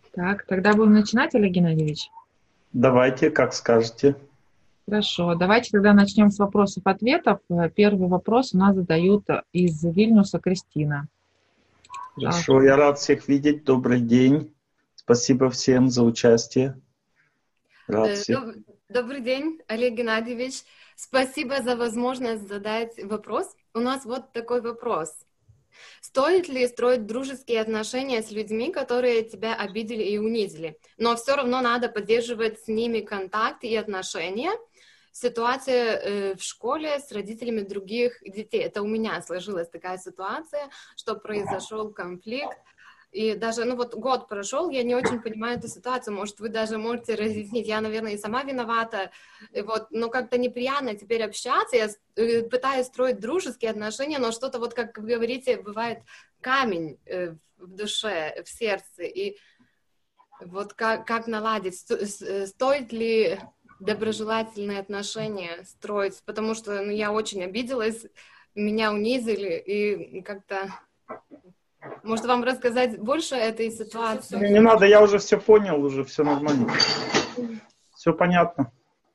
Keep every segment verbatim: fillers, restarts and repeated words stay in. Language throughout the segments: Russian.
Так, тогда будем начинать, Олег Геннадьевич? Давайте, как скажете. Хорошо, давайте тогда начнем с вопросов-ответов. Э, Первый вопрос у нас задают из Вильнюса Кристина. А, Хорошо, я рад всех видеть. Добрый день. Спасибо всем за участие. Рад Э, всех. доб- Добрый день, Олег Геннадьевич. Спасибо за возможность задать вопрос. У нас вот такой вопрос. Стоит ли строить дружеские отношения с людьми, которые тебя обидели и унизили, но все равно надо поддерживать с ними контакт и отношения? Ситуация э, в школе с родителями других детей. Это у меня сложилась такая ситуация, что произошел конфликт. И даже, ну вот год прошел, я не очень понимаю эту ситуацию, может, вы даже можете разъяснить, я, наверное, и сама виновата, и вот, но как-то неприятно теперь общаться, я э, пытаюсь строить дружеские отношения, но что-то вот, как вы говорите, бывает камень э, в душе, в сердце, и вот как, как наладить, сто- с- э, стоит ли доброжелательные отношения строить, потому что ну, я очень обиделась, меня унизили, и как-то... Может, вам рассказать больше этой ситуации? Не, не надо, я уже все понял, уже все нормально. Все понятно.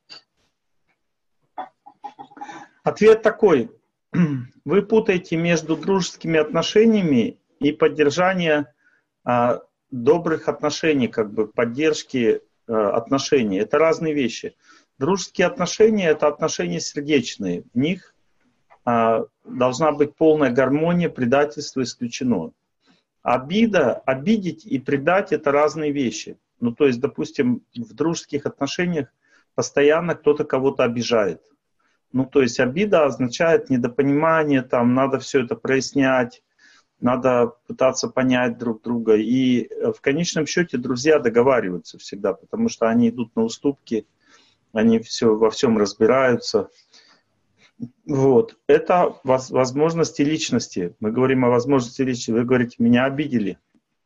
Ответ такой. Вы путаете между дружескими отношениями и поддержанием а, добрых отношений, как бы поддержки а, отношений. Это разные вещи. Дружеские отношения – это отношения сердечные. В них а, должна быть полная гармония, предательство исключено. Обида, обидеть и предать – это разные вещи. Ну, то есть, допустим, в дружеских отношениях постоянно кто-то кого-то обижает. Ну, то есть, обида означает недопонимание, там, надо все это прояснять, надо пытаться понять друг друга. И в конечном счете друзья договариваются всегда, потому что они идут на уступки, они все, во всем разбираются. Вот. Это возможности личности. Мы говорим о возможности личности. Вы говорите, меня обидели.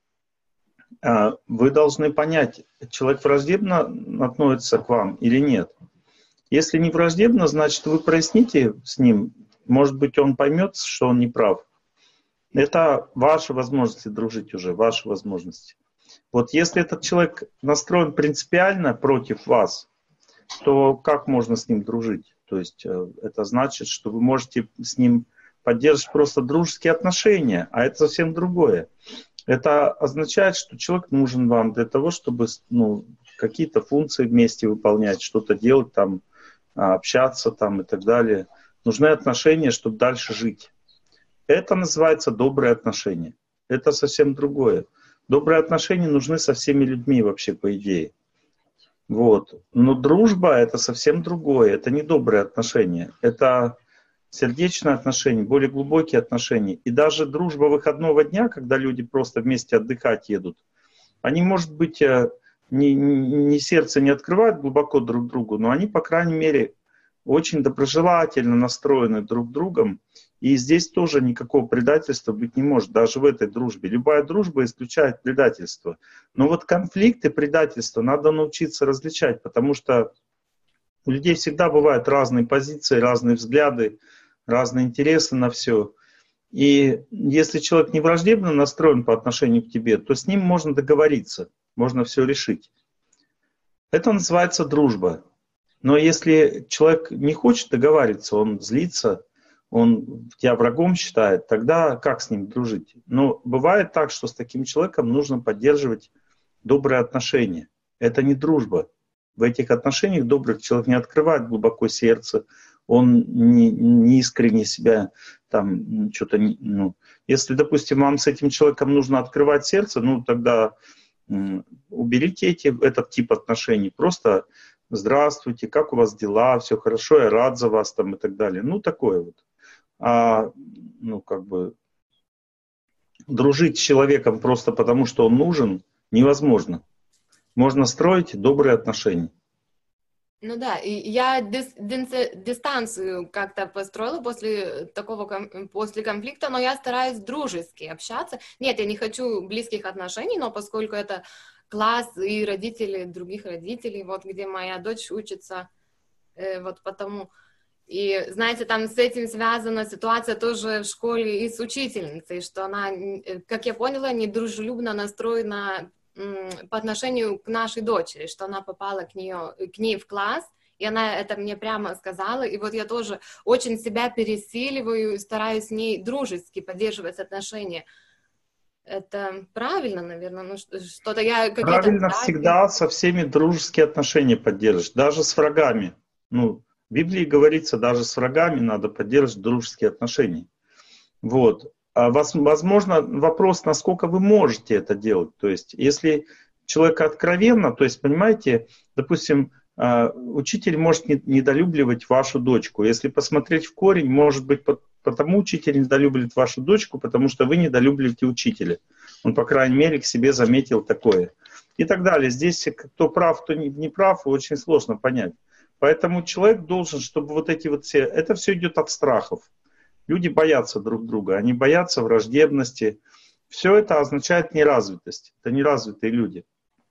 Вы должны понять, человек враждебно относится к вам или нет. Если не враждебно, значит, вы проясните с ним. Может быть, он поймет, что он не прав. Это ваши возможности дружить уже, ваши возможности. Вот если этот человек настроен принципиально против вас, то как можно с ним дружить? То есть это значит, что вы можете с ним поддерживать просто дружеские отношения, а это совсем другое. Это означает, что человек нужен вам для того, чтобы ну, какие-то функции вместе выполнять, что-то делать, там, общаться там, и так далее. Нужны отношения, чтобы дальше жить. Это называется добрые отношения. Это совсем другое. Добрые отношения нужны со всеми людьми вообще, по идее. Вот. Но дружба — это совсем другое. Это не добрые отношения. Это сердечные отношения, более глубокие отношения. И даже дружба выходного дня, когда люди просто вместе отдыхать едут, они, может быть, не, не сердце не открывают глубоко друг другу, но они, по крайней мере, очень доброжелательно настроены друг другом. И здесь тоже никакого предательства быть не может, даже в этой дружбе. Любая дружба исключает предательство. Но вот конфликты, предательство надо научиться различать, потому что у людей всегда бывают разные позиции, разные взгляды, разные интересы на все. И если человек не враждебно настроен по отношению к тебе, то с ним можно договориться, можно все решить. Это называется дружба. Но если человек не хочет договариваться, он злится, он тебя врагом считает, тогда как с ним дружить? Но бывает так, что с таким человеком нужно поддерживать добрые отношения. Это не дружба. В этих отношениях добрых человек не открывает глубоко сердце, он не, не искренне себя там что-то... Ну, если, допустим, вам с этим человеком нужно открывать сердце, ну тогда м, уберите эти, этот тип отношений. Просто здравствуйте, как у вас дела, все хорошо, я рад за вас там и так далее. Ну такое вот. А, ну как бы дружить с человеком просто потому, что он нужен, невозможно. Можно строить добрые отношения. Ну да, и я дис- динце- дистанцию как-то построила после такого кон- после конфликта, но я стараюсь дружески общаться. Нет, я не хочу близких отношений, но поскольку это класс и родители других родителей, вот где моя дочь учится, э, вот потому... И, знаете, там с этим связана ситуация тоже в школе и с учительницей, что она, э, как я поняла, недружелюбно настроена по отношению к нашей дочери, что она попала к, нее, к ней в класс, и она это мне прямо сказала, и вот я тоже очень себя пересиливаю, стараюсь с ней дружески поддерживать отношения. Это правильно, наверное, ну что-то я... Правильно всегда со всеми дружеские отношения поддерживать, даже с врагами. Ну, в Библии говорится, даже с врагами надо поддерживать дружеские отношения. Вот. А возможно, вопрос, насколько вы можете это делать. То есть, если человек откровенно, то есть, понимаете, допустим, учитель может недолюбливать вашу дочку. Если посмотреть в корень, может быть, потому учитель недолюбливает вашу дочку, потому что вы недолюбливаете учителя. Он, по крайней мере, к себе заметил такое. И так далее. Здесь кто прав, кто не прав, очень сложно понять. Поэтому человек должен, чтобы вот эти вот все... Это все идет от страхов. Люди боятся друг друга, они боятся враждебности. Все это означает неразвитость. Это неразвитые люди.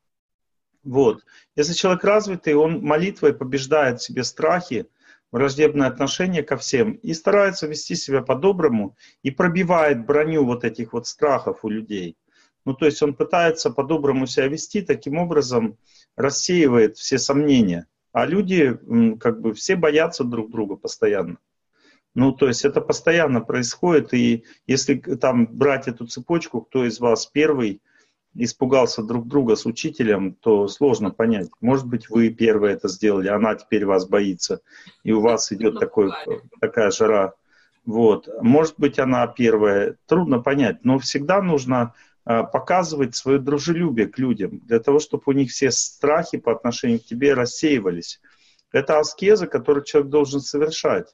Вот. Если человек развитый, он молитвой побеждает в себе страхи, враждебное отношение ко всем и старается вести себя по-доброму и пробивает броню вот этих вот страхов у людей. Ну, то есть он пытается по-доброму себя вести, таким образом рассеивает все сомнения. А люди как бы все боятся друг друга постоянно. Ну, то есть это постоянно происходит, и если там брать эту цепочку, кто из вас первый испугался друг друга с учителем, то сложно понять. Может быть, вы первые это сделали, она теперь вас боится, и у вас идет такой, такая жара. Вот. Может быть, она первая. Трудно понять, но всегда нужно показывать свое дружелюбие к людям, для того, чтобы у них все страхи по отношению к тебе рассеивались. Это аскеза, которую человек должен совершать.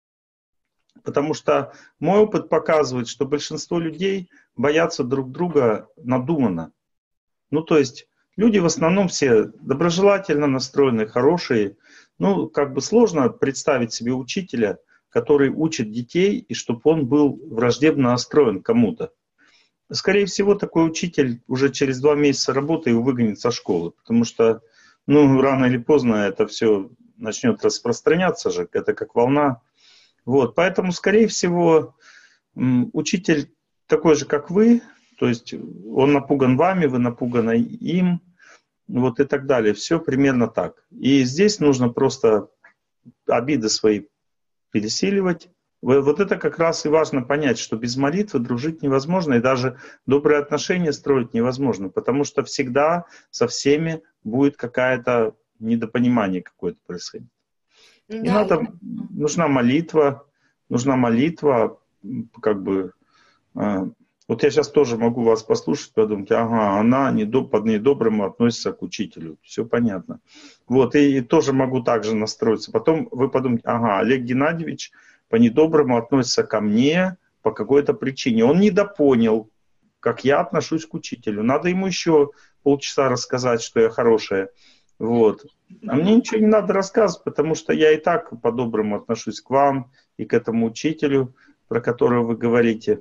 Потому что мой опыт показывает, что большинство людей боятся друг друга надуманно. Ну, то есть люди в основном все доброжелательно настроенные, хорошие. Ну, как бы сложно представить себе учителя, который учит детей, и чтобы он был враждебно настроен к кому-то. Скорее всего, такой учитель уже через два месяца работы его выгонит со школы, потому что, ну, рано или поздно это все начнет распространяться же, это как волна. Вот, поэтому, скорее всего, учитель такой же, как вы, то есть он напуган вами, вы напуганы им, вот и так далее. Все примерно так. И здесь нужно просто обиды свои пересиливать. Вот это как раз и важно понять, что без молитвы дружить невозможно, и даже добрые отношения строить невозможно, потому что всегда со всеми будет какое-то недопонимание какое-то происходить. И да, надо, я... нужна молитва, нужна молитва, как бы, э, вот я сейчас тоже могу вас послушать, подумать, ага, она недоб, по-недоброму относится к учителю, все понятно. Вот, и, и тоже могу также настроиться. Потом вы подумаете, ага, Олег Геннадьевич по-недоброму относится ко мне по какой-то причине. Он недопонял, как я отношусь к учителю. Надо ему еще полчаса рассказать, что я хорошая. Вот. А мне ничего не надо рассказывать, потому что я и так по-доброму отношусь к вам и к этому учителю, про которого вы говорите.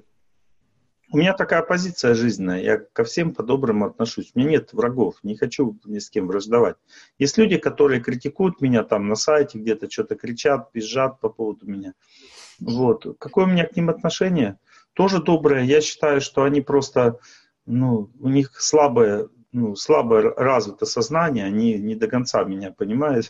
У меня такая позиция жизненная, я ко всем по-доброму отношусь. У меня нет врагов, не хочу ни с кем враждовать. Есть люди, которые критикуют меня там на сайте, где-то что-то кричат, пизжат по поводу меня. Вот. Какое у меня к ним отношение? Тоже доброе. Я считаю, что они просто, ну, у них слабое, ну, слабо развито сознание, они не до конца меня понимают.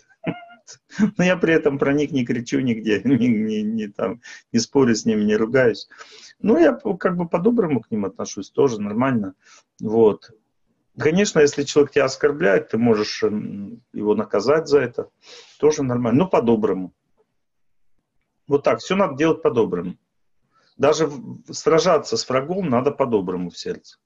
Но я при этом про них не кричу нигде, не, не, не, там, не спорю с ними, не ругаюсь. Ну, я как бы по-доброму к ним отношусь, тоже нормально. Вот. Конечно, если человек тебя оскорбляет, ты можешь его наказать за это, тоже нормально, но по-доброму. Вот так, все надо делать по-доброму. Даже сражаться с врагом надо по-доброму в сердце.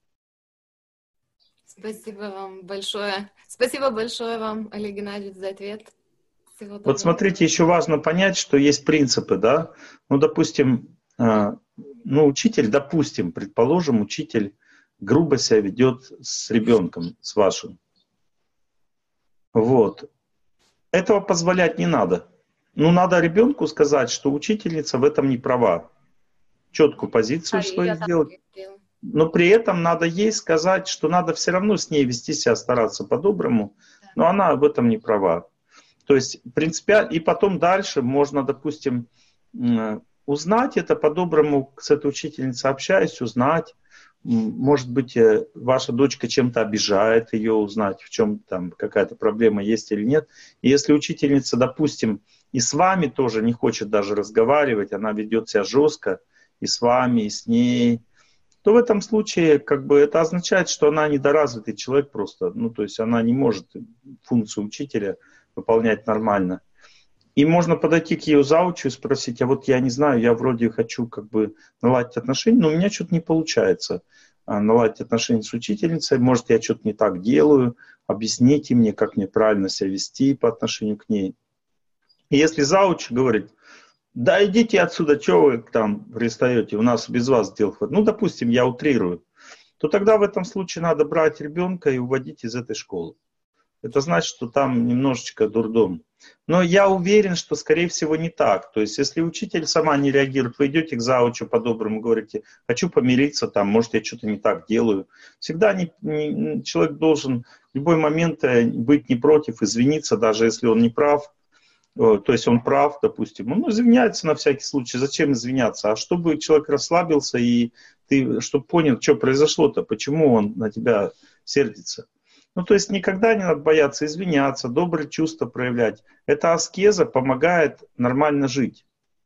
Спасибо вам большое. Спасибо большое вам, Олег Геннадьевич, за ответ. Вот смотрите, еще важно понять, что есть принципы, да. Ну, допустим, ну, учитель, допустим, предположим, учитель грубо себя ведет с ребенком, с вашим. Вот. Этого позволять не надо. Ну, надо ребенку сказать, что учительница в этом не права. Четкую позицию а свою сделать. Но при этом надо ей сказать, что надо все равно с ней вести себя, стараться по-доброму, да. Но она в этом не права. То есть, принципиально, и потом дальше можно, допустим, узнать это по-доброму, с этой учительницей общаясь, узнать, может быть, ваша дочка чем-то обижает ее, узнать, в чем там какая-то проблема есть или нет. И если учительница, допустим, и с вами тоже не хочет даже разговаривать, она ведет себя жестко и с вами, и с ней, то в этом случае как бы это означает, что она недоразвитый человек просто. Ну, то есть она не может функцию учителя выполнять нормально. И можно подойти к ее заучу и спросить: а вот я не знаю, я вроде хочу как бы наладить отношения, но у меня что-то не получается наладить отношения с учительницей, может, я что-то не так делаю, объясните мне, как мне правильно себя вести по отношению к ней. И если зауч говорит: да идите отсюда, что вы там пристаете, у нас без вас дел хватит. Ну, допустим, я утрирую. То тогда в этом случае надо брать ребенка и уводить из этой школы. Это значит, что там немножечко дурдом. Но я уверен, что, скорее всего, не так. То есть, если учитель сама не реагирует, вы идете к заучу по-доброму, говорите: хочу помириться, там, может, я что-то не так делаю. Всегда не, не, человек должен в любой момент быть не против, извиниться, даже если он не прав. То есть он прав, допустим, он извиняется на всякий случай. Зачем извиняться? А чтобы человек расслабился и ты, чтобы понял, что произошло-то, почему он на тебя сердится. Ну, то есть никогда не надо бояться извиняться, добрые чувства проявлять. Эта аскеза помогает нормально жить.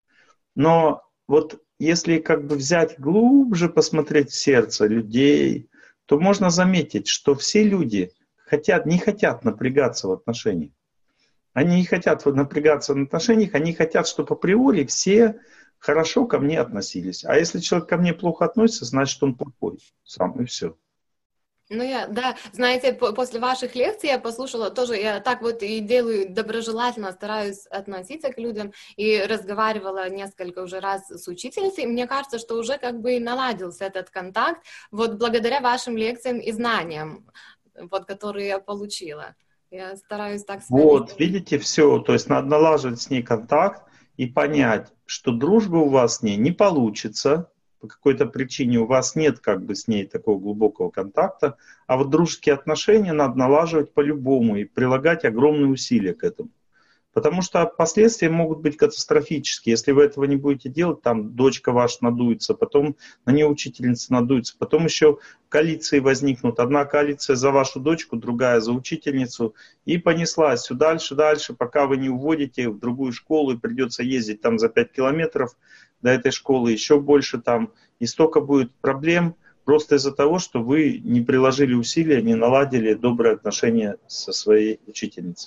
Но вот если как бы взять глубже, посмотреть в сердце людей, то можно заметить, что все люди хотят, не хотят напрягаться в отношениях. Они не хотят напрягаться в отношениях, они хотят, чтобы априори все хорошо ко мне относились. А если человек ко мне плохо относится, значит, он плохой сам, и все. Ну, я, да, знаете, после ваших лекций я послушала тоже, я так вот и делаю доброжелательно, стараюсь относиться к людям, и разговаривала несколько уже раз с учительницей, и мне кажется, что уже как бы наладился этот контакт, вот благодаря вашим лекциям и знаниям, вот, которые я получила. Я стараюсь так себя Вот, вести. видите, все, то есть надо налаживать с ней контакт и понять, что дружба у вас с ней не получится, по какой-то причине у вас нет как бы с ней такого глубокого контакта, а вот дружеские отношения надо налаживать по-любому и прилагать огромные усилия к этому. Потому что последствия могут быть катастрофические. Если вы этого не будете делать, там дочка ваша надуется, потом на нее учительница надуется, потом еще коалиции возникнут. Одна коалиция за вашу дочку, другая за учительницу. И понеслась все дальше, дальше, пока вы не уводите в другую школу, и придется ездить там за пять километров до этой школы, еще больше там. И столько будет проблем просто из-за того, что вы не приложили усилия, не наладили добрые отношения со своей учительницей.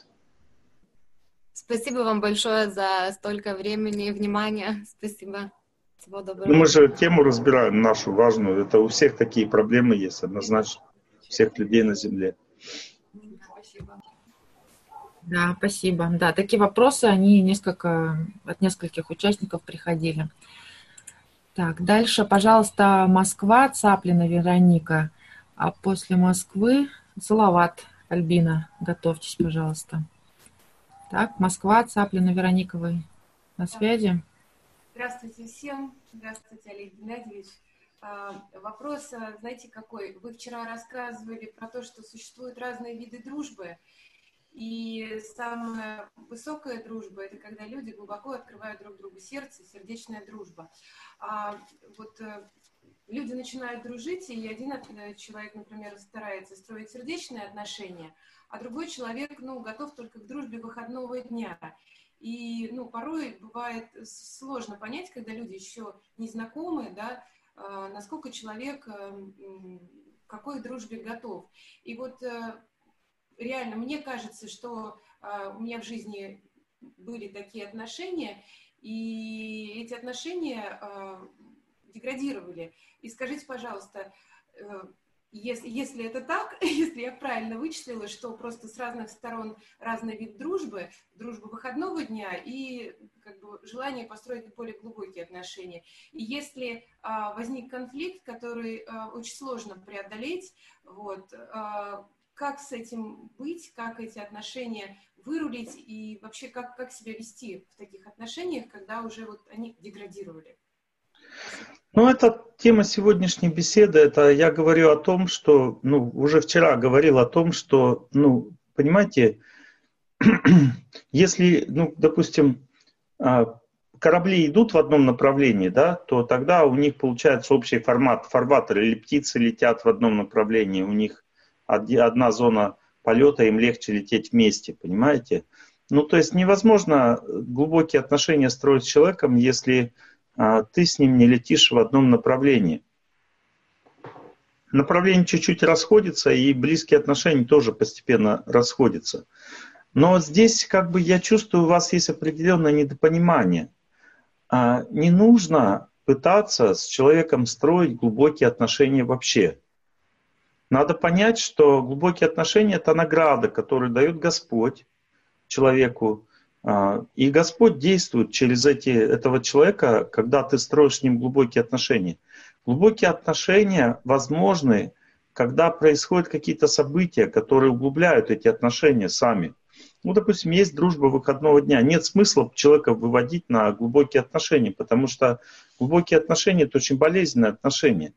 Спасибо вам большое за столько времени и внимания. Спасибо. Всего доброго. Ну, мы же тему разбираем нашу важную. Это у всех такие проблемы есть, однозначно. У всех людей на Земле. Спасибо. Да, спасибо. Да, такие вопросы, они несколько, от нескольких участников приходили. Так, дальше, пожалуйста, Москва, Цаплина Вероника. А после Москвы Салават Альбина. Готовьтесь, пожалуйста. Так, Москва, Цаплина Вероника, вы на связи? Здравствуйте всем. Здравствуйте, Олег Геннадьевич. Вопрос, знаете, какой? Вы вчера рассказывали про то, что существуют разные виды дружбы. И самая высокая дружба – это когда люди глубоко открывают друг другу сердце, сердечная дружба. А вот люди начинают дружить, и один человек, например, старается строить сердечные отношения, а другой человек, ну, готов только к дружбе выходного дня. И, ну, порой бывает сложно понять, когда люди еще не знакомы, да, насколько человек к какой дружбе готов. И вот реально, мне кажется, что у меня в жизни были такие отношения, и эти отношения деградировали. И скажите, пожалуйста, Если, если это так, если я правильно вычислила, что просто с разных сторон разный вид дружбы, дружба выходного дня и как бы желание построить более глубокие отношения. И если а, возник конфликт, который а, очень сложно преодолеть, вот, а, как с этим быть, как эти отношения вырулить и вообще как, как себя вести в таких отношениях, когда уже вот они деградировали? Ну, это тема сегодняшней беседы. Это я говорю о том, что, ну, уже вчера говорил о том, что, ну, понимаете, если, ну, допустим, корабли идут в одном направлении, да, то тогда у них получается общий формат, фарватер, или птицы летят в одном направлении, у них одна зона полета, им легче лететь вместе, понимаете? Ну, то есть невозможно глубокие отношения строить с человеком, если а, ты с ним не летишь в одном направлении. Направление чуть-чуть расходится, и близкие отношения тоже постепенно расходятся. Но здесь как бы я чувствую, у вас есть определенное недопонимание. А, не нужно пытаться с человеком строить глубокие отношения вообще. Надо понять, что глубокие отношения – это награда, которую дает Господь человеку. И Господь действует через эти, этого человека, когда ты строишь с ним глубокие отношения. Глубокие отношения возможны, когда происходят какие-то события, которые углубляют эти отношения сами. Ну, допустим, есть дружба выходного дня. Нет смысла человека выводить на глубокие отношения, потому что глубокие отношения – это очень болезненные отношения.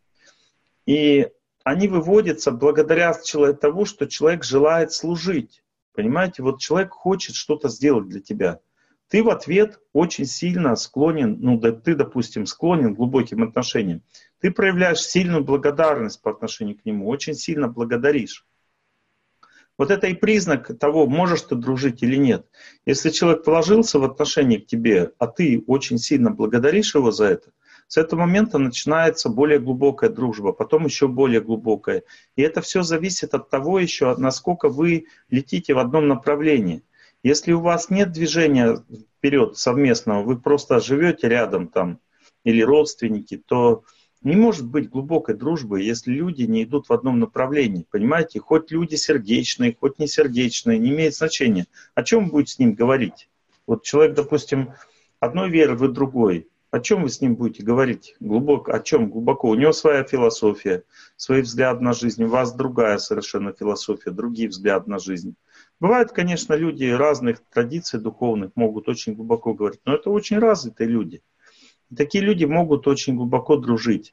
И они выводятся благодаря тому, что человек желает служить. Понимаете, вот человек хочет что-то сделать для тебя. Ты в ответ очень сильно склонен, ну да, ты, допустим, склонен к глубоким отношениям. Ты проявляешь сильную благодарность по отношению к нему, очень сильно благодаришь. Вот это и признак того, можешь ты дружить или нет. Если человек положился в отношения к тебе, а ты очень сильно благодаришь его за это, с этого момента начинается более глубокая дружба, потом еще более глубокая. И это все зависит от того еще, насколько вы летите в одном направлении. Если у вас нет движения вперед совместного, вы просто живете рядом там, или родственники, то не может быть глубокой дружбы, если люди не идут в одном направлении. Понимаете, хоть люди сердечные, хоть не сердечные, не имеет значения. О чем вы будете с ним говорить? Вот человек, допустим, одной веры, вы другой. О чем вы с ним будете говорить? Глубоко, о чем глубоко? У него своя философия, свой взгляд на жизнь, у вас другая совершенно философия, другие взгляды на жизнь. Бывают, конечно, люди разных традиций духовных могут очень глубоко говорить, но это очень развитые люди. И такие люди могут очень глубоко дружить.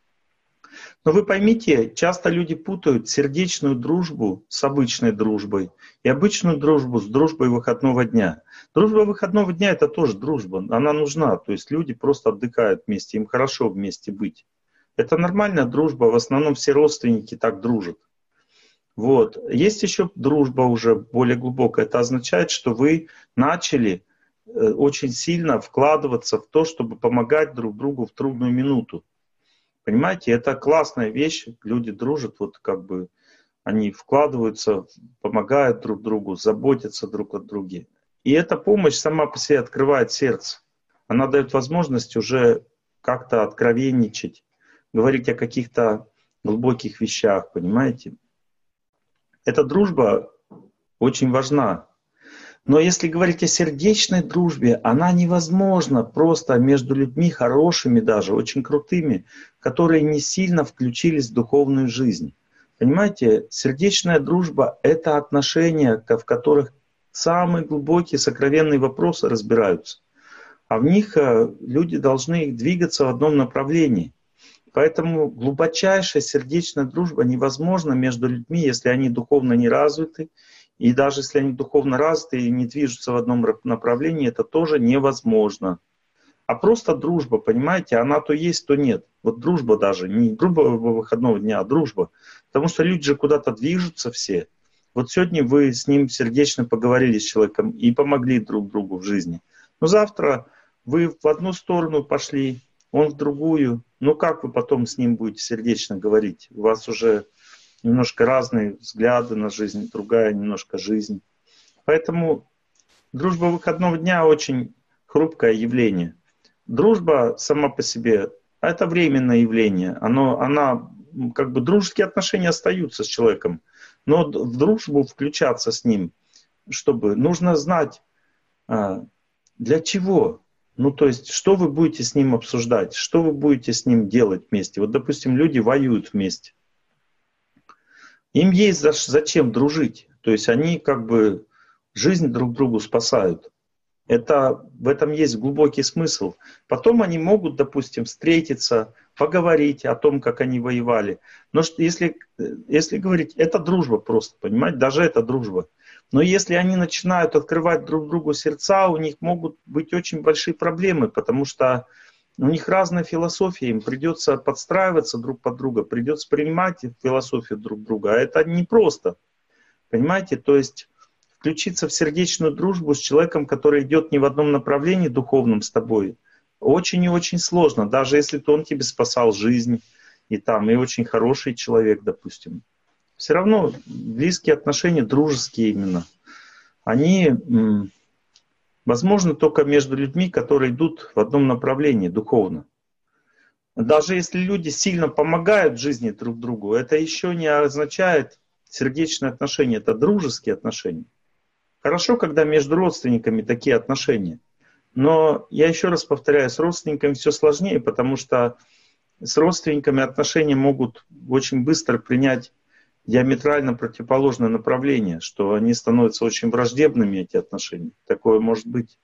Но вы поймите, часто люди путают сердечную дружбу с обычной дружбой и обычную дружбу с дружбой выходного дня. Дружба выходного дня – это тоже дружба, она нужна. То есть люди просто отдыхают вместе, им хорошо вместе быть. Это нормальная дружба, в основном все родственники так дружат. Вот. Есть еще дружба уже более глубокая. Это означает, что вы начали очень сильно вкладываться в то, чтобы помогать друг другу в трудную минуту. Понимаете, это классная вещь, люди дружат, вот как бы они вкладываются, помогают друг другу, заботятся друг о друге. И эта помощь сама по себе открывает сердце. Она дает возможность уже как-то откровенничать, говорить о каких-то глубоких вещах, понимаете. Эта дружба очень важна. Но если говорить о сердечной дружбе, она невозможна просто между людьми хорошими даже, очень крутыми, которые не сильно включились в духовную жизнь. Понимаете, сердечная дружба – это отношения, в которых самые глубокие сокровенные вопросы разбираются. А в них люди должны двигаться в одном направлении. Поэтому глубочайшая сердечная дружба невозможна между людьми, если они духовно не развиты. И даже если они духовно развиты и не движутся в одном направлении, это тоже невозможно. А просто дружба, понимаете, она то есть, то нет. Вот дружба даже, не дружба выходного дня, а дружба. Потому что люди же куда-то движутся все. Вот сегодня вы с ним сердечно поговорили с человеком и помогли друг другу в жизни. Но завтра вы в одну сторону пошли, он в другую. Ну как вы потом с ним будете сердечно говорить? У вас уже немножко разные взгляды на жизнь, другая немножко жизнь. Поэтому дружба выходного дня очень хрупкое явление. Дружба сама по себе – это временное явление. Оно, она, как бы дружеские отношения остаются с человеком, но в дружбу включаться с ним, чтобы нужно знать, для чего. Ну, то есть, что вы будете с ним обсуждать, что вы будете с ним делать вместе. Вот, допустим, люди воюют вместе. Им есть зачем дружить. То есть они как бы жизнь друг другу спасают. Это, в этом есть глубокий смысл. Потом они могут, допустим, встретиться, поговорить о том, как они воевали. Но если, если говорить, это дружба просто, понимаете, даже это дружба. Но если они начинают открывать друг другу сердца, у них могут быть очень большие проблемы, потому что у них разная философия, им придется подстраиваться друг под друга, придется принимать философию друг друга, а это непросто, понимаете? То есть включиться в сердечную дружбу с человеком, который идет не в одном направлении духовном с тобой, очень и очень сложно, даже если он тебе спасал жизнь, и там, и очень хороший человек, допустим. Все равно близкие отношения, дружеские именно, они м, возможны только между людьми, которые идут в одном направлении духовно. Даже если люди сильно помогают в жизни друг другу, это еще не означает сердечные отношения, это дружеские отношения. Хорошо, когда между родственниками такие отношения. Но я еще раз повторяю, с родственниками все сложнее, потому что с родственниками отношения могут очень быстро принять диаметрально противоположное направление, что они становятся очень враждебными, эти отношения. Такое может быть.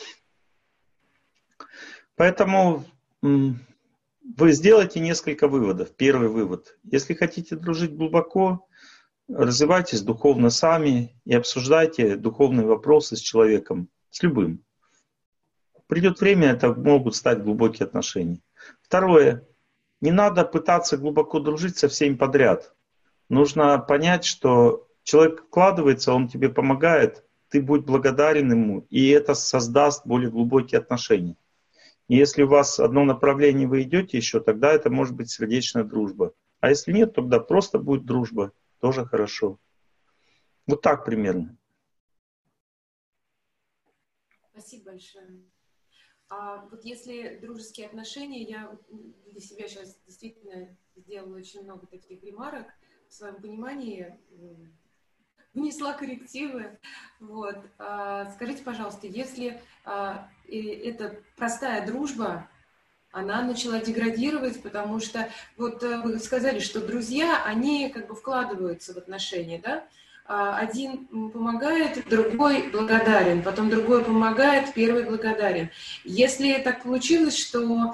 Поэтому вы сделайте несколько выводов. Первый вывод. Если хотите дружить глубоко, развивайтесь духовно сами и обсуждайте духовные вопросы с человеком, с любым. Придет время, это могут стать глубокие отношения. Второе. Не надо пытаться глубоко дружить со всеми подряд. Нужно понять, что человек вкладывается, он тебе помогает, ты будь благодарен ему, и это создаст более глубокие отношения. И если у вас одно направление вы идете еще, тогда это может быть сердечная дружба. А если нет, тогда просто будет дружба, тоже хорошо. Вот так примерно. Спасибо большое. А вот если дружеские отношения, я для себя сейчас действительно сделала очень много таких ремарок, в своем понимании внесла коррективы. Вот. А, скажите, пожалуйста, если а, эта простая дружба, она начала деградировать, потому что вот вы сказали, что друзья, они как бы вкладываются в отношения, да? Один помогает, другой благодарен, потом другой помогает, первый благодарен. Если так получилось, что,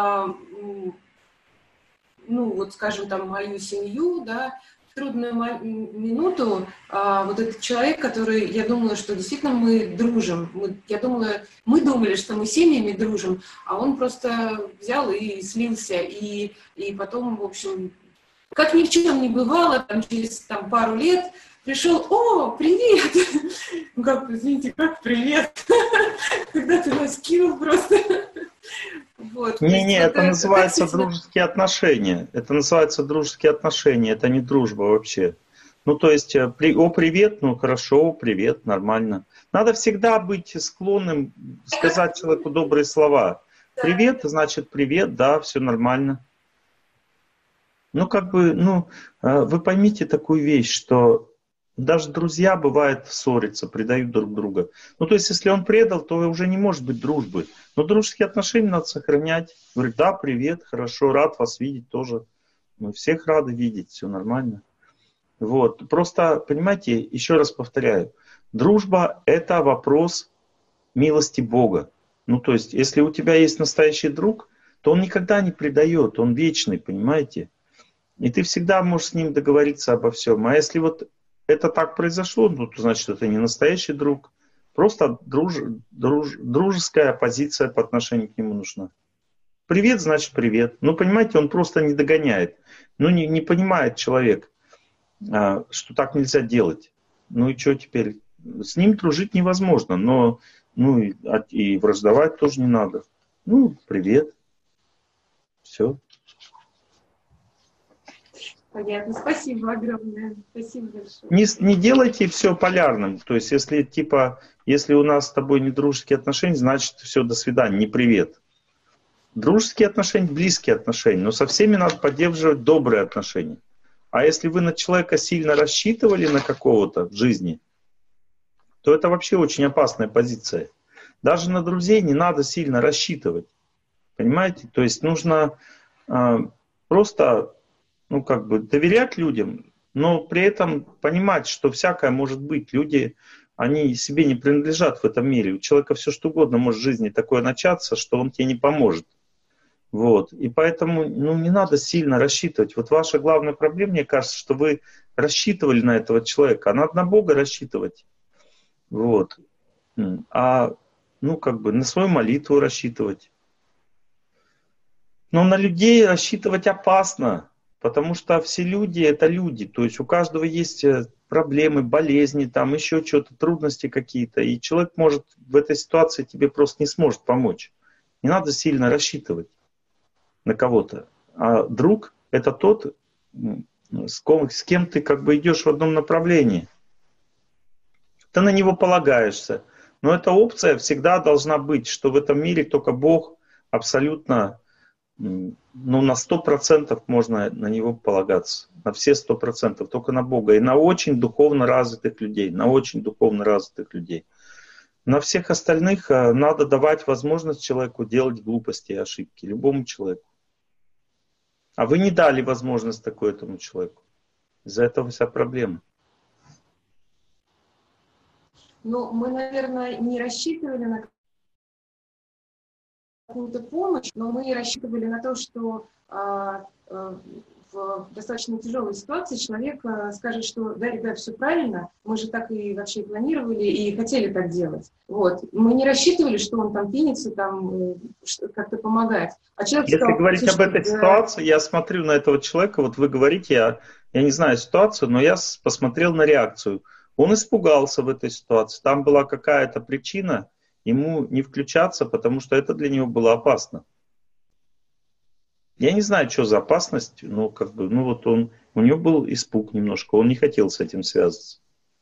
ну вот скажем, там мою семью, да, в трудную минуту вот этот человек, который, я думала, что действительно мы дружим, мы, я думала, мы думали, что мы семьями дружим, а он просто взял и слился, и, и потом, в общем, как ни в чем не бывало, там, через там, пару лет пришел: о, привет! Ну как, извините, как привет? Когда ты нас кинул просто. Вот. Не-не, это, это называется это дружеские отношения. Это называется дружеские отношения, это не дружба вообще. Ну, то есть, при, о, привет, ну, хорошо, привет, нормально. Надо всегда быть склонным сказать человеку добрые слова. Привет, значит привет, да, все нормально. Ну, как бы, ну, вы поймите такую вещь, что даже друзья, бывает, ссорятся, предают друг друга. Ну, то есть, если он предал, то уже не может быть дружбы. Но дружеские отношения надо сохранять. Говорит: да, привет, хорошо, рад вас видеть тоже. Мы всех рады видеть, все нормально. Вот. Просто, понимаете, еще раз повторяю, дружба – это вопрос милости Бога. Ну, то есть, если у тебя есть настоящий друг, то он никогда не предает, он вечный, понимаете? И ты всегда можешь с ним договориться обо всем. А если вот это так произошло, ну, то значит, это не настоящий друг. Просто друж, друж, дружеская позиция по отношению к нему нужна. Привет, значит привет. Ну, понимаете, он просто не догоняет. Ну, не, не понимает человек, а, что так нельзя делать. Ну и что теперь? С ним дружить невозможно, но ну, и, и враждовать тоже не надо. Ну, привет. Все. Понятно. Спасибо огромное. Спасибо большое. Не, не делайте все полярным. То есть, если типа, если у нас с тобой не дружеские отношения, значит, все, до свидания, не привет. Дружеские отношения, близкие отношения. Но со всеми надо поддерживать добрые отношения. А если вы на человека сильно рассчитывали на какого-то в жизни, то это вообще очень опасная позиция. Даже на друзей не надо сильно рассчитывать. Понимаете? То есть нужно э, просто, ну, как бы доверять людям, но при этом понимать, что всякое может быть. Люди, они себе не принадлежат в этом мире. У человека все что угодно может в жизни такое начаться, что он тебе не поможет. Вот. И поэтому, ну, не надо сильно рассчитывать. Вот ваша главная проблема, мне кажется, что вы рассчитывали на этого человека. А надо на Бога рассчитывать. Вот. А, ну, как бы на свою молитву рассчитывать. Но на людей рассчитывать опасно, потому что все люди — это люди. То есть у каждого есть проблемы, болезни, там еще что-то, трудности какие-то. И человек может в этой ситуации тебе просто не сможет помочь. Не надо сильно рассчитывать на кого-то. А друг — это тот, с кем, с кем ты как бы идешь в одном направлении. Ты на него полагаешься. Но эта опция всегда должна быть, что в этом мире только Бог абсолютно, ну, на сто процентов можно на него полагаться. На все сто процентов. Только на Бога. И на очень духовно развитых людей. На очень духовно развитых людей. На всех остальных надо давать возможность человеку делать глупости и ошибки. Любому человеку. А вы не дали возможность такой этому человеку. Из-за этого вся проблема. Ну, мы, наверное, не рассчитывали на какую-то помощь, но мы рассчитывали на то, что а, а, в достаточно тяжелой ситуации человек а, скажет, что да, ребят, все правильно, мы же так и вообще планировали и хотели так делать. Вот. Мы не рассчитывали, что он там кинется, там как-то помогать. А человек Если сказал, говорить об этой да, ситуации, я смотрю на этого человека, вот вы говорите, я, я не знаю ситуацию, но я посмотрел на реакцию. Он испугался в этой ситуации. Там была какая-то причина ему не включаться, потому что это для него было опасно. Я не знаю, что за опасность, но как бы, ну вот он, у него был испуг немножко, он не хотел с этим связываться.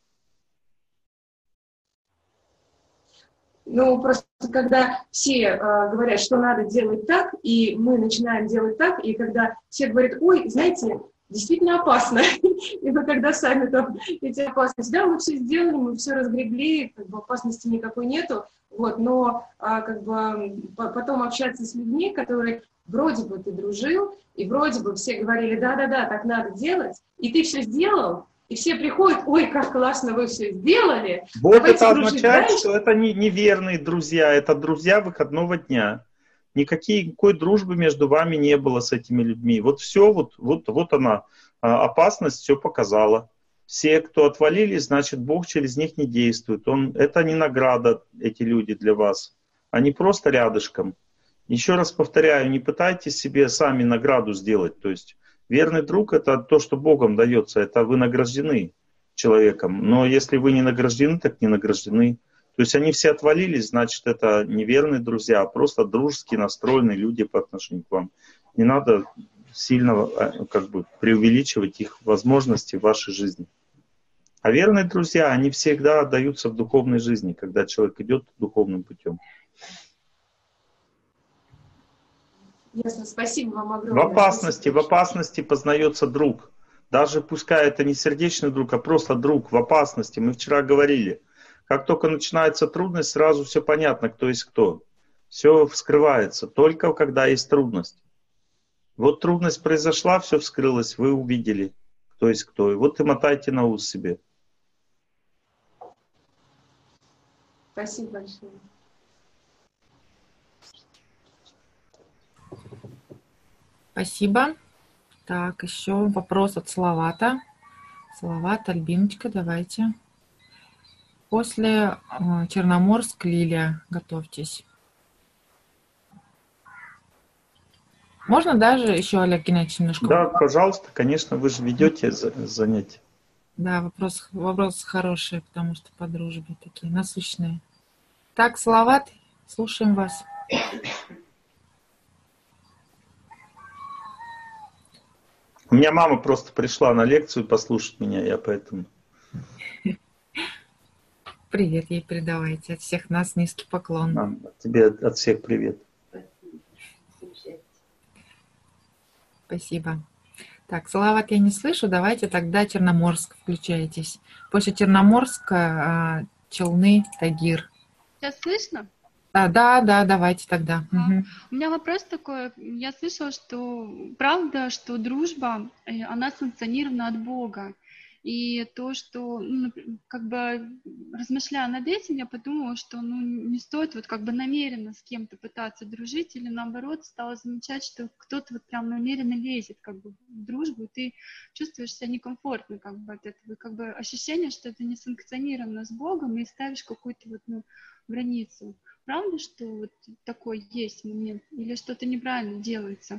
Ну, просто когда все э, говорят, что надо делать так, и мы начинаем делать так, и когда все говорят, ой, знаете, действительно опасно. И мы когда сами там эти опасности, да, мы все сделали, мы все разгребли, как бы опасности никакой нету, вот, но а, как бы потом общаться с людьми, которые вроде бы ты дружил, и вроде бы все говорили, да-да-да, так надо делать, и ты все сделал, и все приходят, ой, как классно вы все сделали. Вот это означает, дальше. Что это не неверные друзья, это друзья выходного дня. Никакой дружбы между вами не было с этими людьми. Вот все, вот, вот, вот она, опасность все показала. Все, кто отвалились, значит, Бог через них не действует. Он, это не награда, эти люди для вас. Они просто рядышком. Еще раз повторяю, не пытайтесь себе сами награду сделать. То есть верный друг — это то, что Богом дается. Это вы награждены человеком. Но если вы не награждены, так не награждены. То есть они все отвалились, значит, это неверные друзья, а просто дружески настроенные люди по отношению к вам. Не надо сильно как бы преувеличивать их возможности в вашей жизни. А верные друзья, они всегда отдаются в духовной жизни, когда человек идет духовным путем. Ясно, спасибо вам огромное. В опасности, в опасности познается друг. Даже пускай это не сердечный друг, а просто друг в опасности. Мы вчера говорили. Как только начинается трудность, сразу все понятно, кто есть кто. Все вскрывается, только когда есть трудность. Вот трудность произошла, все вскрылось, вы увидели, кто есть кто. И вот и мотайте на ус себе. Спасибо большое. Спасибо. Так, еще вопрос от Салавата. Салават, Альбиночка, давайте. После э, Черноморск, Лилия, готовьтесь. Можно даже еще, Олег Геннадьевич, немножко? Да, пожалуйста, конечно, вы же ведете занятия. Да, вопрос, вопрос хороший, потому что по дружбе такие насущные. Так, Салават, слушаем вас. У меня мама просто пришла на лекцию послушать меня, я поэтому... Привет ей передавайте. От всех нас низкий поклон. Мам, тебе от всех привет. Спасибо. Так, Салават я не слышу. Давайте тогда Черноморск включайтесь. После Черноморска Челны, Тагир. Сейчас слышно? Да, да, да, давайте тогда. А, угу. У меня вопрос такой. Я слышала, что правда, что дружба, она санкционирована от Бога. И то, что ну, как бы размышляя над этим, я подумала, что ну, не стоит вот как бы намеренно с кем-то пытаться дружить, или наоборот стала замечать, что кто-то вот прям намеренно лезет как бы в дружбу, и ты чувствуешь себя некомфортно как бы от этого, и как бы ощущение, что это не санкционировано с Богом, и ставишь какую-то вот ну, границу. Правда, что вот такой есть момент, или что-то неправильно делается?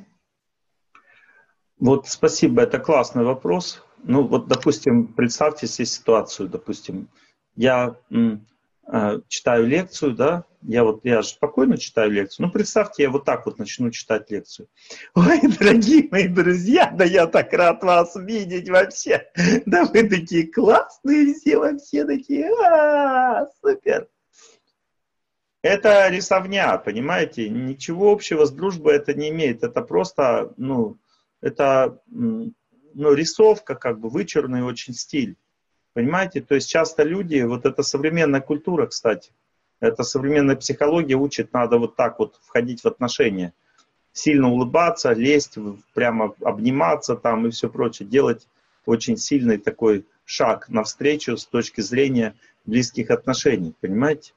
Вот спасибо, это классный вопрос. Ну вот, допустим, представьте себе ситуацию, допустим, я м, э, читаю лекцию, да, я вот, я же спокойно читаю лекцию, ну представьте, я вот так вот начну читать лекцию. Ой, дорогие мои друзья, да я так рад вас видеть вообще, да вы такие классные все вообще такие, а, супер. Это рисовня, понимаете, ничего общего с дружбой это не имеет, это просто, ну, это ну, рисовка, как бы вычурный очень стиль. Понимаете? То есть часто люди, вот это современная культура, кстати, это современная психология учит, надо вот так вот входить в отношения. Сильно улыбаться, лезть, прямо обниматься там и все прочее. Делать очень сильный такой шаг навстречу с точки зрения близких отношений. Понимаете?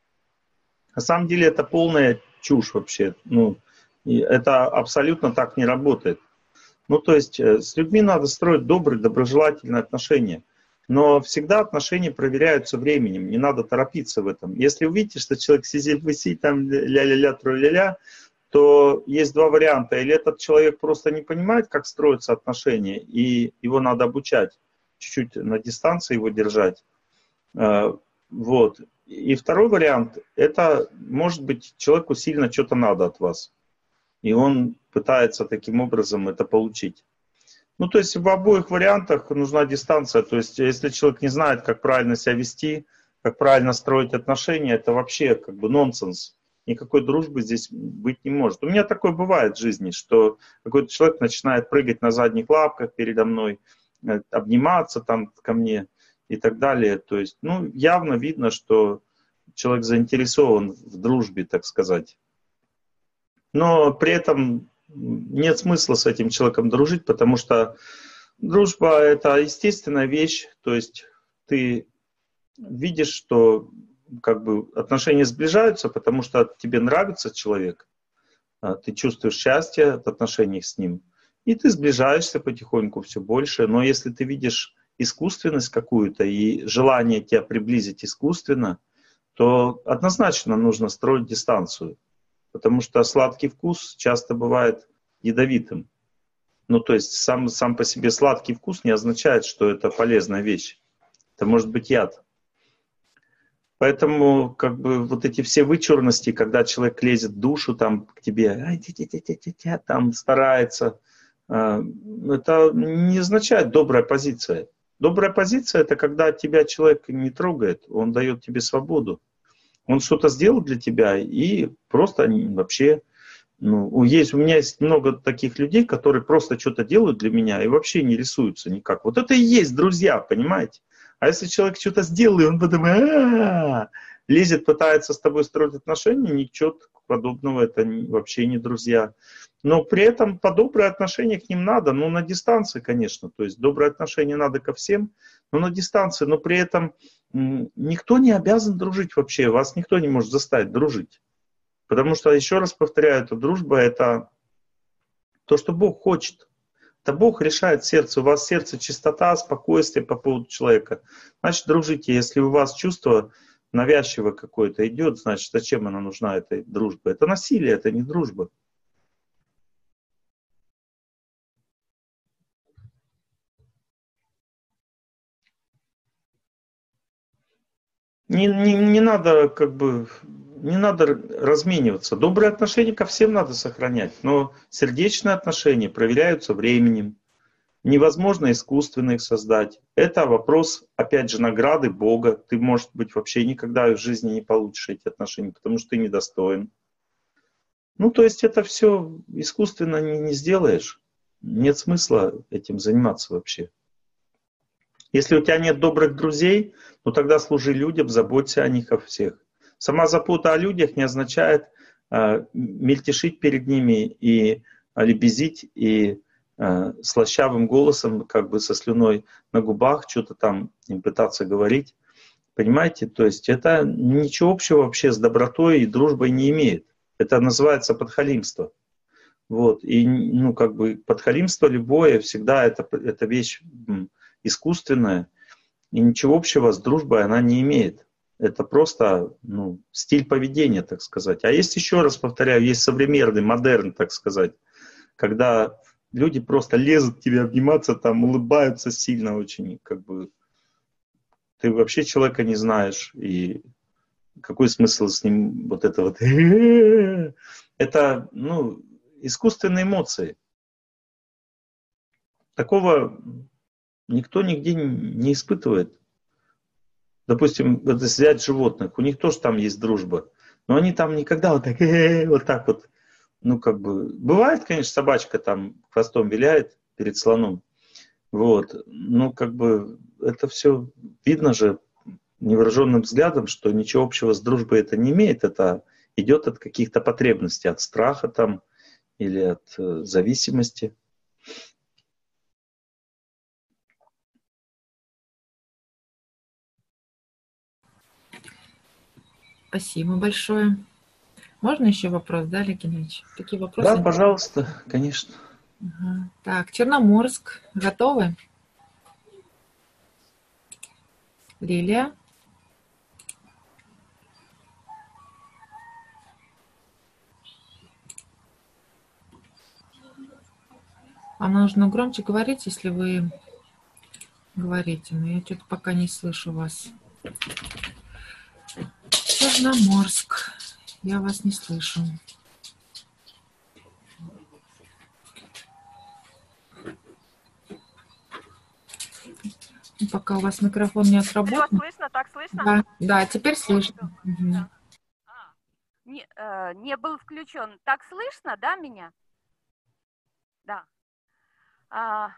На самом деле это полная чушь вообще. Ну, это абсолютно так не работает. Ну, то есть с людьми надо строить добрые, доброжелательные отношения. Но всегда отношения проверяются временем, не надо торопиться в этом. Если вы видите, что человек сидит, висит там ля-ля-ля, тру-ля-ля, то есть два варианта. Или этот человек просто не понимает, как строятся отношения, и его надо обучать, чуть-чуть на дистанции его держать. Вот. И второй вариант, это, может быть, человеку сильно что-то надо от вас. И он пытается таким образом это получить. Ну, то есть в обоих вариантах нужна дистанция. То есть если человек не знает, как правильно себя вести, как правильно строить отношения, это вообще как бы нонсенс. Никакой дружбы здесь быть не может. У меня такое бывает в жизни, что какой-то человек начинает прыгать на задних лапках передо мной, обниматься там ко мне и так далее. То есть, ну, явно видно, что человек заинтересован в дружбе, так сказать. Но при этом нет смысла с этим человеком дружить, потому что дружба – это естественная вещь. То есть ты видишь, что как бы отношения сближаются, потому что тебе нравится человек, ты чувствуешь счастье от отношений с ним, и ты сближаешься потихоньку все больше. Но если ты видишь искусственность какую-то и желание тебя приблизить искусственно, то однозначно нужно строить дистанцию. Потому что сладкий вкус часто бывает ядовитым. Ну, то есть сам, сам по себе сладкий вкус не означает, что это полезная вещь. Это может быть яд. Поэтому как бы вот эти все вычурности, когда человек лезет в душу там, к тебе, там старается, это не означает добрая позиция. Добрая позиция – это когда тебя человек не трогает, он дает тебе свободу. Он что-то сделал для тебя, и просто вообще, ну, есть, у меня есть много таких людей, которые просто что-то делают для меня и вообще не рисуются никак. Вот это и есть друзья, понимаете? А если человек что-то сделал, и он потом а-а-а, лезет, пытается с тобой строить отношения, ничего подобного, это вообще не друзья. Но при этом по добрые отношения к ним надо, ну, на дистанции, конечно. То есть добрые отношения надо ко всем, но на дистанции. Но при этом никто не обязан дружить вообще, вас никто не может заставить дружить. Потому что, еще раз повторяю, эта дружба – это то, что Бог хочет. Это Бог решает сердце. У вас в сердце чистота, спокойствие по поводу человека. Значит, дружите. Если у вас чувство навязчивое какое-то идет, значит, зачем она нужна, эта дружба? Это насилие, это не дружба. Не, не, не надо как бы, не надо размениваться. Добрые отношения ко всем надо сохранять, но сердечные отношения проверяются временем. Невозможно искусственно их создать. Это вопрос, опять же, награды Бога. Ты, может быть, вообще никогда в жизни не получишь эти отношения, потому что ты недостоин. Ну, то есть это все искусственно не, не сделаешь. Нет смысла этим заниматься вообще. Если у тебя нет добрых друзей, ну тогда служи людям, заботься о них, о всех. Сама забота о людях не означает э, мельтешить перед ними и э, лебезить, и э, слащавым голосом, как бы со слюной на губах, что-то там им пытаться говорить. Понимаете? То есть это ничего общего вообще с добротой и дружбой не имеет. Это называется подхалимство. Вот. И, ну, как бы, подхалимство любое всегда это, это вещь искусственная, и ничего общего с дружбой она не имеет. Это просто, ну, стиль поведения, так сказать. А есть, еще раз повторяю, есть современный, модерн, так сказать, когда люди просто лезут к тебе обниматься, там, улыбаются сильно очень, как бы, ты вообще человека не знаешь, и какой смысл с ним вот это вот? Это, ну, искусственные эмоции. Такого никто нигде не испытывает. Допустим, вот взять животных, у них тоже там есть дружба, но они там никогда вот так, вот так вот, ну как бы, бывает, конечно, собачка там хвостом виляет перед слоном, вот, но как бы это все видно же невооруженным взглядом, что ничего общего с дружбой это не имеет, это идет от каких-то потребностей, от страха там или от э, зависимости. Спасибо большое. Можно еще вопрос, да, Олег Геннадьевич? Такие вопросы? Да, пожалуйста, конечно. Ага. Так, Черноморск. Готовы? Лилия? Вам нужно громче говорить, если вы говорите, но я что-то пока не слышу вас. Черноморск. Я вас не слышу. Пока у вас микрофон не отработал. Алло, слышно? Так слышно? Да, да, теперь слышно. Угу. Да. А, не, э, не был включен. Так слышно, да, меня? Да. А,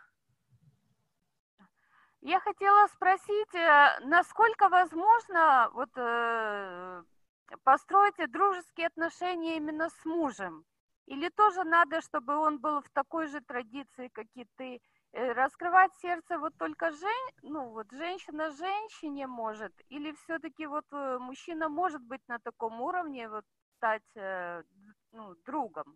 я хотела спросить, э, насколько возможно вот, э, построить дружеские отношения именно с мужем? Или тоже надо, чтобы он был в такой же традиции, как и ты? Э, раскрывать сердце вот только жен... ну, вот женщина женщине может? Или все-таки вот э, мужчина может быть на таком уровне, вот стать э, ну, другом?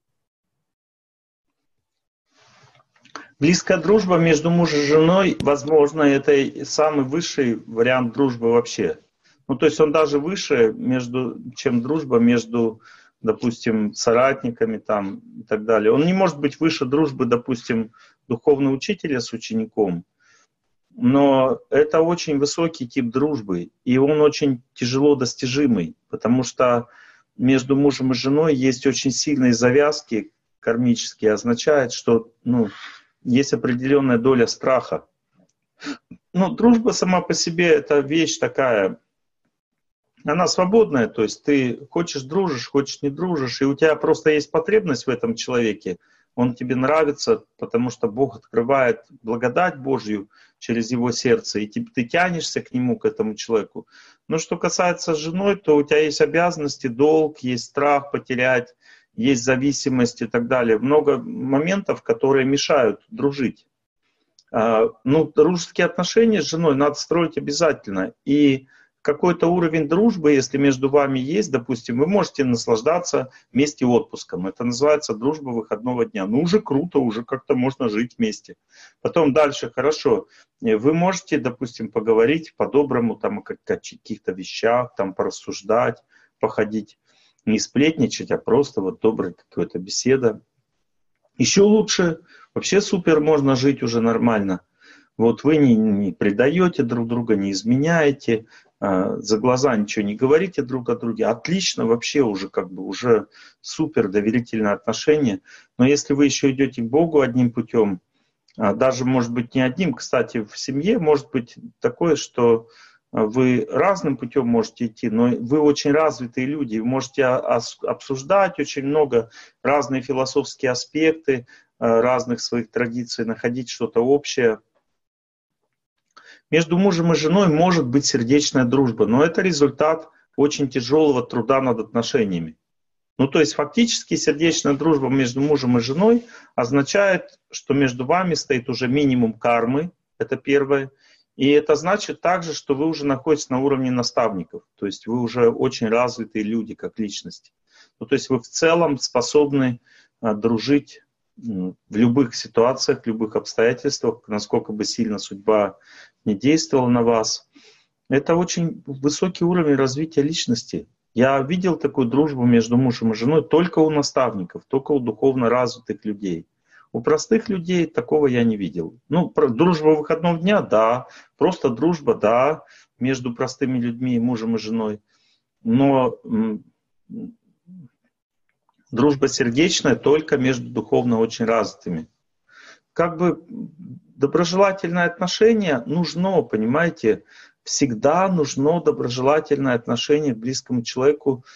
Близкая дружба между мужем и женой, возможно, это самый высший вариант дружбы вообще. Ну, то есть он даже выше, между, чем дружба между, допустим, соратниками там и так далее. Он не может быть выше дружбы, допустим, духовного учителя с учеником, но это очень высокий тип дружбы, и он очень тяжело достижимый, потому что между мужем и женой есть очень сильные завязки кармические, означает, что, ну, есть определенная доля страха. Ну, дружба сама по себе это вещь такая, она свободная, то есть ты хочешь дружишь, хочешь не дружишь, и у тебя просто есть потребность в этом человеке, он тебе нравится, потому что Бог открывает благодать Божью через его сердце, и ты, ты тянешься к нему, к этому человеку. Но что касается жены, то у тебя есть обязанности, долг, есть страх потерять, есть зависимость и так далее. Много моментов, которые мешают дружить. Ну, дружеские отношения с женой надо строить обязательно. И какой-то уровень дружбы, если между вами есть, допустим, вы можете наслаждаться вместе отпуском. Это называется дружба выходного дня. Ну, уже круто, уже как-то можно жить вместе. Потом дальше, хорошо, вы можете, допустим, поговорить по-доброму там, о каких-то вещах, там, порассуждать, походить. Не сплетничать, а просто вот добрая какая-то беседа. Еще лучше, вообще супер, можно жить уже нормально. Вот вы не, не предаете друг друга, не изменяете, э, за глаза ничего не говорите друг о друге. Отлично, вообще уже как бы уже супер доверительные отношения. Но если вы еще идете к Богу одним путем, э, даже может быть не одним, кстати, в семье может быть такое, что вы разным путем можете идти, но вы очень развитые люди, вы можете обсуждать очень много разные философские аспекты разных своих традиций, находить что-то общее. Между мужем и женой может быть сердечная дружба, но это результат очень тяжелого труда над отношениями. Ну, то есть фактически сердечная дружба между мужем и женой означает, что между вами стоит уже минимум кармы, это первое, И это значит также, что вы уже находитесь на уровне наставников. То есть вы уже очень развитые люди как личности. Ну, то есть вы в целом способны а, дружить в любых ситуациях, в любых обстоятельствах, насколько бы сильно судьба не действовала на вас. Это очень высокий уровень развития личности. Я видел такую дружбу между мужем и женой только у наставников, только у духовно развитых людей. У простых людей такого я не видел. Ну, дружба выходного дня, да. Просто дружба, да, между простыми людьми, мужем и женой. Но дружба сердечная только между духовно очень развитыми. Как бы доброжелательное отношение нужно, понимаете, всегда нужно доброжелательное отношение к близкому человеку,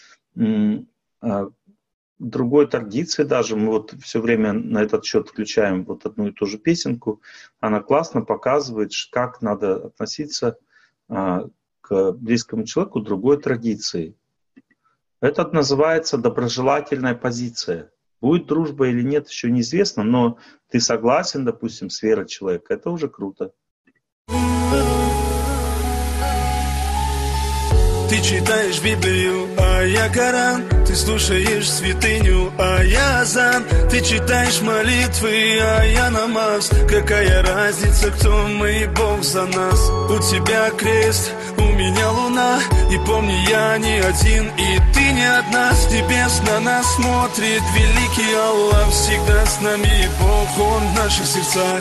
другой традиции даже. Мы вот все время на этот счет включаем вот одну и ту же песенку. Она классно показывает, как надо относиться к близкому человеку другой традиции. Это называется доброжелательная позиция. Будет дружба или нет, еще неизвестно, но ты согласен, допустим, с верой человека, это уже круто. Ты читаешь Библию, а я Коран. Ты слушаешь святыню, а я азан. Ты читаешь молитвы, а я намаз. Какая разница, кто мы, Бог за нас. У тебя крест, у меня луна. И помни, я не один, и ты не одна. С небес на нас смотрит великий Аллах. Всегда с нами Бог, Он в наших сердцах.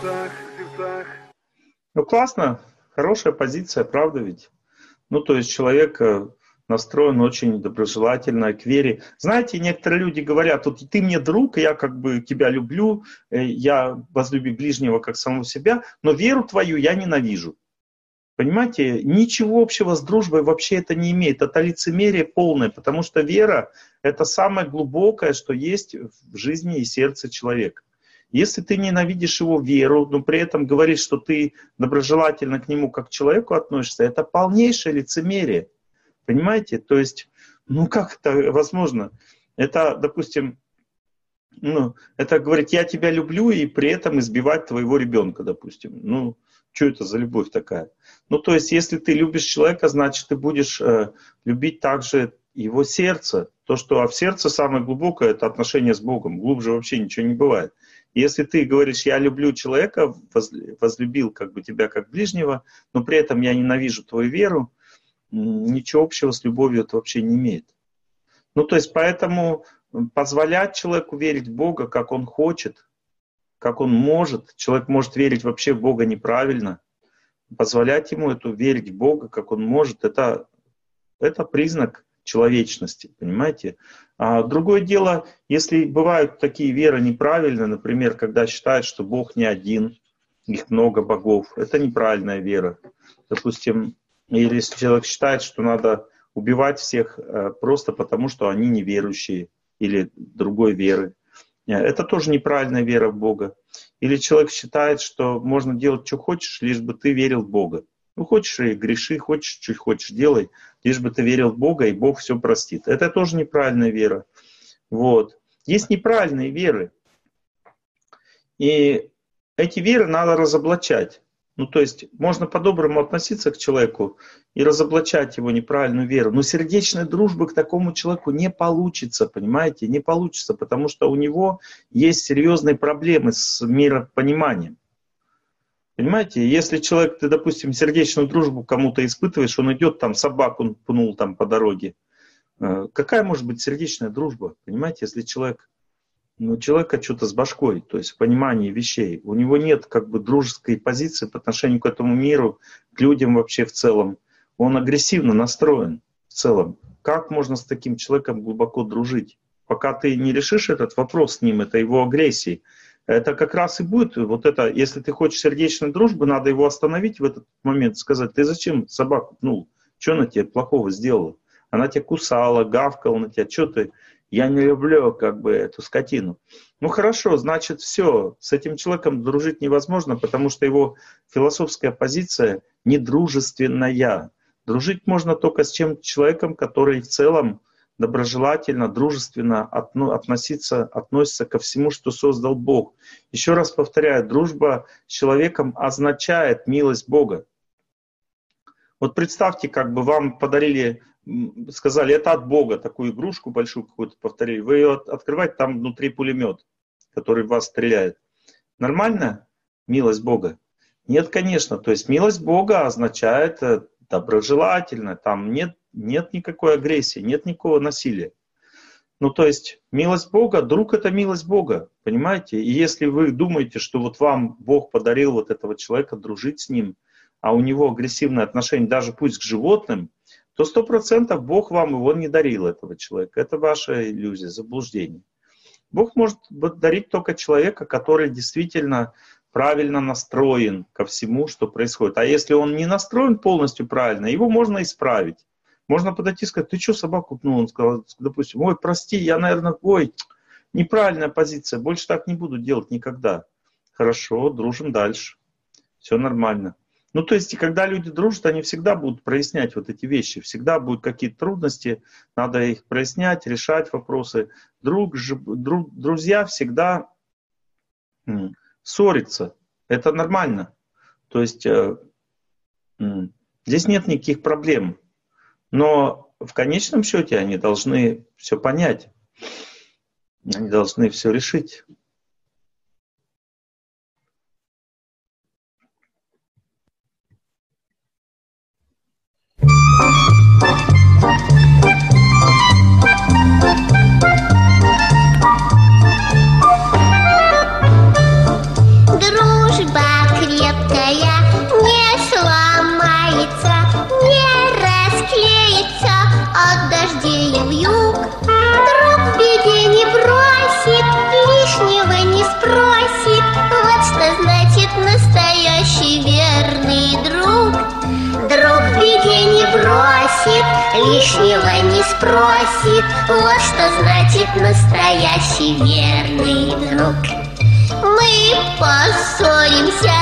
Ну классно, хорошая позиция, правда ведь? Ну, то есть человек настроен очень доброжелательно к вере. Знаете, некоторые люди говорят, вот ты мне друг, я как бы тебя люблю, я возлюби ближнего как самого себя, но веру твою я ненавижу. Понимаете, ничего общего с дружбой вообще это не имеет. Это лицемерие полное, потому что вера — это самое глубокое, что есть в жизни и сердце человека. Если ты ненавидишь его веру, но при этом говоришь, что ты доброжелательно к нему как к человеку относишься, это полнейшее лицемерие. Понимаете? То есть, ну как это возможно? Это, допустим, ну, это говорить, я тебя люблю, и при этом избивать твоего ребенка, допустим. Ну, что это за любовь такая? Ну, то есть, если ты любишь человека, значит, ты будешь э, любить также его сердце. То, что а в сердце самое глубокое, это отношение с Богом. Глубже вообще ничего не бывает. Если ты говоришь, я люблю человека, возлюбил как бы тебя как ближнего, но при этом я ненавижу твою веру, ничего общего с любовью это вообще не имеет. Ну, то есть, поэтому позволять человеку верить в Бога, как он хочет, как он может. Человек может верить вообще в Бога неправильно. Позволять ему эту верить в Бога, как он может, это, это признак человечности, понимаете? А другое дело, если бывают такие веры неправильные, например, когда считают, что Бог не один, их много богов, это неправильная вера. Допустим, или если человек считает, что надо убивать всех просто потому, что они неверующие или другой веры, это тоже неправильная вера в Бога. Или человек считает, что можно делать, что хочешь, лишь бы ты верил в Бога. Ну, хочешь и греши, хочешь, что хочешь делай, лишь бы ты верил в Бога, и Бог все простит. Это тоже неправильная вера. Вот. Есть неправильные веры. И эти веры надо разоблачать. Ну, то есть можно по-доброму относиться к человеку и разоблачать его неправильную веру. Но сердечной дружбы к такому человеку не получится, понимаете? Не получится, потому что у него есть серьезные проблемы с миропониманием. Понимаете, если человек, ты, допустим, сердечную дружбу кому-то испытываешь, он идет там, собаку пнул там по дороге. Какая может быть сердечная дружба? Понимаете, если человек, ну, человека что-то с башкой, то есть в понимании вещей. У него нет как бы дружеской позиции по отношению к этому миру, к людям вообще в целом. Он агрессивно настроен в целом. Как можно с таким человеком глубоко дружить? Пока ты не решишь этот вопрос с ним, это его агрессии. Это как раз и будет, вот это, если ты хочешь сердечной дружбы, надо его остановить в этот момент, сказать, ты зачем собаку пнул? Что она тебе плохого сделала? Она тебя кусала, гавкала на тебя, что ты? Я не люблю как бы эту скотину. Ну хорошо, значит все, с этим человеком дружить невозможно, потому что его философская позиция недружественная. Дружить можно только с тем человеком, который в целом доброжелательно, дружественно относиться, относиться ко всему, что создал Бог. Еще раз повторяю, дружба с человеком означает милость Бога. Вот представьте, как бы вам подарили, сказали, это от Бога, такую игрушку большую какую-то повторили. Вы ее открываете, там внутри пулемет, который в вас стреляет. Нормально милость Бога? Нет, конечно. То есть милость Бога означает доброжелательно, там нет, нет никакой агрессии, нет никакого насилия. Ну, то есть милость Бога, друг — это милость Бога, понимаете? И если вы думаете, что вот вам Бог подарил вот этого человека, дружить с ним, а у него агрессивное отношение, даже пусть к животным, то сто процентов Бог вам его не дарил, этого человека. Это ваша иллюзия, заблуждение. Бог может дарить только человека, который действительно правильно настроен ко всему, что происходит. А если он не настроен полностью правильно, его можно исправить. Можно подойти и сказать, ты что собаку пнул? Он сказал, допустим, ой, прости, я, наверное, ой, неправильная позиция, больше так не буду делать никогда. Хорошо, дружим дальше. Все нормально. Ну, то есть, когда люди дружат, они всегда будут прояснять вот эти вещи. Всегда будут какие-то трудности, надо их прояснять, решать вопросы. Друг, друг, друзья всегда м, ссорятся. Это нормально. То есть, э, м, здесь нет никаких проблем. Но в конечном счете они должны все понять. Они должны все решить. Дружба крепкая не сломается, не расклеится от дождей и вьюг. Друг в беде не бросит, лишнего не спросит. Вот что значит настоящий верный друг. Друг в беде не бросит, лишнего не спросит. Вот что значит настоящий верный друг. Мы поссоримся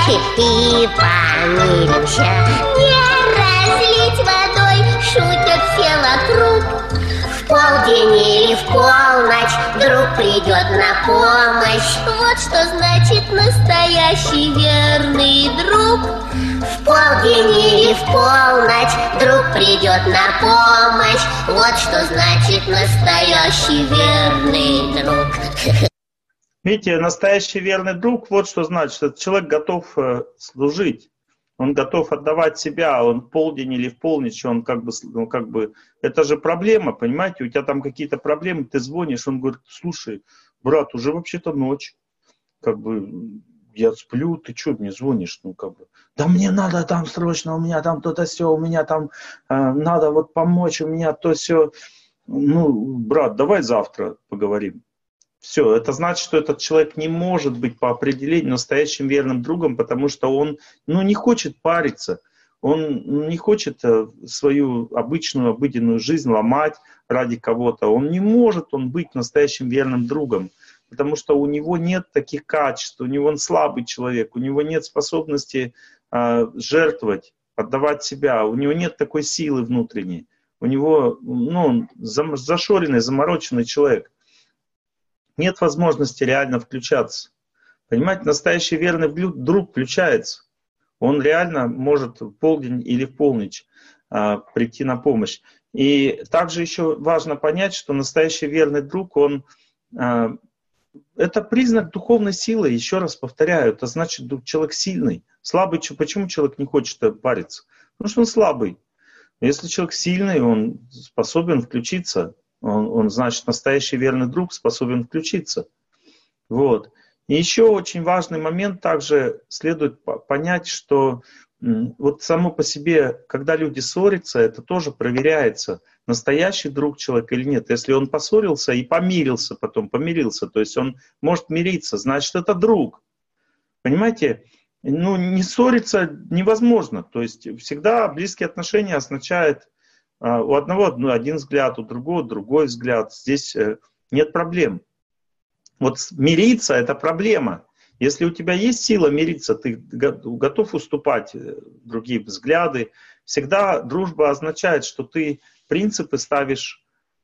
и помиримся, не разлить водой, шутят все вокруг. В полдень или в полночь друг придет на помощь. Вот что значит настоящий верный друг. В полдень или в полночь друг придет на помощь. Вот что значит настоящий верный друг. Видите, настоящий верный друг, вот что значит. Этот человек готов служить, он готов отдавать себя, он в полдень или в полночь, он как бы, ну, как бы, это же проблема, понимаете, у тебя там какие-то проблемы, ты звонишь, он говорит, слушай, брат, уже вообще-то ночь, как бы, я сплю, ты что мне звонишь, ну, как бы, да мне надо там срочно, у меня там то-то все, у меня там э, надо вот помочь, у меня то все, ну, брат, давай завтра поговорим. Все, это значит, что этот человек не может быть по определению настоящим верным другом, потому что он, ну, не хочет париться, он не хочет свою обычную, обыденную жизнь ломать ради кого-то. Он не может он быть настоящим верным другом, потому что у него нет таких качеств, у него он слабый человек, у него нет способности э, жертвовать, отдавать себя, у него нет такой силы внутренней, у него, ну, зашоренный, замороченный человек. Нет возможности реально включаться. Понимаете, настоящий верный друг включается. Он реально может в полдень или в полночь а, прийти на помощь. И также еще важно понять, что настоящий верный друг, он, а, это признак духовной силы. Еще раз повторяю, это значит, человек сильный. Слабый, почему человек не хочет париться? Потому что он слабый. Если человек сильный, он способен включиться. Он, он, значит, настоящий верный друг способен включиться. Вот. И еще очень важный момент также следует понять, что вот само по себе, когда люди ссорятся, это тоже проверяется, настоящий друг человека или нет. Если он поссорился и помирился потом, помирился, то есть он может мириться, значит, это друг. Понимаете? Ну, не ссориться невозможно. То есть всегда близкие отношения означают у одного один взгляд, у другого другой взгляд. Здесь нет проблем. Вот мириться — это проблема. Если у тебя есть сила мириться, ты готов уступать другие взгляды. Всегда дружба означает, что ты принципы ставишь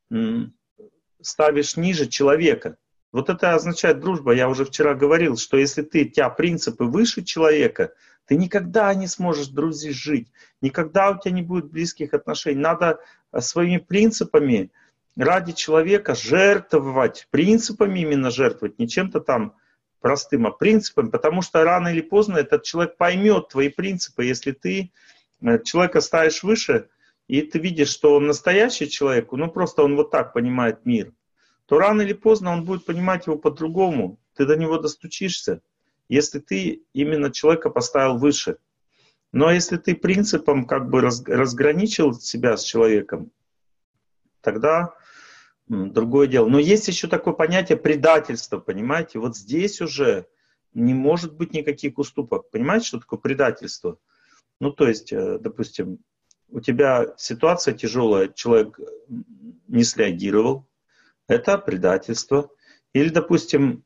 ставишь ниже человека. Вот это означает дружба. Я уже вчера говорил, что если ты, у тебя принципы выше человека, ты никогда не сможешь дружить, жить. Никогда у тебя не будет близких отношений. Надо своими принципами ради человека жертвовать. Принципами именно жертвовать. Не чем-то там простым, а принципами. Потому что рано или поздно этот человек поймет твои принципы. Если ты человека ставишь выше, и ты видишь, что он настоящий человек, ну просто он вот так понимает мир, то рано или поздно он будет понимать его по-другому. Ты до него достучишься, если ты именно человека поставил выше. Но если ты принципом как бы разграничил себя с человеком, тогда другое дело. Но есть еще такое понятие предательства, понимаете? Вот здесь уже не может быть никаких уступок. Понимаете, что такое предательство? Ну, то есть, допустим, у тебя ситуация тяжелая, человек не среагировал, это предательство. Или, допустим,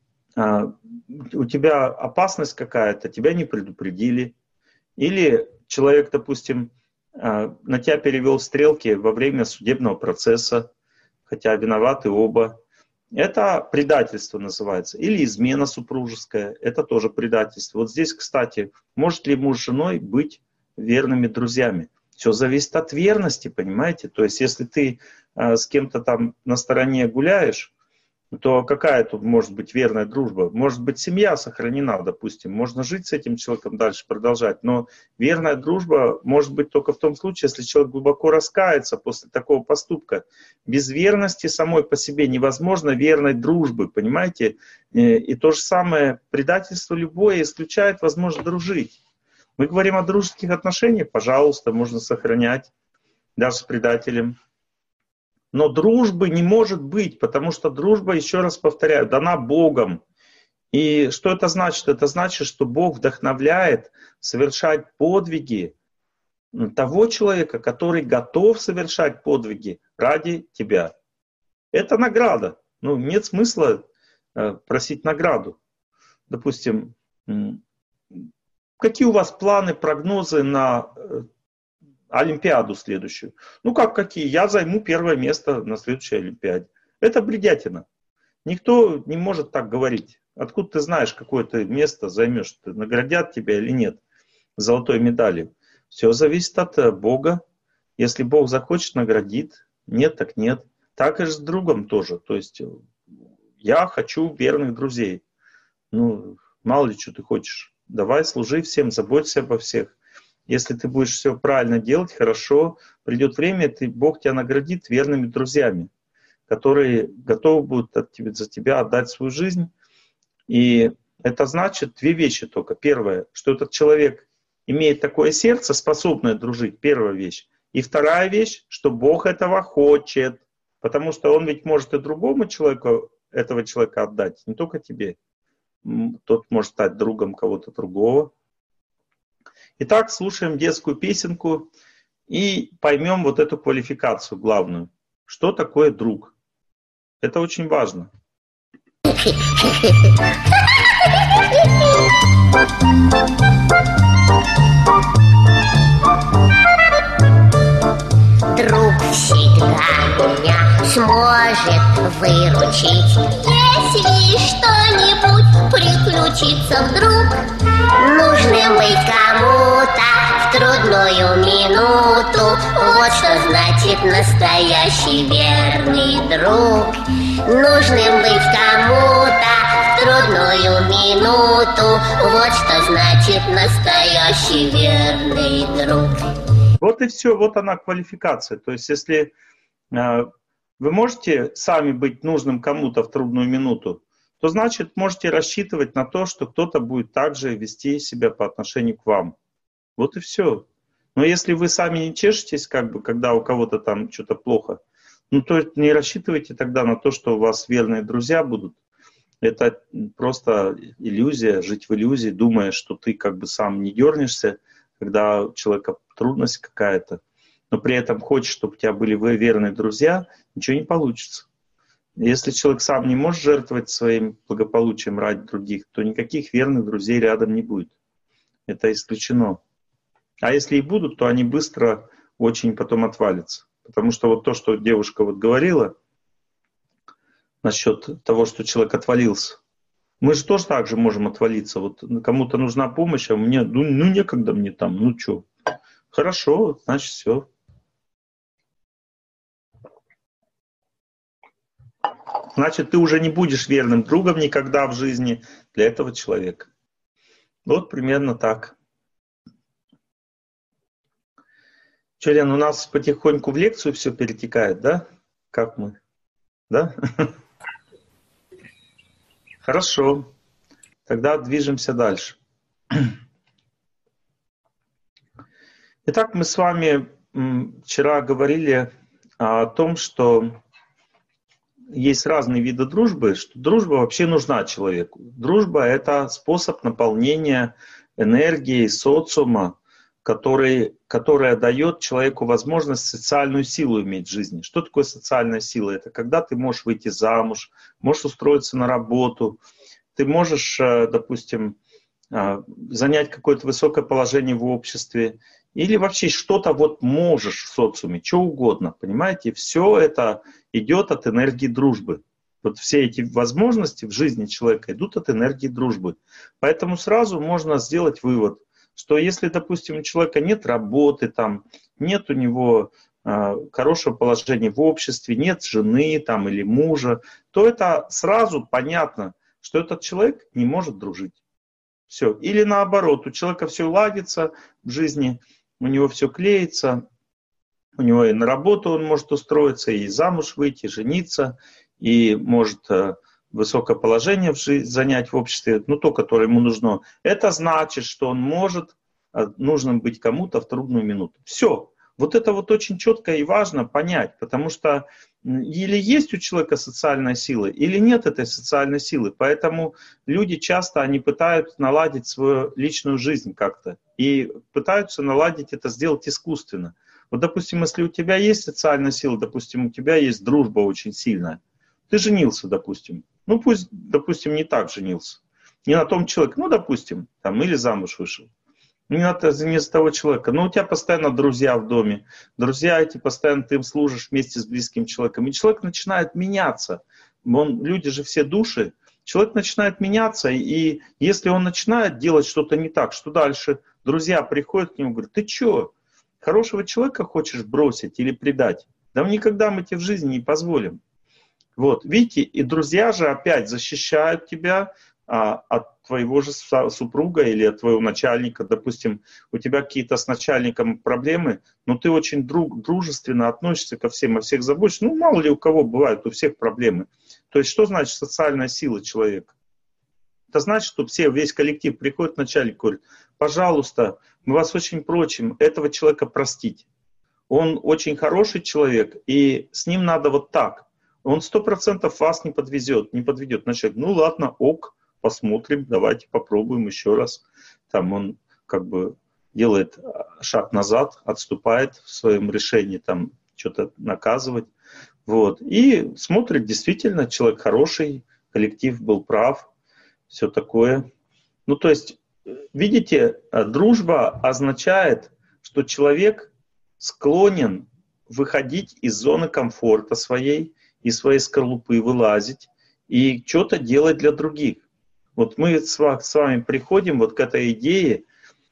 у тебя опасность какая-то, тебя не предупредили. Или человек, допустим, на тебя перевел стрелки во время судебного процесса, хотя виноваты оба. Это предательство называется. Или измена супружеская, это тоже предательство. Вот здесь, кстати, может ли муж с женой быть верными друзьями? Все зависит от верности, понимаете? То есть, если ты э, с кем-то там на стороне гуляешь, то какая тут может быть верная дружба? Может быть, семья сохранена, допустим. Можно жить с этим человеком дальше, продолжать. Но верная дружба может быть только в том случае, если человек глубоко раскается после такого поступка. Без верности самой по себе невозможно верной дружбы, понимаете? И то же самое предательство любое исключает возможность дружить. Мы говорим о дружеских отношениях, пожалуйста, можно сохранять, даже с предателем. Но дружбы не может быть, потому что дружба, еще раз повторяю, дана Богом. И что это значит? Это значит, что Бог вдохновляет совершать подвиги того человека, который готов совершать подвиги ради тебя. Это награда. Ну, нет смысла просить награду. Допустим, какие у вас планы, прогнозы на Олимпиаду следующую? Ну как какие? Я займу первое место на следующей Олимпиаде. Это бредятина. Никто не может так говорить. Откуда ты знаешь, какое ты место займешь? Наградят тебя или нет золотой медалью? Все зависит от Бога. Если Бог захочет, наградит. Нет, так нет. Так и с другом тоже. То есть я хочу верных друзей. Ну, мало ли, что ты хочешь. Давай, служи всем, заботься обо всех. Если ты будешь все правильно делать, хорошо, придет время, ты, Бог тебя наградит верными друзьями, которые готовы будут от тебя, за тебя отдать свою жизнь. И это значит две вещи только. Первое, что этот человек имеет такое сердце, способное дружить. Первая вещь. И вторая вещь, что Бог этого хочет. Потому что Он ведь может и другому человеку этого человека отдать, не только тебе. Тот может стать другом кого-то другого. Итак, слушаем детскую песенку и поймем вот эту квалификацию главную. Что такое друг? Это очень важно. Друг всегда меня сможет выручить, если что-нибудь приключится вдруг. Нужным быть кому-то в трудную минуту, вот что значит настоящий верный друг. Нужным быть кому-то в трудную минуту, вот что значит настоящий верный друг. Вот и все, вот она квалификация. То есть, если э, вы можете сами быть нужным кому-то в трудную минуту, то значит можете рассчитывать на то, что кто-то будет также вести себя по отношению к вам. Вот и все. Но если вы сами не чешетесь, как бы, когда у кого-то там что-то плохо, ну то не рассчитывайте тогда на то, что у вас верные друзья будут. Это просто иллюзия, жить в иллюзии, думая, что ты как бы сам не дернешься, когда у человека трудность какая-то, но при этом хочешь, чтобы у тебя были вы верные друзья, ничего не получится. Если человек сам не может жертвовать своим благополучием ради других, то никаких верных друзей рядом не будет. Это исключено. А если и будут, то они быстро очень потом отвалятся. Потому что вот то, что девушка вот говорила, насчет того, что человек отвалился. Мы же тоже так же можем отвалиться. Вот кому-то нужна помощь, а мне, ну, ну некогда мне там, ну что. Хорошо, значит все. Значит, ты уже не будешь верным другом никогда в жизни для этого человека. Вот примерно так. Че, Лен, у нас потихоньку в лекцию все перетекает, да? Как мы? Да? Хорошо. Тогда движемся дальше. Итак, мы с вами вчера говорили о том, что есть разные виды дружбы, что дружба вообще нужна человеку. Дружба – это способ наполнения энергией социума, который, которая дает человеку возможность социальную силу иметь в жизни. Что такое социальная сила? Это когда ты можешь выйти замуж, можешь устроиться на работу, ты можешь, допустим, занять какое-то высокое положение в обществе, или вообще что-то вот можешь в социуме, что угодно, понимаете? Все это идет от энергии дружбы. Вот все эти возможности в жизни человека идут от энергии дружбы. Поэтому сразу можно сделать вывод, что если, допустим, у человека нет работы, там, нет у него э, хорошего положения в обществе, нет жены там, или мужа, то это сразу понятно, что этот человек не может дружить. Все. Или наоборот, у человека все ладится в жизни, у него все клеится, у него и на работу он может устроиться, и замуж выйти, и жениться, и может э, высокое положение в жизни занять в обществе, ну то, которое ему нужно. Это значит, что он может, э, нужно быть кому-то в трудную минуту. Все. Вот это вот очень четко и важно понять, потому что или есть у человека социальная сила, или нет этой социальной силы. Поэтому люди часто они пытаются наладить свою личную жизнь как-то и пытаются наладить это, сделать искусственно. Вот, допустим, если у тебя есть социальная сила, допустим, у тебя есть дружба очень сильная, ты женился, допустим, ну пусть, допустим, не так женился, не на том человеке, ну, допустим, там, или замуж вышел. Не надо не за того человека. Но у тебя постоянно друзья в доме. Друзья эти постоянно ты им служишь вместе с близким человеком. И человек начинает меняться. Он, люди же все души. Человек начинает меняться. И если он начинает делать что-то не так, что дальше? Друзья приходят к нему и говорят: ты что, хорошего человека хочешь бросить или предать? Да никогда мы тебе в жизни не позволим. Вот, видите, и друзья же опять защищают тебя а, от твоего же супруга или от твоего начальника. Допустим, у тебя какие-то с начальником проблемы, но ты очень друг, дружественно относишься ко всем, о всех заботишься. Ну, мало ли у кого бывают, у всех проблемы. То есть, что значит социальная сила человека? Это значит, что все, весь коллектив приходит к начальнику и говорит: пожалуйста, мы вас очень просим этого человека простить. Он очень хороший человек, и с ним надо вот так. Он сто процентов вас не подвезет, не подведет. Начальник: ну ладно, ок, посмотрим, давайте попробуем еще раз. Там он как бы делает шаг назад, отступает в своем решении, там что-то наказывать. Вот. И смотрит, действительно, человек хороший, коллектив был прав, все такое. Ну, то есть, видите, дружба означает, что человек склонен выходить из зоны комфорта своей, из своей скорлупы вылазить и что-то делать для других. Вот мы с вами приходим вот к этой идее,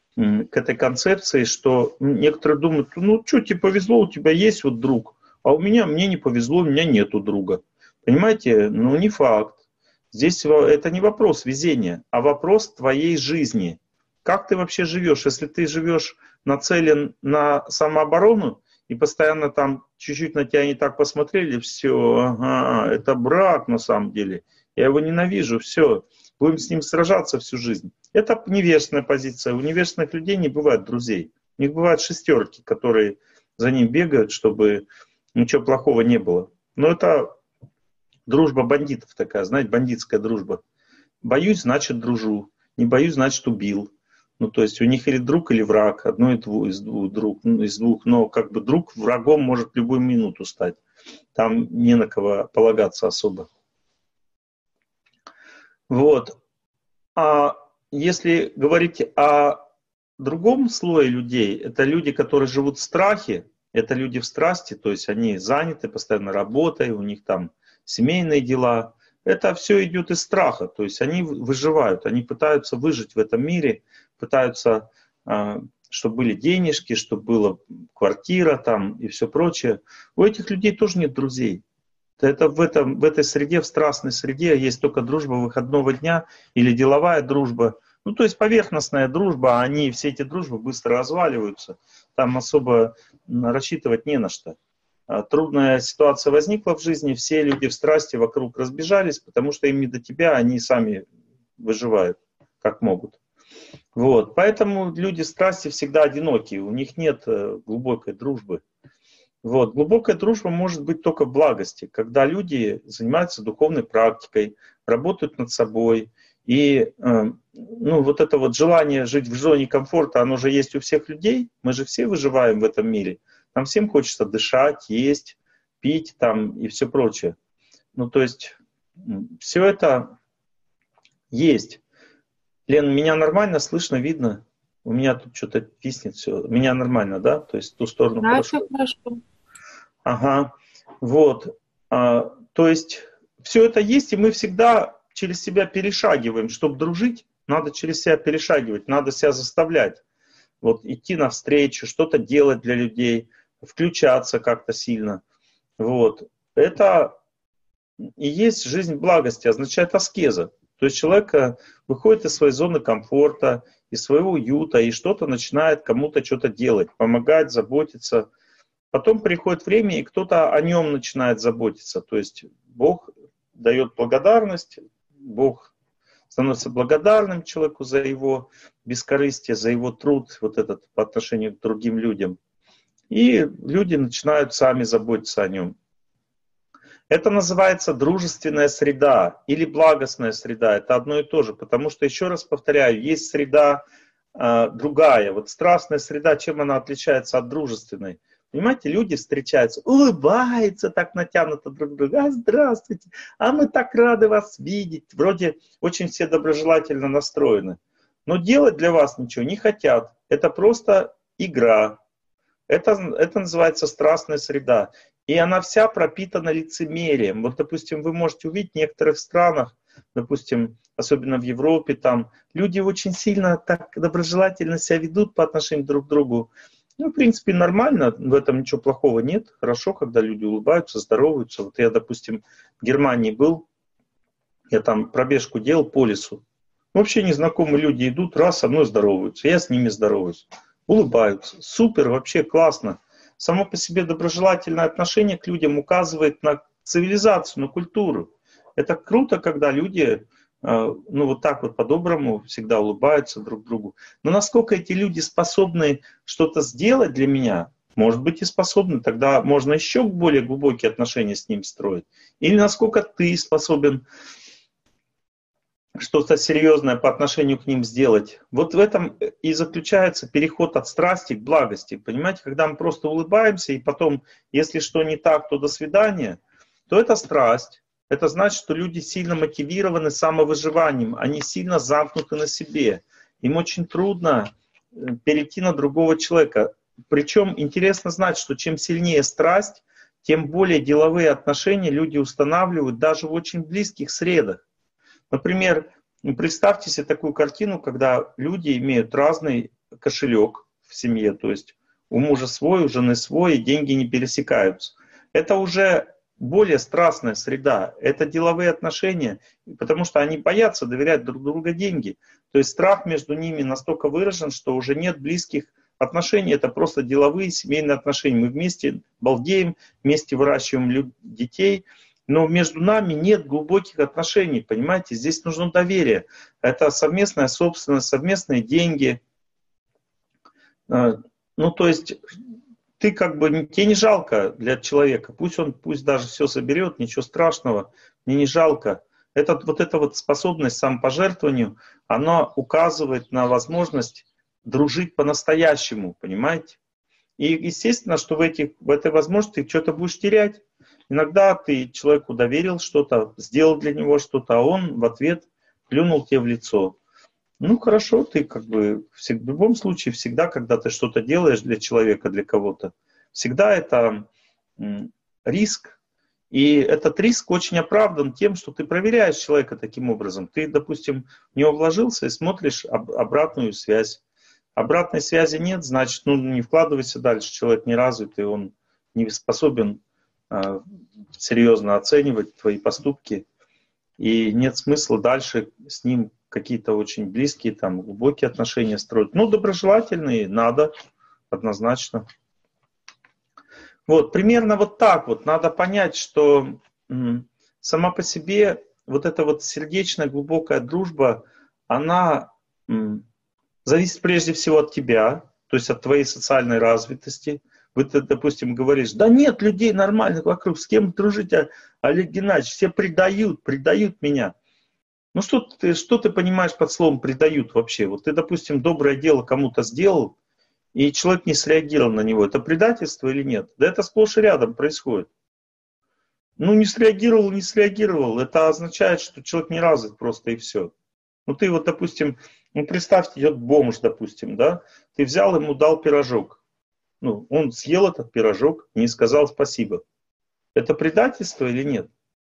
к этой концепции, что некоторые думают: ну что, тебе повезло, у тебя есть вот друг, а у меня, мне не повезло, у меня нету друга. Понимаете? Ну не факт. Здесь это не вопрос везения, а вопрос твоей жизни. Как ты вообще живешь? Если ты живешь нацелен на самооборону и постоянно там чуть-чуть на тебя не так посмотрели, все, ага, это брак на самом деле, я его ненавижу, все. Будем с ним сражаться всю жизнь. Это невежественная позиция. У невежественных людей не бывает друзей. У них бывают шестерки, которые за ним бегают, чтобы ничего плохого не было. Но это дружба бандитов такая, знаете, бандитская дружба. Боюсь, значит дружу. Не боюсь, значит убил. Ну, то есть у них или друг, или враг. Одно из двух, из двух, друг, из двух. Но как бы друг врагом может любую минуту стать. Там не на кого полагаться особо. Вот. А если говорить о другом слое людей, это люди, которые живут в страхе, это люди в страсти, то есть они заняты постоянно работой, у них там семейные дела. Это все идет из страха, то есть они выживают, они пытаются выжить в этом мире, пытаются, чтобы были денежки, чтобы была квартира там и все прочее. У этих людей тоже нет друзей. Это в, этом, в этой среде, в страстной среде есть только дружба выходного дня или деловая дружба. Ну, то есть поверхностная дружба, они, все эти дружбы быстро разваливаются. Там особо рассчитывать не на что. Трудная ситуация возникла в жизни, все люди в страсти вокруг разбежались, потому что им не до тебя, они сами выживают, как могут. Вот. Поэтому люди в страсти всегда одиноки, у них нет глубокой дружбы. Вот. Глубокая дружба может быть только в благости, когда люди занимаются духовной практикой, работают над собой. И ну, вот это вот желание жить в зоне комфорта, оно же есть у всех людей, мы же все выживаем в этом мире. Нам всем хочется дышать, есть, пить там и все прочее. Ну, то есть, все это есть. Лен, меня нормально слышно, видно? У меня тут что-то виснет все. Меня нормально, да? То есть, в ту сторону да, хорошо? все хорошо. Ага, вот. А, то есть, все это есть, и мы всегда через себя перешагиваем. Чтобы дружить, надо через себя перешагивать, надо себя заставлять. Вот, идти навстречу, что-то делать для людей, включаться как-то сильно. Вот. Это и есть жизнь благости, означает аскеза. То есть человек выходит из своей зоны комфорта, из своего уюта и что-то начинает кому-то что-то делать, помогать, заботиться. Потом приходит время, и кто-то о нем начинает заботиться. То есть Бог дает благодарность, Бог становится благодарным человеку за его бескорыстие, за его труд вот этот по отношению к другим людям. И люди начинают сами заботиться о нем. Это называется дружественная среда или благостная среда. Это одно и то же, потому что, еще раз повторяю, есть среда э, другая. Вот страстная среда, чем она отличается от дружественной? Понимаете, люди встречаются, улыбаются так натянуто друг другу. А, здравствуйте, а мы так рады вас видеть. Вроде очень все доброжелательно настроены. Но делать для вас ничего не хотят. Это просто игра. Это, это называется страстная среда. И она вся пропитана лицемерием. Вот, допустим, вы можете увидеть в некоторых странах, допустим, особенно в Европе, там люди очень сильно так доброжелательно себя ведут по отношению друг к другу. Ну, в принципе, нормально, в этом ничего плохого нет. Хорошо, когда люди улыбаются, здороваются. Вот я, допустим, в Германии был, я там пробежку делал по лесу. Вообще незнакомые люди идут, раз, со мной здороваются, я с ними здороваюсь. Улыбаются. Супер, вообще классно. Само по себе доброжелательное отношение к людям указывает на цивилизацию, на культуру. Это круто, когда люди, ну вот так вот по-доброму всегда улыбаются друг другу. Но насколько эти люди способны что-то сделать для меня, может быть и способны, тогда можно еще более глубокие отношения с ним строить. Или насколько ты способен что-то серьезное по отношению к ним сделать. Вот в этом и заключается переход от страсти к благости. Понимаете, когда мы просто улыбаемся, и потом, если что не так, то до свидания, то это страсть. Это значит, что люди сильно мотивированы самовыживанием, они сильно замкнуты на себе. Им очень трудно перейти на другого человека. Причем интересно знать, что чем сильнее страсть, тем более деловые отношения люди устанавливают даже в очень близких средах. Например, представьте себе такую картину, когда люди имеют разный кошелек в семье, то есть у мужа свой, у жены свой, и деньги не пересекаются. Это уже более страстная среда, это деловые отношения, потому что они боятся доверять друг другу деньги. То есть страх между ними настолько выражен, что уже нет близких отношений, это просто деловые семейные отношения. Мы вместе балдеем, вместе выращиваем детей, но между нами нет глубоких отношений, понимаете? Здесь нужно доверие. Это совместная собственность, совместные деньги. Ну, то есть, ты как бы, тебе не жалко для человека. Пусть он, пусть даже все соберет, ничего страшного, мне не жалко. Это, вот эта вот способность к самопожертвованию, она указывает на возможность дружить по-настоящему, понимаете? И естественно, что в, этих, в этой возможности ты что-то будешь терять. Иногда ты человеку доверил что-то, сделал для него что-то, а он в ответ плюнул тебе в лицо. Ну хорошо, ты как бы в любом случае всегда, когда ты что-то делаешь для человека, для кого-то, всегда это риск И этот риск очень оправдан тем, что ты проверяешь человека таким образом. Ты, допустим, в него вложился и смотришь об, обратную связь. Обратной связи нет, значит, ну, не вкладывайся дальше. Человек не развитый, он не способен э, серьезно оценивать твои поступки. И нет смысла дальше с ним какие-то очень близкие, там, глубокие отношения строить. Ну, доброжелательные надо, однозначно. Вот, примерно вот так вот. Надо понять, что м, сама по себе вот эта вот сердечная, глубокая дружба, она м, зависит прежде всего от тебя, то есть от твоей социальной развитости. Вы, ты, допустим, говоришь, да нет людей нормальных вокруг, с кем дружить, Олег Геннадьевич, все предают, предают меня. Ну что ты, что ты понимаешь под словом предают вообще? Вот ты, допустим, доброе дело кому-то сделал, и человек не среагировал на него. Это предательство или нет? Да это сплошь и рядом происходит. Ну не среагировал, не среагировал. Это означает, что человек не развит просто и все. Ну ты вот, допустим, ну представьте, идет бомж, допустим, да? Ты взял ему, дал пирожок. Ну, он съел этот пирожок, не сказал спасибо. Это предательство или нет?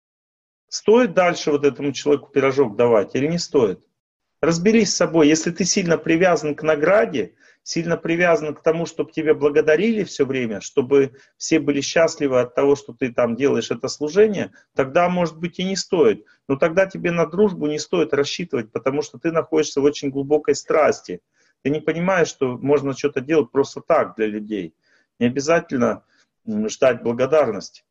Стоит дальше вот этому человеку пирожок давать или не стоит? Разберись с собой. Если ты сильно привязан к награде, сильно привязан к тому, чтобы тебя благодарили все время, чтобы все были счастливы от того, что ты там делаешь это служение, тогда, может быть, и не стоит. Но тогда тебе на дружбу не стоит рассчитывать, потому что ты находишься в очень глубокой страсти. Ты не понимаешь, что можно что-то делать просто так для людей. Не обязательно ждать благодарности.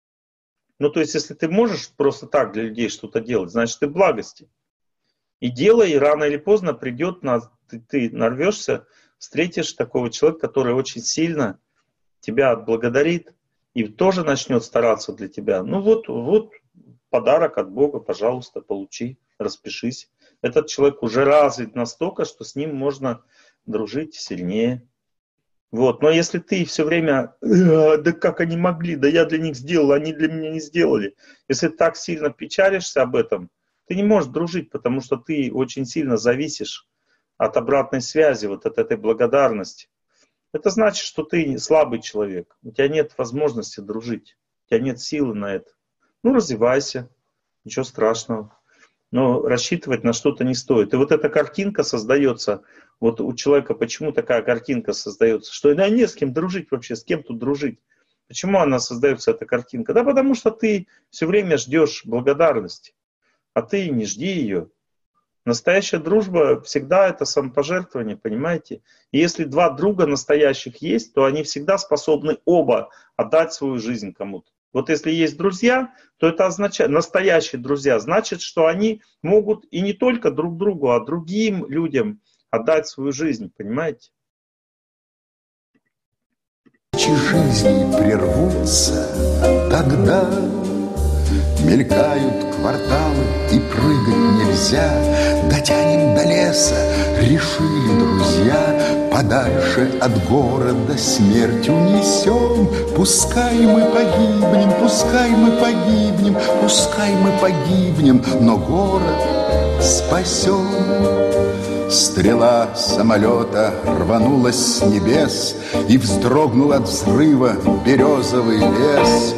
Ну, то есть, если ты можешь просто так для людей что-то делать, значит, ты в благости. И делай, и рано или поздно придет, на, ты, ты нарвешься, встретишь такого человека, который очень сильно тебя отблагодарит и тоже начнет стараться для тебя. Ну вот, вот подарок от Бога, пожалуйста, получи, распишись. Этот человек уже развит настолько, что с ним можно дружить сильнее. Вот. Но если ты все время, э, да как они могли, да я для них сделал, они для меня не сделали. Если ты так сильно печалишься об этом, ты не можешь дружить, потому что ты очень сильно зависишь от обратной связи, вот от этой благодарности. Это значит, что ты слабый человек, у тебя нет возможности дружить, у тебя нет силы на это. Ну, развивайся, ничего страшного. Но рассчитывать на что-то не стоит. И вот эта картинка создается, вот у человека почему такая картинка создается, что да не с кем дружить вообще, с кем тут дружить. Почему она создается, эта картинка? Да потому что ты все время ждешь благодарности, а ты не жди ее. Настоящая дружба всегда это самопожертвование, понимаете? И если два друга настоящих есть, то они всегда способны оба отдать свою жизнь кому-то. Вот если есть друзья, то это означает, настоящие друзья, значит, что они могут и не только друг другу, а другим людям отдать свою жизнь, понимаете? Жизни прервутся, тогда мелькают кварталы и прыгать нельзя. Дотянем до леса, решили друзья, подальше от города смерть унесем. Пускай мы погибнем, пускай мы погибнем, пускай мы погибнем, но город спасем. Стрела самолета рванулась с небес и вздрогнул от взрыва березовый лес.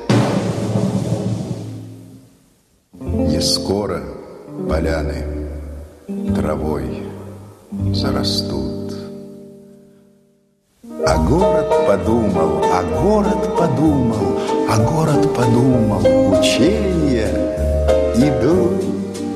Не скоро поляны травой зарастут. А город подумал, а город подумал, а город подумал, учения идут.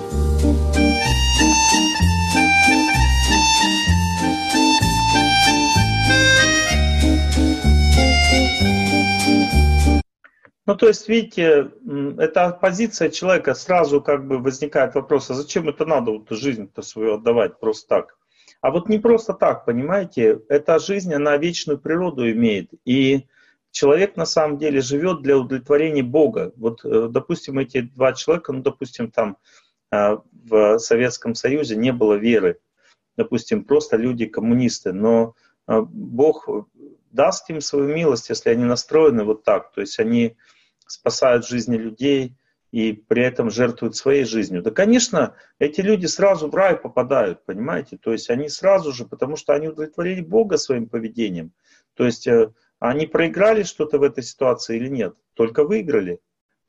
Ну, то есть, видите, это позиция человека, сразу как бы возникает вопрос, а зачем это надо, вот жизнь-то свою отдавать просто так? А вот не просто так, понимаете, эта жизнь, она вечную природу имеет, и человек на самом деле живет для удовлетворения Бога. Вот, допустим, эти два человека, ну, допустим, там в Советском Союзе не было веры, допустим, просто люди-коммунисты, но Бог даст им свою милость, если они настроены вот так, то есть они спасают жизни людей и при этом жертвуют своей жизнью. Да, конечно, эти люди сразу в рай попадают, понимаете? То есть они сразу же, потому что они удовлетворили Бога своим поведением. То есть они проиграли что-то в этой ситуации или нет? Только выиграли.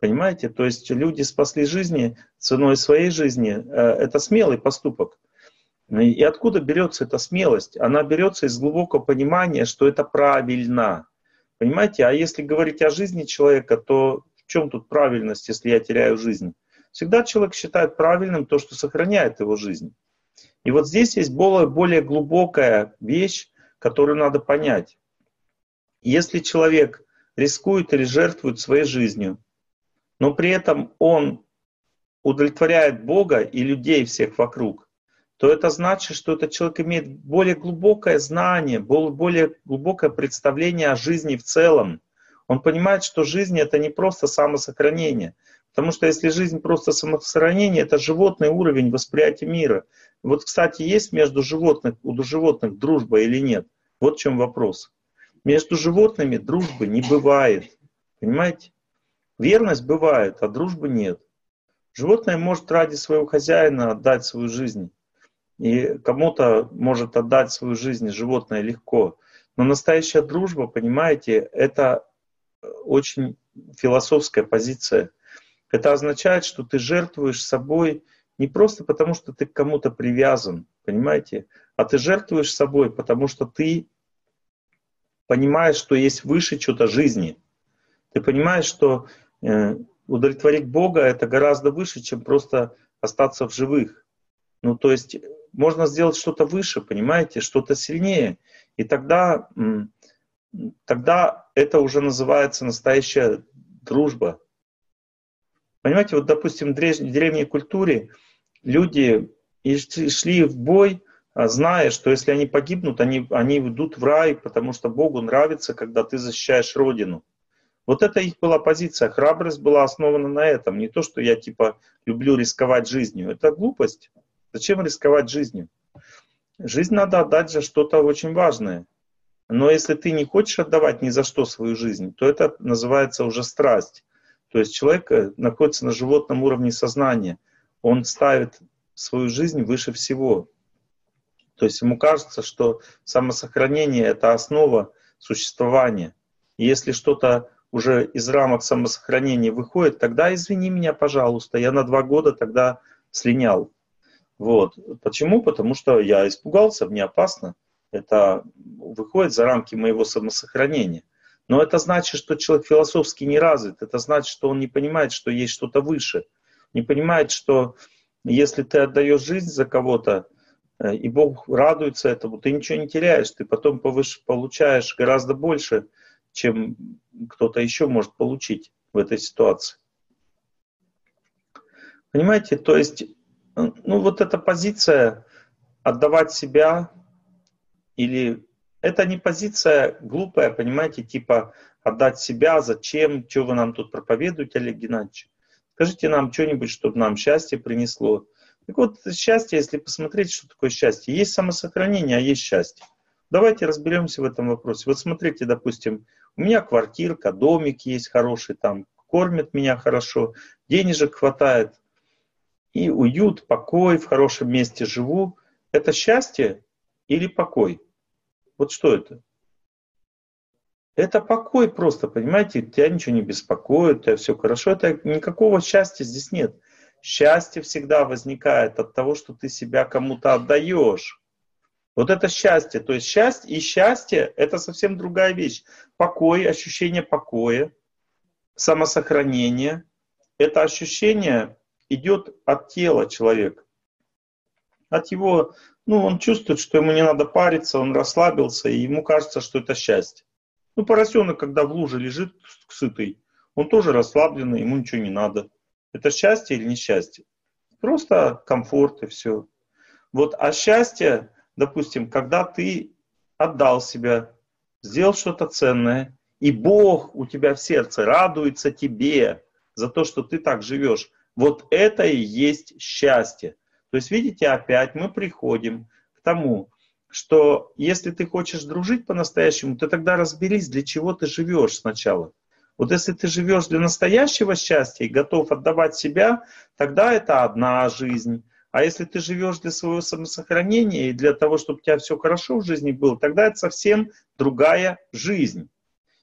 Понимаете? То есть люди спасли жизни ценой своей жизни. Это смелый поступок. И откуда берется эта смелость? Она берется из глубокого понимания, что это правильно. Понимаете? А если говорить о жизни человека, то в чем тут правильность, если я теряю жизнь? Всегда человек считает правильным то, что сохраняет его жизнь. И вот здесь есть более, более глубокая вещь, которую надо понять. Если человек рискует или жертвует своей жизнью, но при этом он удовлетворяет Бога и людей всех вокруг, то это значит, что этот человек имеет более глубокое знание, более глубокое представление о жизни в целом. Он понимает, что жизнь — это не просто самосохранение. Потому что если жизнь просто самосохранение, это животный уровень восприятия мира. Вот, кстати, есть между животных, у животных дружба или нет? Вот в чем вопрос. Между животными дружбы не бывает. Понимаете? Верность бывает, а дружбы нет. Животное может ради своего хозяина отдать свою жизнь. И кому-то может отдать свою жизнь животное легко. Но настоящая дружба, понимаете, это очень философская позиция. Это означает, что ты жертвуешь собой не просто потому, что ты к кому-то привязан, понимаете, а ты жертвуешь собой, потому что ты понимаешь, что есть выше что-то жизни. Ты понимаешь, что э, удовлетворить Бога — это гораздо выше, чем просто остаться в живых. Ну, то есть можно сделать что-то выше, понимаете, что-то сильнее. И тогда, тогда это уже называется настоящая дружба. Понимаете, вот, допустим, в древней культуре люди шли в бой, зная, что если они погибнут, они, они идут в рай, потому что Богу нравится, когда ты защищаешь Родину. Вот это их была позиция. Храбрость была основана на этом. Не то, что я типа люблю рисковать жизнью. Это глупость. Зачем рисковать жизнью? Жизнь надо отдать за что-то очень важное. Но если ты не хочешь отдавать ни за что свою жизнь, то это называется уже страсть. То есть человек находится на животном уровне сознания. Он ставит свою жизнь выше всего. То есть ему кажется, что самосохранение — это основа существования. И если что-то уже из рамок самосохранения выходит, тогда извини меня, пожалуйста, я на два года тогда слинял. Вот. Почему? Потому что я испугался, мне опасно. Это выходит за рамки моего самосохранения. Но это значит, что человек философски не развит. Это значит, что он не понимает, что есть что-то выше. Не понимает, что если ты отдаешь жизнь за кого-то, и Бог радуется этому, ты ничего не теряешь. Ты потом повыше получаешь гораздо больше, чем кто-то еще может получить в этой ситуации. Понимаете? То есть, ну вот эта позиция отдавать себя, или это не позиция глупая, понимаете, типа отдать себя, зачем, что вы нам тут проповедуете, Олег Геннадьевич? Скажите нам что-нибудь, чтобы нам счастье принесло. Так вот, счастье, если посмотреть, что такое счастье, есть самосохранение, а есть счастье. Давайте разберемся в этом вопросе. Вот смотрите, допустим, у меня квартирка, домик есть хороший, там кормят меня хорошо, денежек хватает, и уют, покой, в хорошем месте живу. Это счастье или покой? Вот что это? Это покой просто, понимаете, тебя ничего не беспокоит, у тебя все хорошо. Это никакого счастья здесь нет. Счастье всегда возникает от того, что ты себя кому-то отдаешь. Вот это счастье. То есть счастье и счастье — это совсем другая вещь. Покой, ощущение покоя, самосохранение — это ощущение идет от тела человека. От его, ну, он чувствует, что ему не надо париться, он расслабился, и ему кажется, что это счастье. Ну, поросенок, когда в луже лежит сытый, он тоже расслабленный, ему ничего не надо. Это счастье или несчастье? Просто комфорт и все. Вот, а счастье, допустим, когда ты отдал себя, сделал что-то ценное, и Бог у тебя в сердце радуется тебе за то, что ты так живешь. Вот это и есть счастье. То есть, видите, опять мы приходим к тому, что если ты хочешь дружить по-настоящему, то тогда разберись, для чего ты живешь сначала. Вот если ты живешь для настоящего счастья и готов отдавать себя, тогда это одна жизнь. А если ты живешь для своего самосохранения и для того, чтобы у тебя все хорошо в жизни было, тогда это совсем другая жизнь.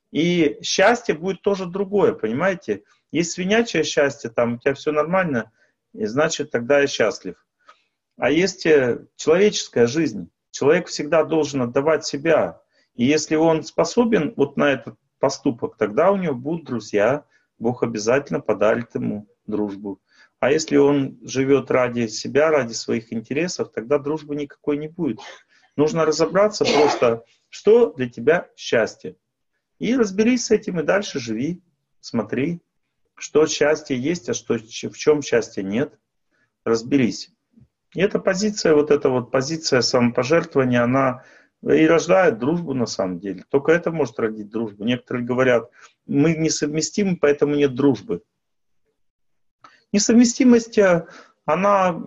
И счастье будет тоже другое, понимаете? Есть свинячье счастье, там у тебя все нормально, и значит, тогда я счастлив. А есть человеческая жизнь. Человек всегда должен отдавать себя. И если он способен вот на этот поступок, тогда у него будут друзья, Бог обязательно подарит ему дружбу. А если он живет ради себя, ради своих интересов, тогда дружбы никакой не будет. Нужно разобраться просто, что для тебя счастье. И разберись с этим, и дальше живи, смотри, что счастье есть, а что, в чем счастье нет. Разберись. И эта позиция, вот эта вот позиция самопожертвования, она и рождает дружбу на самом деле. Только это может родить дружбу. Некоторые говорят, мы несовместимы, поэтому нет дружбы. Несовместимость, она,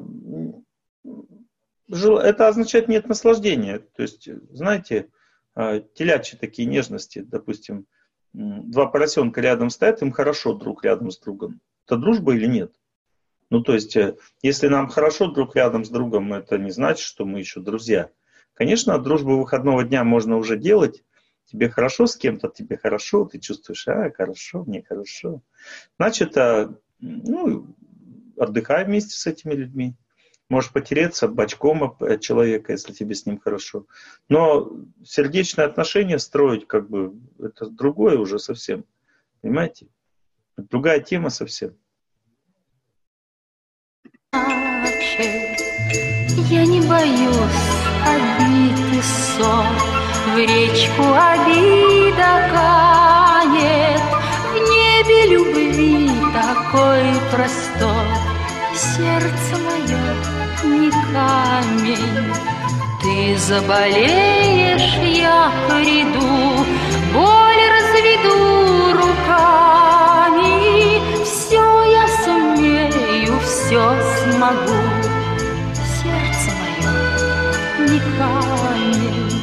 это означает нет наслаждения. То есть, знаете, телячьи такие нежности, допустим, два поросенка рядом стоят, им хорошо друг рядом с другом. Это дружба или нет? Ну, то есть, если нам хорошо друг рядом с другом, это не значит, что мы еще друзья. Конечно, дружбу выходного дня можно уже делать. Тебе хорошо с кем-то, тебе хорошо, ты чувствуешь, а, хорошо, мне хорошо. Значит, ну, отдыхай вместе с этими людьми. Можешь потереться бочком от человека, если тебе с ним хорошо. Но сердечные отношения строить, как бы, это другое уже совсем. Понимаете? Другая тема совсем. Я не боюсь обид и ссор, в речку обида канет, в небе любви такой простор, сердце мое не камень. Ты заболеешь, я приду, боль разведу руками, все я сумею, все смогу, сердце мое не камень.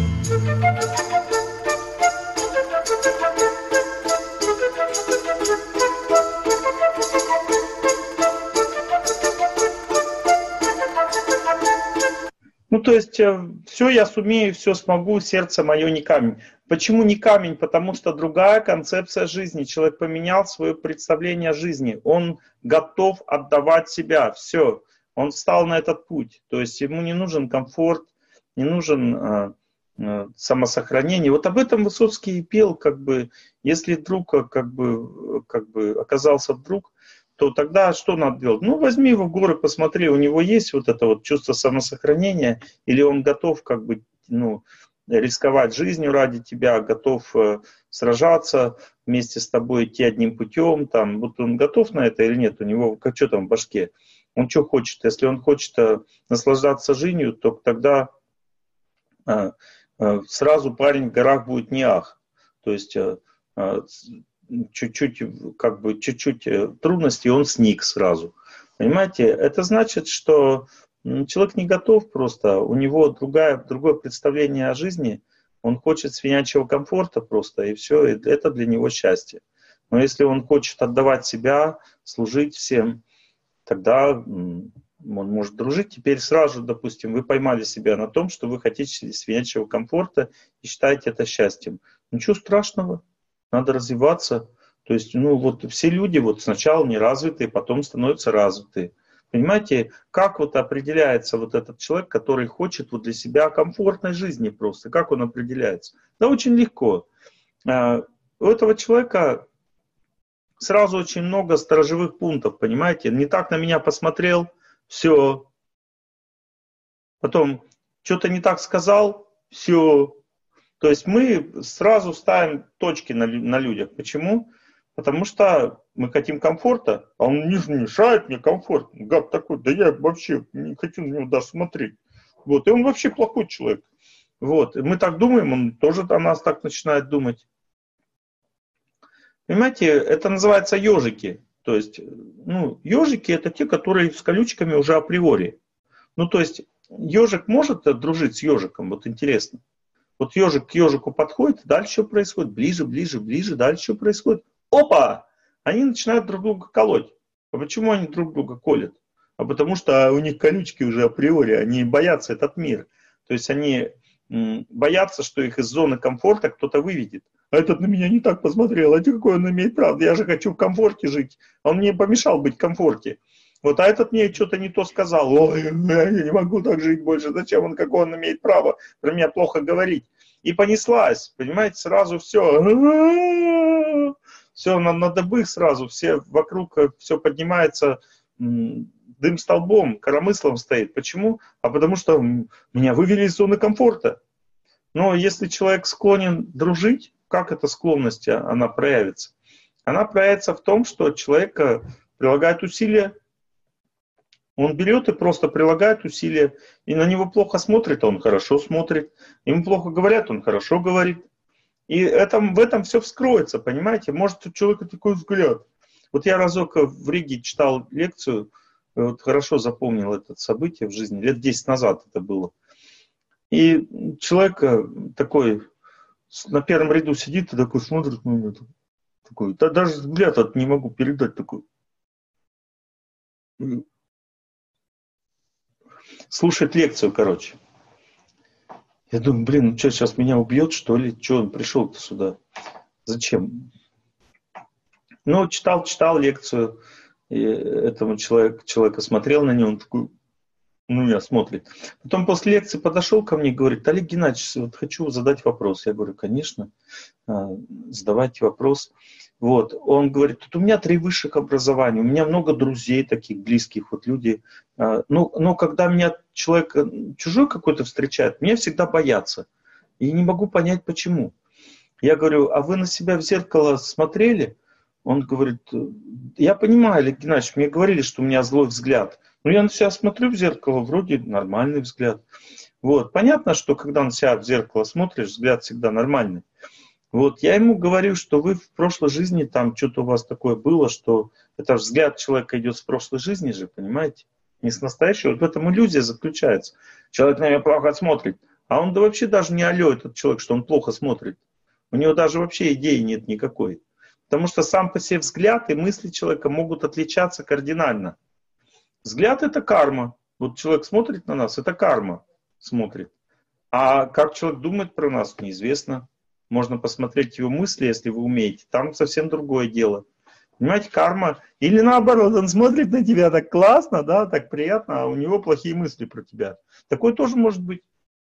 Ну, то есть, все я сумею, все смогу, сердце мое не камень. Почему не камень? Потому что другая концепция жизни. Человек поменял свое представление о жизни. Он готов отдавать себя. Все. Он встал на этот путь. То есть, ему не нужен комфорт, не нужен э, э, самосохранение. Вот об этом Высоцкий и пел, как бы, если друг как бы, как бы оказался вдруг, то тогда что надо делать? Ну, возьми его в горы, посмотри, у него есть вот это вот чувство самосохранения, или он готов как бы, ну, рисковать жизнью ради тебя, готов э, сражаться вместе с тобой, идти одним путем, там, вот он готов на это или нет, у него, как что там в башке, он что хочет, если он хочет э, наслаждаться жизнью, то тогда э, э, сразу парень в горах будет не ах, то есть э, э, чуть-чуть, как бы, чуть-чуть трудностей, он сник сразу. Понимаете, это значит, что человек не готов просто, у него другая, другое представление о жизни, он хочет свинячьего комфорта просто, и все, и это для него счастье. Но если он хочет отдавать себя, служить всем, тогда он может дружить. Теперь сразу, допустим, вы поймали себя на том, что вы хотите свинячьего комфорта и считаете это счастьем. Ничего страшного. Надо развиваться. То есть, ну вот все люди вот сначала неразвитые, потом становятся развитые. Понимаете, как вот определяется вот этот человек, который хочет вот для себя комфортной жизни просто? Как он определяется? Да очень легко. У этого человека сразу очень много сторожевых пунктов, понимаете? Не так на меня посмотрел, все. Потом что-то не так сказал, все. То есть мы сразу ставим точки на, на людях. Почему? Потому что мы хотим комфорта, а он не мешает мне комфорт. Гад такой, да я вообще не хочу на него даже смотреть. Вот. И он вообще плохой человек. Вот. И мы так думаем, он тоже о нас так начинает думать. Понимаете, это называется ежики. То есть, ну, ежики это те, которые с колючками уже априори. Ну, то есть, ежик может дружить с ежиком, вот интересно. Вот ежик к ежику подходит, дальше что происходит? Ближе, ближе, ближе, дальше что происходит? Опа! Они начинают друг друга колоть. А почему они друг друга колят? А потому что у них колючки уже априори, они боятся этот мир. То есть они м, боятся, что их из зоны комфорта кто-то выведет. а этот на меня не так посмотрел, а какой он имеет право, я же хочу в комфорте жить, он мне помешал быть в комфорте. Вот, а этот мне что-то не то сказал, ой, я не могу так жить больше, зачем он, какое он имеет право про меня плохо говорить. И понеслась, понимаете, сразу все, все на, на добых сразу, все вокруг, все поднимается дым столбом, коромыслом стоит. Почему? А потому что меня вывели из зоны комфорта. Но если человек склонен дружить, как эта склонность, она проявится? Она проявится в том, что человек прилагает усилия, он берет и просто прилагает усилия, и на него плохо смотрит, а он хорошо смотрит, ему плохо говорят, он хорошо говорит. И это, в этом все вскроется, понимаете? Может у человека такой взгляд. Вот я разок в Риге читал лекцию, вот хорошо запомнил это событие в жизни, лет десять назад это было. И человек такой на первом ряду сидит и такой смотрит на меня, такой, да даже взгляд от не могу передать такой. Слушает лекцию, короче. Я думаю, блин, ну что, сейчас меня убьет, что ли? Что он пришел-то сюда? Зачем? Ну, читал, читал лекцию. И этому человеку, человека смотрел на него, он такой, ну, меня смотрит. Потом после лекции подошел ко мне и говорит, Олег Геннадьевич, вот хочу задать вопрос. Я говорю, конечно, задавайте вопрос. Вот. Он говорит, тут у меня три высших образования, у меня много друзей таких близких, вот люди. Но, но когда меня человек чужой какой-то встречает, меня всегда боятся. И не могу понять, почему. Я говорю, а вы на себя в зеркало смотрели? Он говорит, я понимаю, Олег Геннадьевич, мне говорили, что у меня злой взгляд. Но я на себя смотрю в зеркало, вроде нормальный взгляд. Вот. Понятно, что когда на себя в зеркало смотришь, взгляд всегда нормальный. Вот. Я ему говорю, что вы в прошлой жизни, там что-то у вас такое было, что это взгляд человека идет с прошлой жизни же, понимаете? Не с настоящего. Вот в этом иллюзия заключается. Человек на меня плохо смотрит. А он да вообще даже не алё, этот человек, что он плохо смотрит. У него даже вообще идеи нет никакой. Потому что сам по себе взгляд и мысли человека могут отличаться кардинально. Взгляд – это карма. Вот человек смотрит на нас, это карма смотрит. А как человек думает про нас, неизвестно. Можно посмотреть его мысли, если вы умеете. Там совсем другое дело. Понимаете, карма. Или наоборот, он смотрит на тебя так классно, да, так приятно, а у него плохие мысли про тебя. Такое тоже может быть.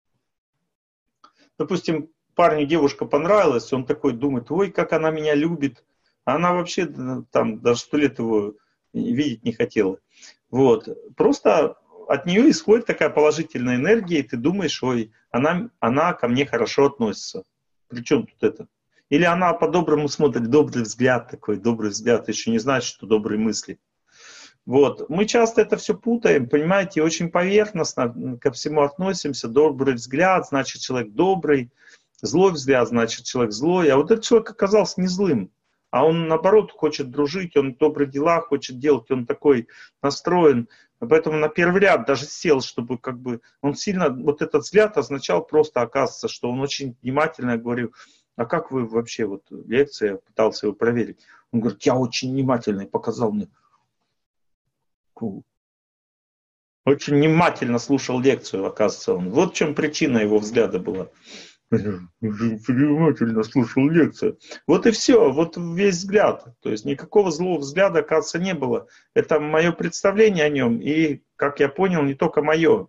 Допустим, парню девушка понравилась, он такой думает, ой, как она меня любит. А она вообще там даже сто лет его видеть не хотела. Вот. Просто от нее исходит такая положительная энергия, и ты думаешь, ой, она, она ко мне хорошо относится. При чем тут это? Или она по-доброму смотрит, добрый взгляд такой, добрый взгляд, еще не значит, что добрые мысли. Вот. Мы часто это все путаем, понимаете, очень поверхностно ко всему относимся. Добрый взгляд, значит, человек добрый. Злой взгляд, значит, человек злой. А вот этот человек оказался не злым. А он, наоборот, хочет дружить, он добрые дела хочет делать, он такой настроен. Поэтому на первый ряд даже сел, чтобы как бы... Он сильно... Вот этот взгляд означал просто, оказывается, что он очень внимательно говорил, а как вы вообще, вот лекция, я пытался его проверить. Он говорит, я очень внимательно, и показал мне. Очень внимательно слушал лекцию, оказывается, он. Вот в чем причина его взгляда была. Внимательно слушал лекцию. Вот и все, вот весь взгляд. То есть никакого злого взгляда, оказывается, не было. Это мое представление о нем, и, как я понял, не только мое.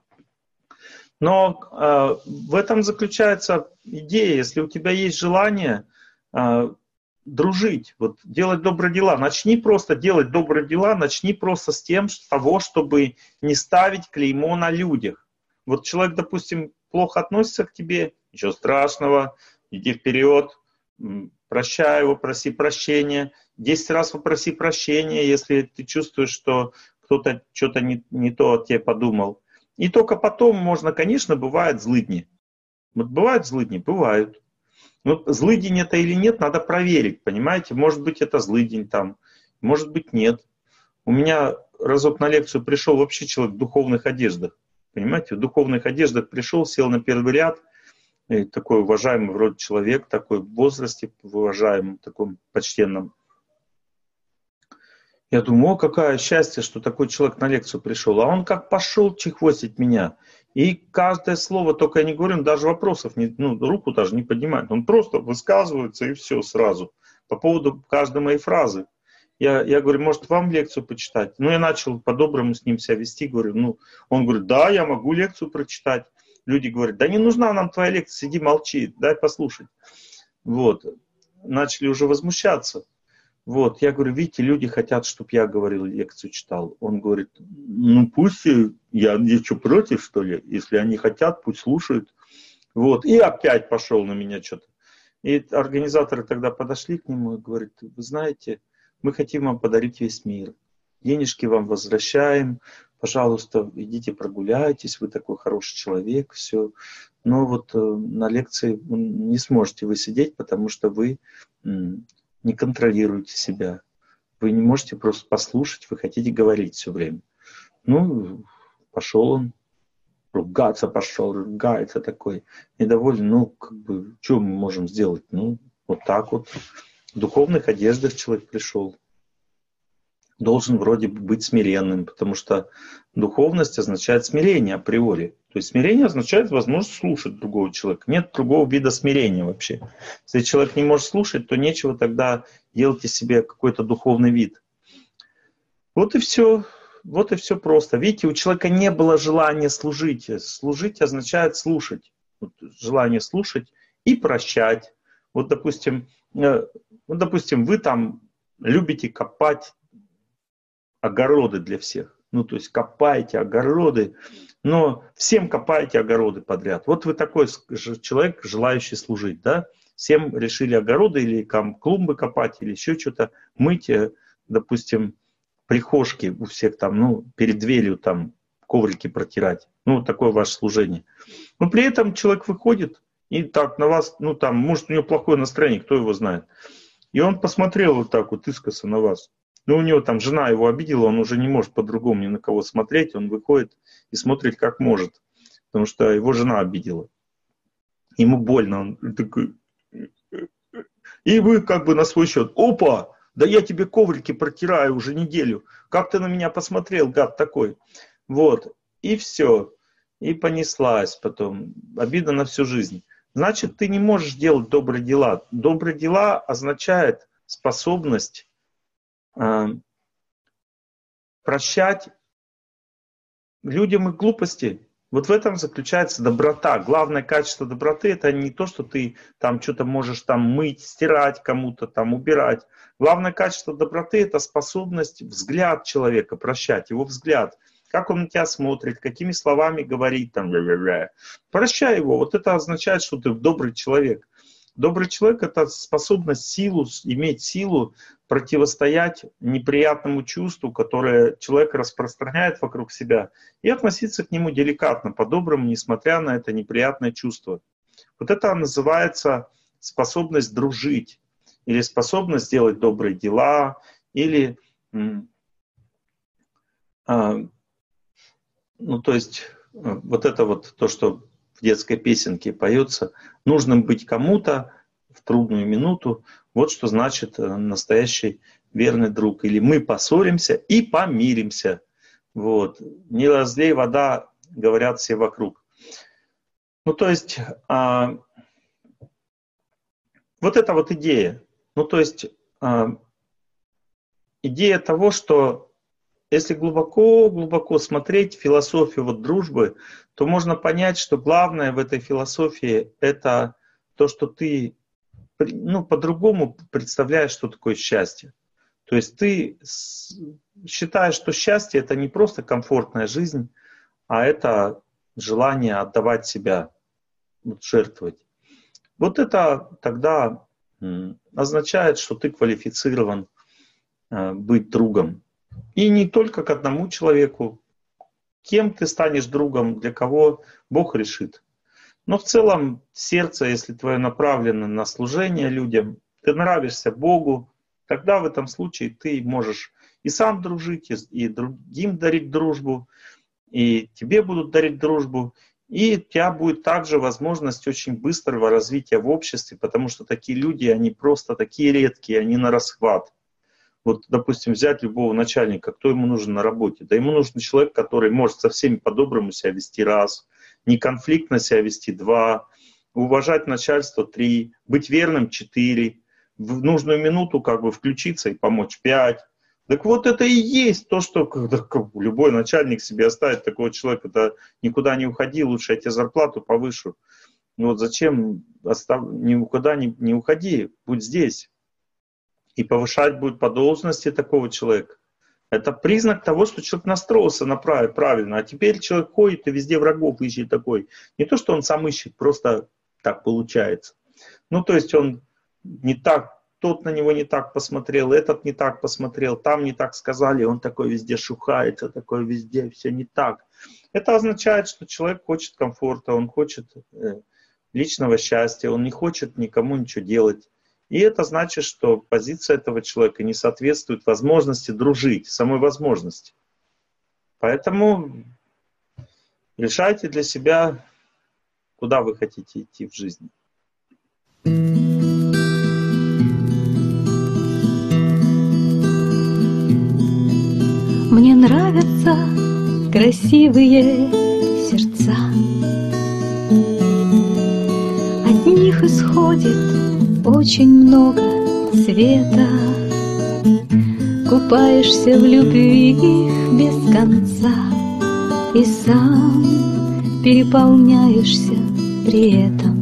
Но э, в этом заключается идея, если у тебя есть желание э, дружить, вот, делать добрые дела, начни просто делать добрые дела, начни просто с тем, с того, чтобы не ставить клеймо на людях. Вот человек, допустим, плохо относится к тебе, ничего страшного, иди вперед, прощай его, проси прощения, десять раз попроси прощения, если ты чувствуешь, что кто-то что-то не, не то о тебе подумал. И только потом можно, конечно, бывают злыдни. Вот бывают злыдни? Бывают. Но злыдень это или нет, надо проверить, понимаете? Может быть, это злыдень там, может быть, нет. У меня разок на лекцию пришел вообще человек в духовных одеждах. Понимаете, в духовных одеждах пришел, сел на первый ряд, и такой уважаемый вроде человек, такой в возрасте, в уважаемом, таком почтенном. Я думаю, о, какое счастье, что такой человек на лекцию пришел. А он как пошел чехвостить меня. И каждое слово, только я не говорю, он даже вопросов, не, ну, руку даже не поднимает. Он просто высказывается и все сразу. По поводу каждой моей фразы. Я, я говорю, может, вам лекцию почитать? Ну, я начал по-доброму с ним себя вести. Говорю, ну, он говорит, да, я могу лекцию прочитать. Люди говорят, да не нужна нам твоя лекция, сиди, молчи, дай послушать. Вот. Начали уже возмущаться. Вот, я говорю, видите, люди хотят, чтобы я говорил, лекцию читал. Он говорит, ну пусть, я, я что, против, что ли? Если они хотят, пусть слушают. Вот, и опять пошел на меня что-то. И организаторы тогда подошли к нему и говорят, вы знаете, мы хотим вам подарить весь мир. Денежки вам возвращаем, пожалуйста, идите прогуляйтесь, вы такой хороший человек, все. Но вот на лекции не сможете вы сидеть, потому что вы не контролируете себя. Вы не можете просто послушать, вы хотите говорить все время. Ну, пошел он, ругаться пошел, ругается такой, недоволен. Ну, как бы, что мы можем сделать? Ну, вот так вот. В духовных одеждах человек пришел. Должен вроде бы быть смиренным, потому что духовность означает смирение априори. То есть смирение означает возможность слушать другого человека. Нет другого вида смирения вообще. Если человек не может слушать, то нечего тогда делать из себя какой-то духовный вид. Вот и все. Вот и все просто. Видите, у человека не было желания служить. Служить означает слушать. Вот, желание слушать и прощать. Вот, допустим, вот, допустим, вы там любите копать огороды для всех. Ну, то есть копаете огороды, но всем копаете огороды подряд. Вот вы такой человек, желающий служить, да? Всем решили огороды или там клумбы копать, или еще что-то мыть, допустим, прихожки у всех там, ну, перед дверью там коврики протирать. Ну, вот такое ваше служение. Но при этом человек выходит и так на вас, ну, там, может, у него плохое настроение, кто его знает. И он посмотрел вот так вот искоса на вас. Ну, у него там жена его обидела, он уже не может по-другому ни на кого смотреть, он выходит и смотрит как может, потому что его жена обидела. Ему больно, он такой... И вы как бы на свой счет, опа, да я тебе коврики протираю уже неделю, как ты на меня посмотрел, гад такой. Вот, и все, и понеслась потом, обида на всю жизнь. Значит, ты не можешь делать добрые дела. Добрые дела означает способность прощать людям их глупости. Вот в этом заключается доброта. Главное качество доброты — это не то, что ты там что-то можешь там мыть, стирать кому-то, там убирать. Главное качество доброты — это способность, взгляд человека, прощать, его взгляд. Как он на тебя смотрит, какими словами говорит, там, прощай его. Вот это означает, что ты добрый человек. Добрый человек — это способность силу, иметь силу противостоять неприятному чувству, которое человек распространяет вокруг себя, и относиться к нему деликатно, по-доброму, несмотря на это неприятное чувство. Вот это называется способность дружить, или способность делать добрые дела, или, а, ну, то есть, вот это вот то, что в детской песенке поется, нужным быть кому-то в трудную минуту, вот что значит настоящий верный друг. Или мы поссоримся и помиримся. Вот. Не разлей вода, говорят все вокруг. Ну, то есть, а, вот это вот идея. Ну, то есть, а, идея того, что если глубоко-глубоко смотреть философию вот дружбы, то можно понять, что главное в этой философии — это то, что ты, ну, по-другому представляешь, что такое счастье. То есть ты считаешь, что счастье — это не просто комфортная жизнь, а это желание отдавать себя, вот, жертвовать. Вот это тогда означает, что ты квалифицирован быть другом. И не только к одному человеку. Кем ты станешь другом, для кого Бог решит. Но в целом сердце, если твое направлено на служение людям, ты нравишься Богу, тогда в этом случае ты можешь и сам дружить, и другим дарить дружбу, и тебе будут дарить дружбу, и у тебя будет также возможность очень быстрого развития в обществе, потому что такие люди, они просто такие редкие, они на расхват. Вот, допустим, взять любого начальника, кто ему нужен на работе? Да ему нужен человек, который может со всеми по-доброму себя вести, раз. неконфликтно себя вести — два, уважать начальство — три, быть верным — четыре, в нужную минуту как бы включиться и помочь — пять. Так вот это и есть то, что когда любой начальник себе оставит такого человека, да никуда не уходи, лучше я тебе зарплату повышу. Ну вот зачем остав... никуда не, не уходи, будь здесь. И повышать будет по должности такого человека. Это признак того, что человек настроился на прав... правильно. А теперь человек ходит и везде врагов ищет такой. Не то, что он сам ищет, просто так получается. Ну то есть он не так, тот на него не так посмотрел, этот не так посмотрел, там не так сказали, он такой везде шухается, такой везде, все не так. Это означает, что человек хочет комфорта, он хочет э, личного счастья, он не хочет никому ничего делать. И это значит, что позиция этого человека не соответствует возможности дружить, самой возможности. Поэтому решайте для себя, куда вы хотите идти в жизни. Мне нравятся красивые сердца. От них исходит очень много света. Купаешься в любви их без конца и сам переполняешься при этом.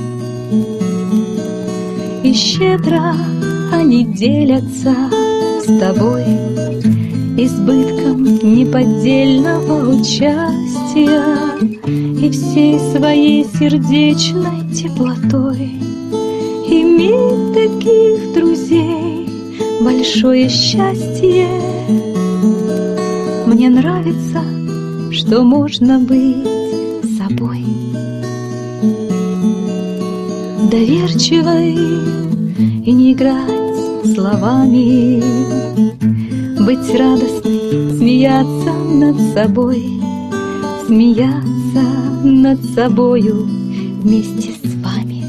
И щедро они делятся с тобой избытком неподдельного участия и всей своей сердечной теплотой. Иметь таких друзей — большое счастье. Мне нравится, что можно быть собой, доверчивой и не играть словами, быть радостной, смеяться над собой, смеяться над собою вместе с вами.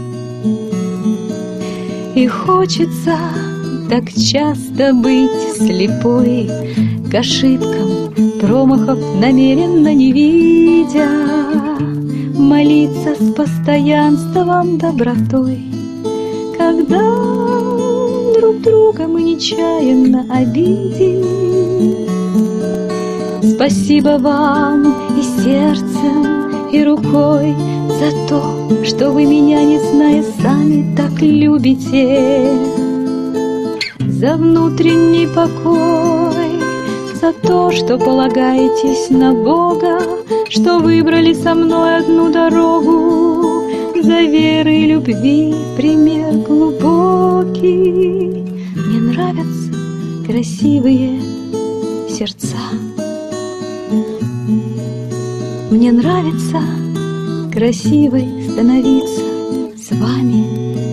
И хочется так часто быть слепой к ошибкам, промахов намеренно не видя, молиться с постоянством, добротой, когда друг друга мы нечаянно обидим. Спасибо вам и сердцем, и рукой за то, что вы меня, не зная сами, так любите, за внутренний покой, за то, что полагаетесь на Бога, что выбрали со мной одну дорогу, за веры и любви пример глубокий. Мне нравятся красивые сердца. Мне нравится красивой становиться с вами.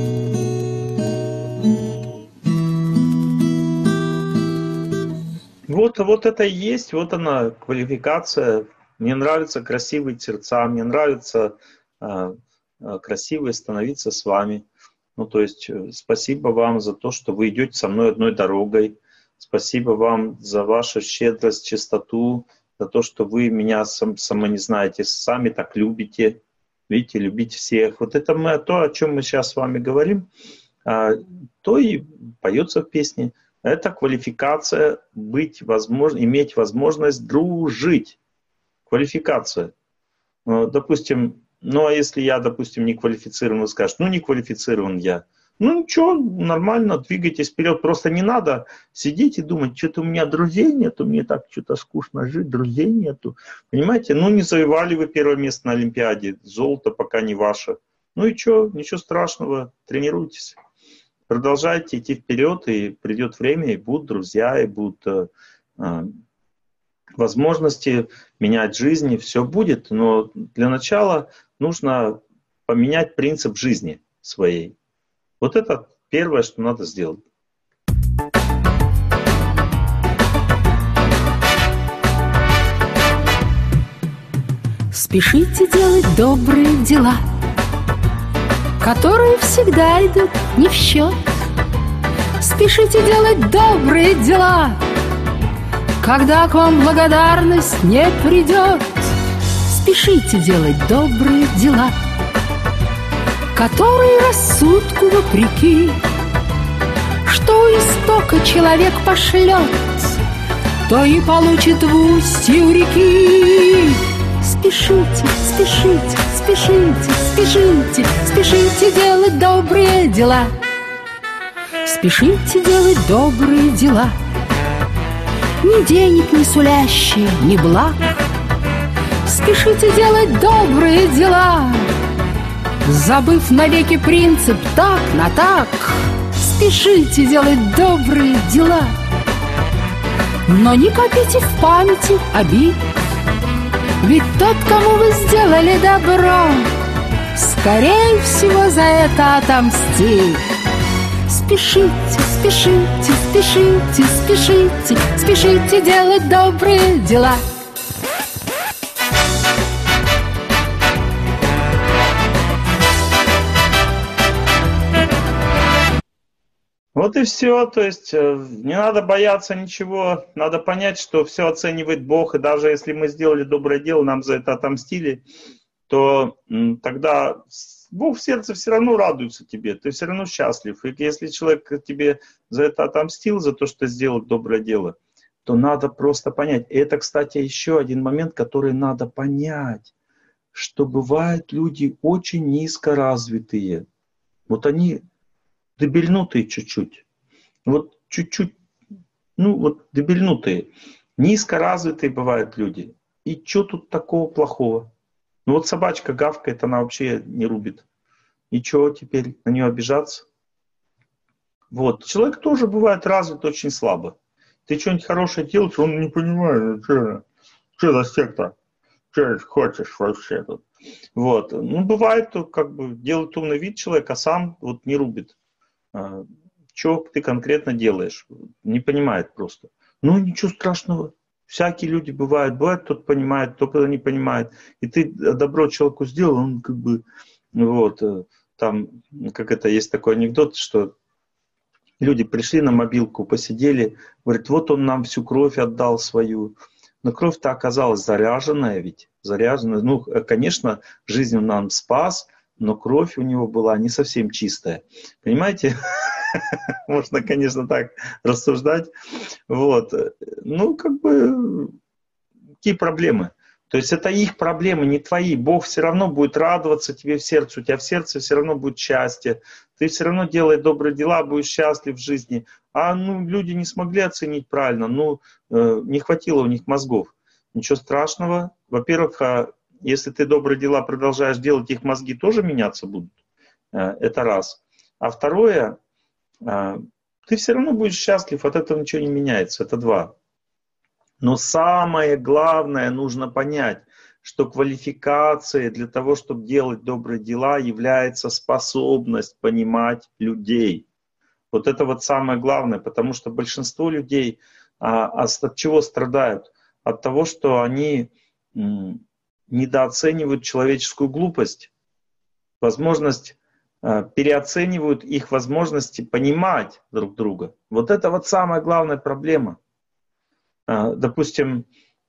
Вот, вот это и есть, вот она, квалификация. Мне нравятся красивые сердца, мне нравится э, э, красивой становиться с вами. Ну, то есть, э, спасибо вам за то, что вы идете со мной одной дорогой. Спасибо вам за вашу щедрость, чистоту, за то, что вы меня сам, сама не знаете, сами так любите. Видите, любите всех. Вот это мы, то, о чем мы сейчас с вами говорим, э, то и поется в песне. Это квалификация, быть возможно, иметь возможность дружить. Квалификация. Допустим, ну а если я, допустим, не квалифицирован, вы скажете, ну не квалифицирован я. Ну ничего, нормально, двигайтесь вперед. Просто не надо сидеть и думать, что-то у меня друзей нету, мне так что-то скучно жить, друзей нету. Понимаете, ну не завоевали вы первое место на Олимпиаде, золото пока не ваше. Ну и что, ничего страшного, тренируйтесь. Продолжайте идти вперед, и придет время, и будут друзья, и будут э, э, возможности менять жизнь, и все будет. Но для начала нужно поменять принцип жизни своей. Вот это первое, что надо сделать. Спешите делать добрые дела, которые всегда идут не в счет. Спешите делать добрые дела, когда к вам благодарность не придет. спешите делать добрые дела, которые рассудку вопреки, что истока человек пошлет, то и получит в устье у реки. Спешите, спешите, спешите, спешите, спешите делать добрые дела. Спешите делать добрые дела, ни денег не сулящие, ни благ. Спешите делать добрые дела, забыв навеки принцип так на так. Спешите делать добрые дела, но не копите в памяти обид, ведь тот, кому вы сделали добро, скорее всего за это отомстит. Спешите, спешите, спешите, спешите, спешите делать добрые дела. Вот и все, то есть не надо бояться ничего, надо понять, что все оценивает Бог, и даже если мы сделали доброе дело, нам за это отомстили, то тогда Бог в сердце все равно радуется тебе, ты все равно счастлив. И если человек тебе за это отомстил, за то, что ты сделал доброе дело, то надо просто понять. И это, кстати, еще один момент, который надо понять, что бывают люди очень низкоразвитые. Вот они дебильнутые чуть-чуть. Вот чуть-чуть, ну вот дебильнутые. Низкоразвитые бывают люди. И что тут такого плохого? Ну вот собачка гавкает, она вообще не рубит. И что теперь? На нее обижаться? Вот. Человек тоже бывает развит очень слабо. Ты что-нибудь хорошее делаешь, он не понимает, что, что за секта? Что хочешь вообще тут? Вот. Ну бывает, как бы делает умный вид человек, а сам вот не рубит. Что ты конкретно делаешь? Не понимает просто. Ну, ничего страшного. Всякие люди бывают. Бывает, кто-то понимает, кто-то не понимает. И ты добро человеку сделал, он как бы, вот, там, как это, есть такой анекдот, что люди пришли на мобилку, посидели, говорят, вот он нам всю кровь отдал свою. Но кровь-то оказалась заряженная ведь, заряженная. Ну, конечно, жизнь он нам спас, но кровь у него была не совсем чистая. Понимаете? Можно, конечно, так рассуждать. Вот. Ну, как бы, какие проблемы? То есть это их проблемы, не твои. Бог все равно будет радоваться тебе в сердце. У тебя в сердце все равно будет счастье. Ты все равно делай добрые дела, будешь счастлив в жизни. А ну, люди не смогли оценить правильно. Ну, э, не хватило у них мозгов. Ничего страшного. Во-первых, если ты добрые дела продолжаешь делать, их мозги тоже меняться будут. Это раз. А второе, ты все равно будешь счастлив, от этого ничего не меняется. Это два. Но самое главное нужно понять, что квалификацией для того, чтобы делать добрые дела, является способность понимать людей. Вот это вот самое главное, потому что большинство людей от чего страдают? От того, что они недооценивают человеческую глупость, возможность, переоценивают их возможности понимать друг друга. Вот это вот самая главная проблема. Допустим,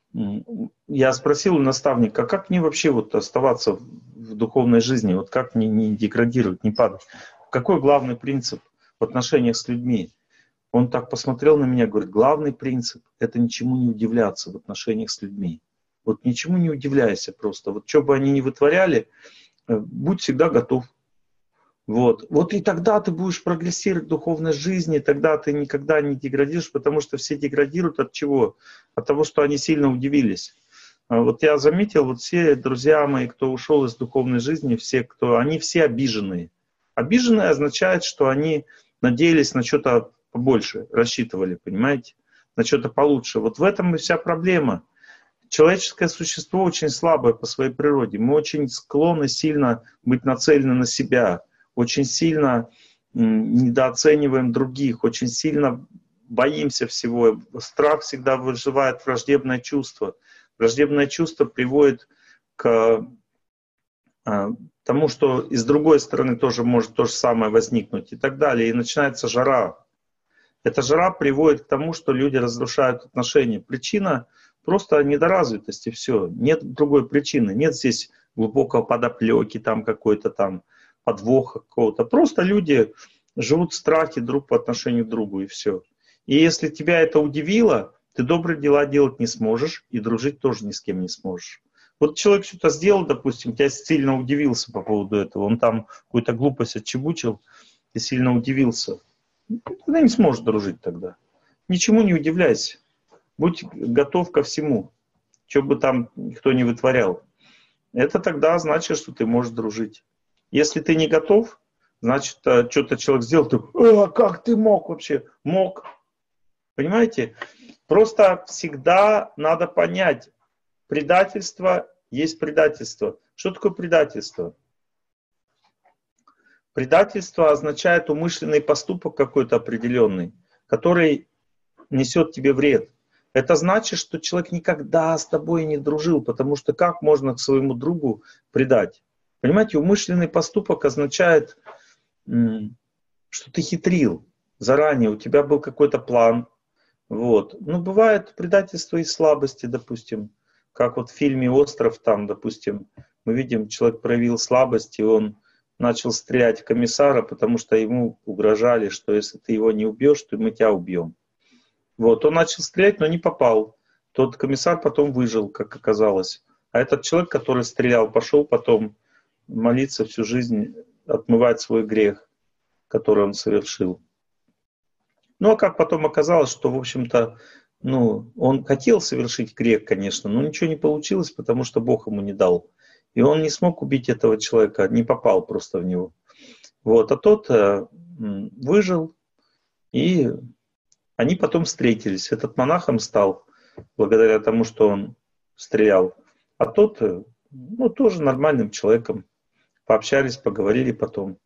я спросил у наставника, как мне вообще вот оставаться в духовной жизни, вот как мне не деградировать, не падать? Какой главный принцип в отношениях с людьми? Он так посмотрел на меня, говорит, главный принцип – это ничему не удивляться в отношениях с людьми. Вот ничему не удивляйся просто. Вот что бы они ни вытворяли, будь всегда готов. Вот. Вот и тогда ты будешь прогрессировать в духовной жизни, тогда ты никогда не деградируешь, потому что все деградируют от чего? От того, что они сильно удивились. Вот я заметил, вот все друзья мои, кто ушел из духовной жизни, все, кто, они все обиженные. Обиженные означает, что они надеялись на что-то побольше, рассчитывали, понимаете, на что-то получше. Вот в этом и вся проблема. Человеческое существо очень слабое по своей природе. Мы очень склонны сильно быть нацелены на себя, очень сильно недооцениваем других, очень сильно боимся всего. Страх всегда выживает враждебное чувство. Враждебное чувство приводит к тому, что и с другой стороны тоже может то же самое возникнуть и так далее. И начинается жара. Эта жара приводит к тому, что люди разрушают отношения. Причина, Просто недоразвитость и все. Нет другой причины. Нет здесь глубокого подоплеки, там какой-то там подвоха какого-то. Просто люди живут в страхе друг по отношению к другу, и все. И если тебя это удивило, ты добрые дела делать не сможешь, и дружить тоже ни с кем не сможешь. Вот человек что-то сделал, допустим, тебя сильно удивился по поводу этого, он там какую-то глупость отчебучил, ты сильно удивился. Ты не сможешь дружить тогда. Ничему не удивляйся. Будь готов ко всему, что бы там никто не вытворял. Это тогда значит, что ты можешь дружить. Если ты не готов, значит, что-то человек сделал, ты, а, как ты мог вообще? Мог. Понимаете? Просто всегда надо понять, предательство есть предательство. Что такое предательство? Предательство означает умышленный поступок какой-то определенный, который несет тебе вред. Это значит, что человек никогда с тобой не дружил, потому что как можно к своему другу предать? Понимаете, умышленный поступок означает, что ты хитрил заранее, у тебя был какой-то план. Вот. Ну, бывает предательство из слабости, допустим. Как вот в фильме «Остров», там, допустим, мы видим, человек проявил слабость, и он начал стрелять в комиссара, потому что ему угрожали, что если ты его не убьешь, то мы тебя убьем. Вот. Он начал стрелять, но не попал. Тот комиссар потом выжил, как оказалось. А этот человек, который стрелял, пошел потом молиться всю жизнь, отмывать свой грех, который он совершил. Ну, а как потом оказалось, что, в общем-то, ну, он хотел совершить грех, конечно, но ничего не получилось, потому что Бог ему не дал. И он не смог убить этого человека, не попал просто в него. Вот, а тот э, выжил, и они потом встретились. Этот монахом стал, благодаря тому, что он стрелял. А тот, э, ну, тоже нормальным человеком. Пообщались, поговорили потом.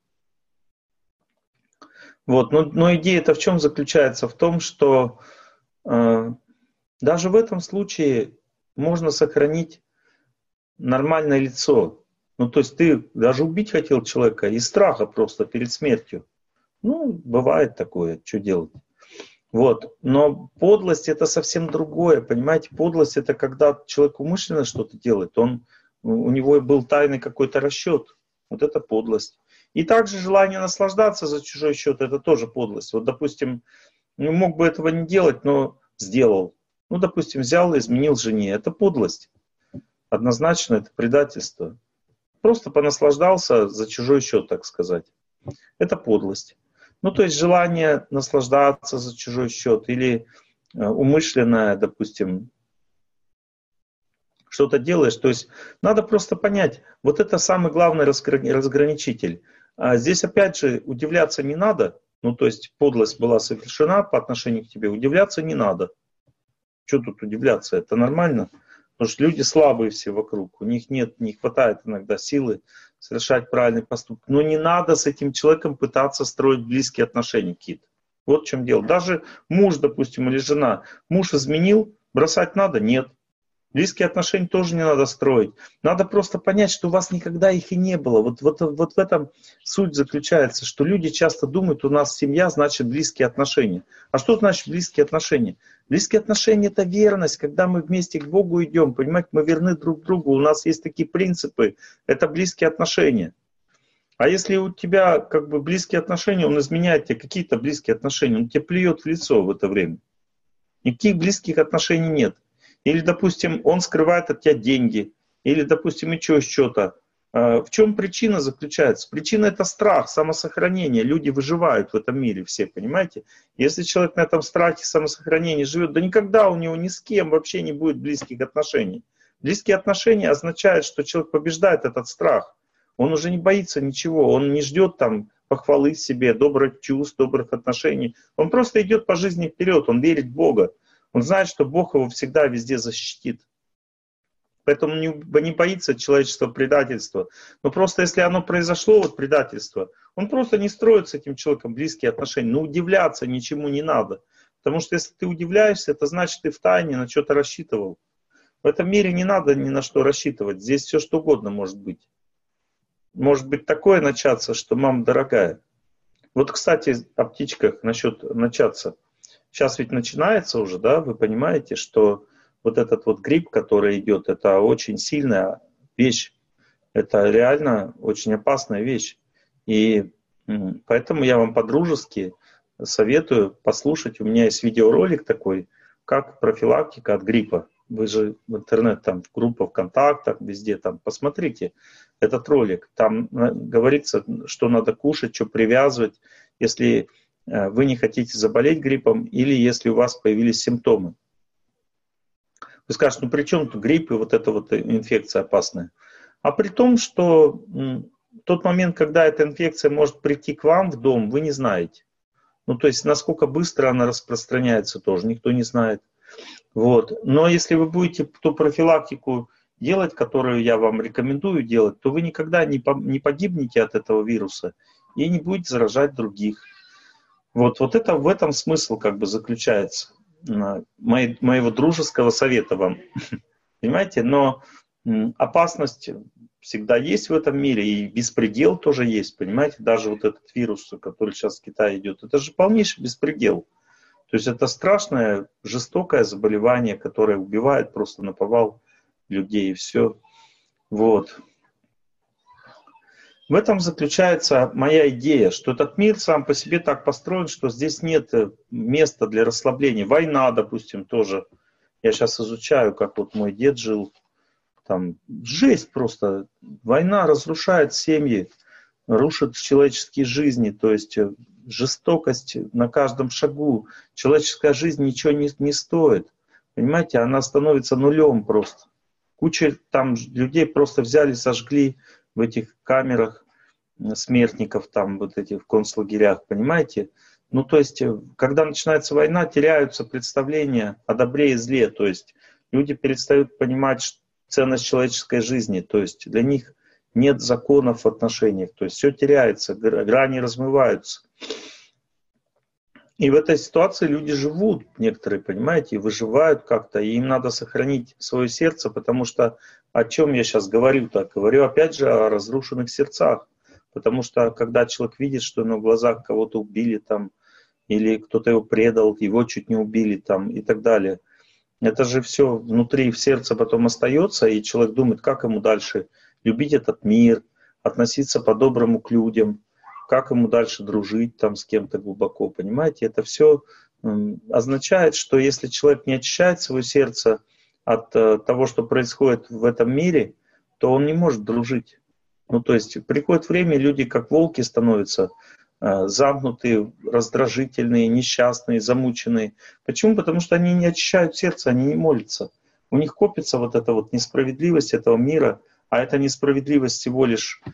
Вот, но, но идея-то в чем заключается? В том, что э, даже в этом случае можно сохранить нормальное лицо. Ну, то есть ты даже убить хотел человека из страха просто перед смертью. Ну, бывает такое, что делать. Вот. Но подлость — это совсем другое, понимаете? Подлость — это когда человек умышленно что-то делает. Он, у него был тайный какой-то расчет. Вот это подлость. И также желание наслаждаться за чужой счет — это тоже подлость. Вот, допустим, ну, мог бы этого не делать, но сделал. Ну, допустим, взял и изменил жене. Это подлость. Однозначно это предательство. Просто понаслаждался за чужой счет, так сказать. Это подлость. Ну, то есть желание наслаждаться за чужой счет или умышленное, допустим, что-то делаешь. То есть надо просто понять, вот это самый главный разграничитель. А здесь опять же удивляться не надо. Ну, то есть подлость была совершена по отношению к тебе. Удивляться не надо. Что тут удивляться? Это нормально. Потому что люди слабые все вокруг. У них нет, не хватает иногда силы совершать правильный поступок. Но не надо с этим человеком пытаться строить близкие отношения какие-то. Вот в чем дело. Даже муж, допустим, или жена. Муж изменил, бросать надо? Нет. Близкие отношения тоже не надо строить. Надо просто понять, что у вас никогда их и не было. Вот, вот, вот в этом суть заключается, что люди часто думают, у нас семья значит близкие отношения. А что значит близкие отношения? Близкие отношения — это верность, когда мы вместе к Богу идем, понимаете, мы верны друг другу, у нас есть такие принципы, это близкие отношения. А если у тебя как бы близкие отношения, он изменяет тебе какие-то близкие отношения, он тебе плюет в лицо в это время. Никаких близких отношений нет. Или, допустим, он скрывает от тебя деньги, или, допустим, еще что-то. В чем причина заключается? Причина — это страх, самосохранение. Люди выживают в этом мире все, понимаете? Если человек на этом страхе самосохранения живет, да никогда у него ни с кем вообще не будет близких отношений. Близкие отношения означают, что человек побеждает этот страх. Он уже не боится ничего, он не ждет там похвалы себе, добрых чувств, добрых отношений. Он просто идет по жизни вперед, он верит в Бога. Он знает, что Бог его всегда везде защитит. Поэтому не, не боится человечества предательства. Но просто если оно произошло, вот предательство, он просто не строит с этим человеком близкие отношения. Но удивляться ничему не надо. Потому что если ты удивляешься, это значит, ты втайне на что-то рассчитывал. В этом мире не надо ни на что рассчитывать. Здесь все что угодно может быть. Может быть такое начаться, что мама дорогая. Вот, кстати, о птичках насчет начаться. Сейчас ведь начинается уже, да, вы понимаете, что вот этот вот грипп, который идет, это очень сильная вещь. Это реально очень опасная вещь. И поэтому я вам по-дружески советую послушать. У меня есть видеоролик такой, как профилактика от гриппа. Вы же в интернет, там, в группах, ВКонтактах, везде там, посмотрите этот ролик. Там говорится, что надо кушать, что привязывать, если вы не хотите заболеть гриппом или если у вас появились симптомы. Вы скажете, ну при чем тут грипп и вот эта вот инфекция опасная? А при том, что в тот момент, когда эта инфекция может прийти к вам в дом, вы не знаете. Ну то есть насколько быстро она распространяется тоже, никто не знает. Вот. Но если вы будете ту профилактику делать, которую я вам рекомендую делать, то вы никогда не погибнете от этого вируса и не будете заражать других. Вот, вот это в этом смысл как бы заключается моей, моего дружеского совета вам. Понимаете? Но опасность всегда есть в этом мире, и беспредел тоже есть. Понимаете? Даже вот этот вирус, который сейчас в Китае идет, это же полнейший беспредел. То есть это страшное, жестокое заболевание, которое убивает просто наповал людей и все. Вот. В этом заключается моя идея, что этот мир сам по себе так построен, что здесь нет места для расслабления. Война, допустим, тоже. Я сейчас изучаю, как вот мой дед жил. Там жесть просто. Война разрушает семьи, рушит человеческие жизни. То есть жестокость на каждом шагу. Человеческая жизнь ничего не, не стоит. Понимаете, она становится нулем просто. Куча там людей просто взяли, сожгли в этих камерах смертников, там вот этих в концлагерях, понимаете? Ну, то есть, когда начинается война, теряются представления о добре и зле, то есть люди перестают понимать ценность человеческой жизни, то есть для них нет законов в отношениях, то есть все теряется, грани размываются. И в этой ситуации люди живут, некоторые, понимаете, и выживают как-то, и им надо сохранить свое сердце, потому что о чем я сейчас говорю так? Говорю опять же о разрушенных сердцах, потому что когда человек видит, что на глазах кого-то убили там, или кто-то его предал, его чуть не убили там и так далее, это же все внутри в сердце потом остается, и человек думает, как ему дальше любить этот мир, относиться по-доброму к людям, как ему дальше дружить там с кем-то глубоко, понимаете? Это все означает, что если человек не очищает свое сердце от того, что происходит в этом мире, то он не может дружить. Ну, то есть приходит время, люди как волки становятся, замкнутые, раздражительные, несчастные, замученные. Почему? Потому что они не очищают сердце, они не молятся. У них копится вот эта вот несправедливость этого мира, а эта несправедливость всего лишь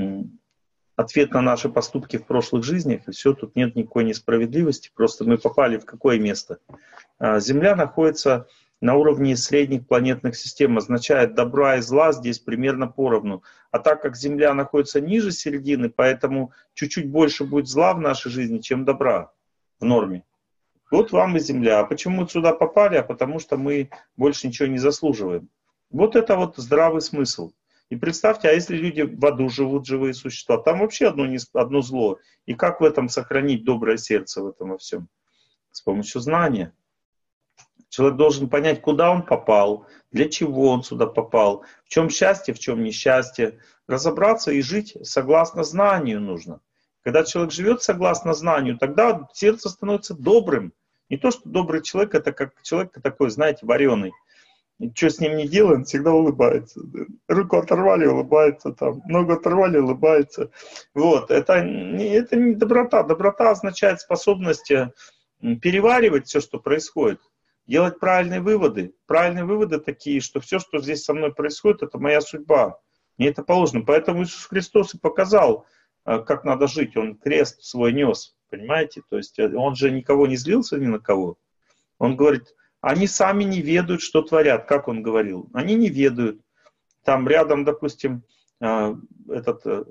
ответ на наши поступки в прошлых жизнях, и все, тут нет никакой несправедливости, просто мы попали в какое место? Земля находится на уровне средних планетных систем, означает добра и зла здесь примерно поровну. А так как Земля находится ниже середины, поэтому чуть-чуть больше будет зла в нашей жизни, чем добра в норме. Вот вам и Земля. А почему мы сюда попали? А потому что мы больше ничего не заслуживаем. Вот это вот здравый смысл. И представьте, а если люди в аду живут, живые существа, там вообще одно, не, одно зло. И как в этом сохранить доброе сердце в этом во всем? С помощью знания. Человек должен понять, куда он попал, для чего он сюда попал, в чем счастье, в чем несчастье. Разобраться и жить согласно знанию нужно. Когда человек живет согласно знанию, тогда сердце становится добрым. Не то, что добрый человек, это как человек такой, знаете, вареный. И что с ним не делаем, всегда улыбается. Руку оторвали, улыбается, там, ногу оторвали, улыбается. Вот, это, это не доброта. Доброта означает способность переваривать все, что происходит. Делать правильные выводы. Правильные выводы такие, что все, что здесь со мной происходит, это моя судьба. Мне это положено. Поэтому Иисус Христос и показал, как надо жить. Он крест свой нес, понимаете? То есть он же никого не злился ни на кого. Он говорит, они сами не ведают, что творят. Как он говорил? Они не ведают. Там рядом, допустим, этот,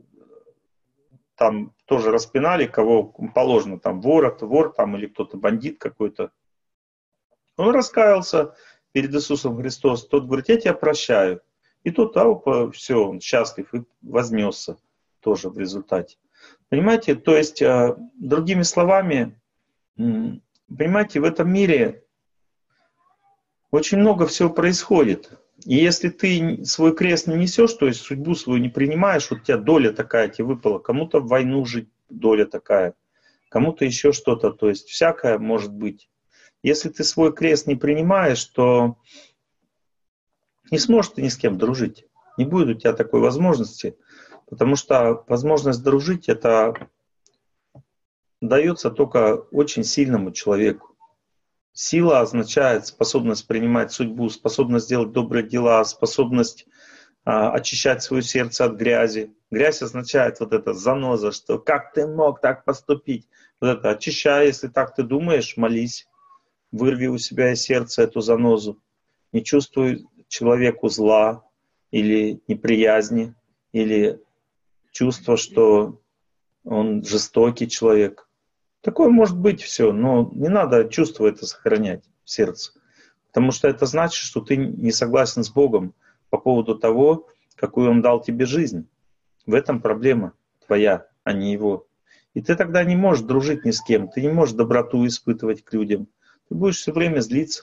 там тоже распинали, кого положено. Там вор, вор там, или кто-то бандит какой-то. Он раскаялся перед Иисусом Христосом. Тот говорит, я тебя прощаю. И тот, а, все, он счастлив и вознесся тоже в результате. Понимаете, то есть, другими словами, понимаете, в этом мире очень много всего происходит. И если ты свой крест не несешь, то есть судьбу свою не принимаешь, вот у тебя доля такая тебе выпала, кому-то в войну жить доля такая, кому-то еще что-то, то есть всякое может быть. Если ты свой крест не принимаешь, то не сможешь ты ни с кем дружить. Не будет у тебя такой возможности, потому что возможность дружить это дается только очень сильному человеку. Сила означает способность принимать судьбу, способность делать добрые дела, способность а, очищать свое сердце от грязи. Грязь означает вот это заноза, что как ты мог так поступить. Вот это очищай, если так ты думаешь, молись. Вырви у себя из сердца эту занозу. Не чувствуй человеку зла или неприязни, или чувство, что он жестокий человек. Такое может быть все, но не надо чувство это сохранять в сердце. Потому что это значит, что ты не согласен с Богом по поводу того, какую Он дал тебе жизнь. В этом проблема твоя, а не Его. И ты тогда не можешь дружить ни с кем, ты не можешь доброту испытывать к людям. Ты будешь все время злиться.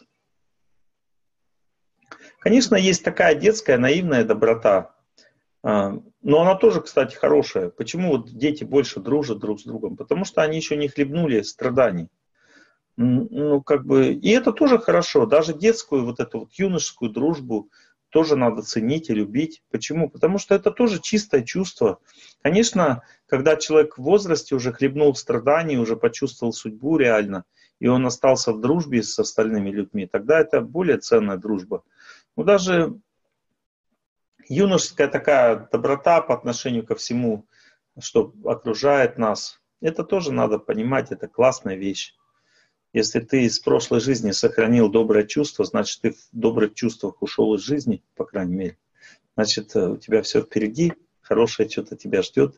Конечно, есть такая детская наивная доброта. Но она тоже, кстати, хорошая. Почему вот дети больше дружат друг с другом? Потому что они еще не хлебнули страданий. Ну, как бы, и это тоже хорошо. Даже детскую, вот эту вот юношескую дружбу тоже надо ценить и любить. Почему? Потому что это тоже чистое чувство. Конечно, когда человек в возрасте уже хлебнул страданий, уже почувствовал судьбу реально, и он остался в дружбе с остальными людьми, тогда это более ценная дружба. Но даже юношеская такая доброта по отношению ко всему, что окружает нас, это тоже надо понимать, это классная вещь. Если ты из прошлой жизни сохранил доброе чувство, значит, ты в добрых чувствах ушел из жизни, по крайней мере. Значит, у тебя все впереди, хорошее что-то тебя ждет.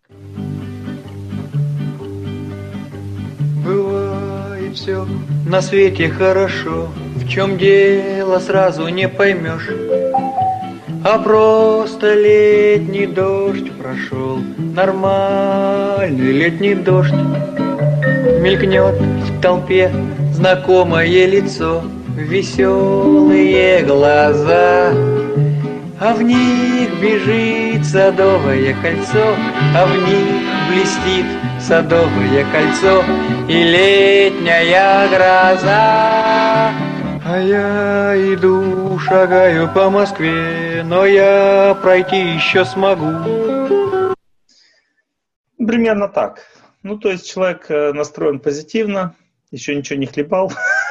Бывает все на свете хорошо, в чем дело сразу не поймешь. А просто летний дождь прошел, нормальный летний дождь. Мелькнет в толпе знакомое лицо, веселые глаза, а в них бежит садовое кольцо, а в них блестит садовое кольцо и летняя гроза. А я иду, шагаю по Москве, но я пройти еще смогу. Примерно так. Ну, то есть человек настроен позитивно, еще ничего не хлебал.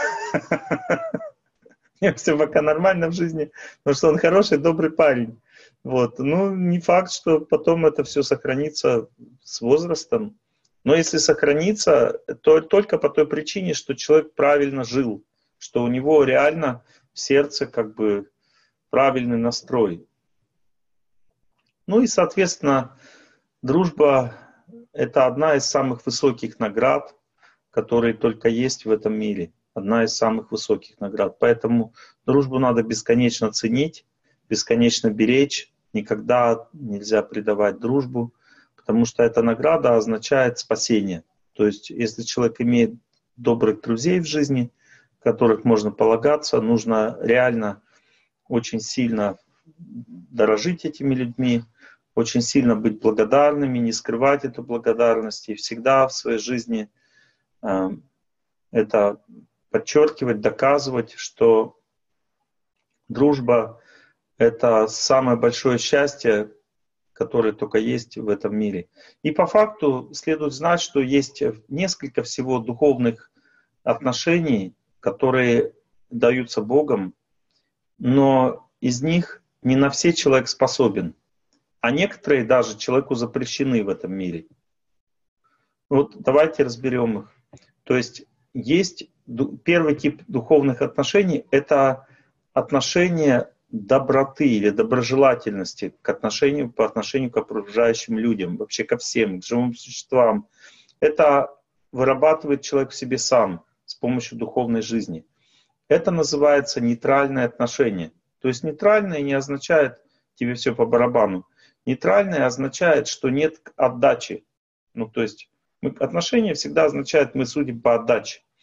Все пока нормально в жизни, потому что он хороший, добрый парень. Вот. Ну, не факт, что потом это все сохранится с возрастом. Но если сохранится, то только по той причине, что человек правильно жил, что у него реально в сердце как бы правильный настрой. Ну и, соответственно, дружба — это одна из самых высоких наград, которые только есть в этом мире. Одна из самых высоких наград. Поэтому дружбу надо бесконечно ценить, бесконечно беречь. Никогда нельзя предавать дружбу, потому что эта награда означает спасение. То есть, если человек имеет добрых друзей в жизни, в которых можно полагаться, нужно реально очень сильно дорожить этими людьми, очень сильно быть благодарными, не скрывать эту благодарность и всегда в своей жизни э, это подчеркивать, доказывать, что дружба — это самое большое счастье, которое только есть в этом мире. И по факту следует знать, что есть несколько всего духовных отношений, которые даются Богом, но из них не на все человек способен, а некоторые даже человеку запрещены в этом мире. Вот давайте разберем их. То есть есть первый тип духовных отношений — это отношения доброты или доброжелательности к отношению, по отношению к окружающим людям, вообще ко всем, к живым существам. Это вырабатывает человек в себе сам с помощью духовной жизни. Это называется нейтральное отношение. То есть нейтральное не означает тебе все по барабану. Нейтральное означает, что нет отдачи. Ну, то есть мы, отношения всегда означают, мы судим по отдаче.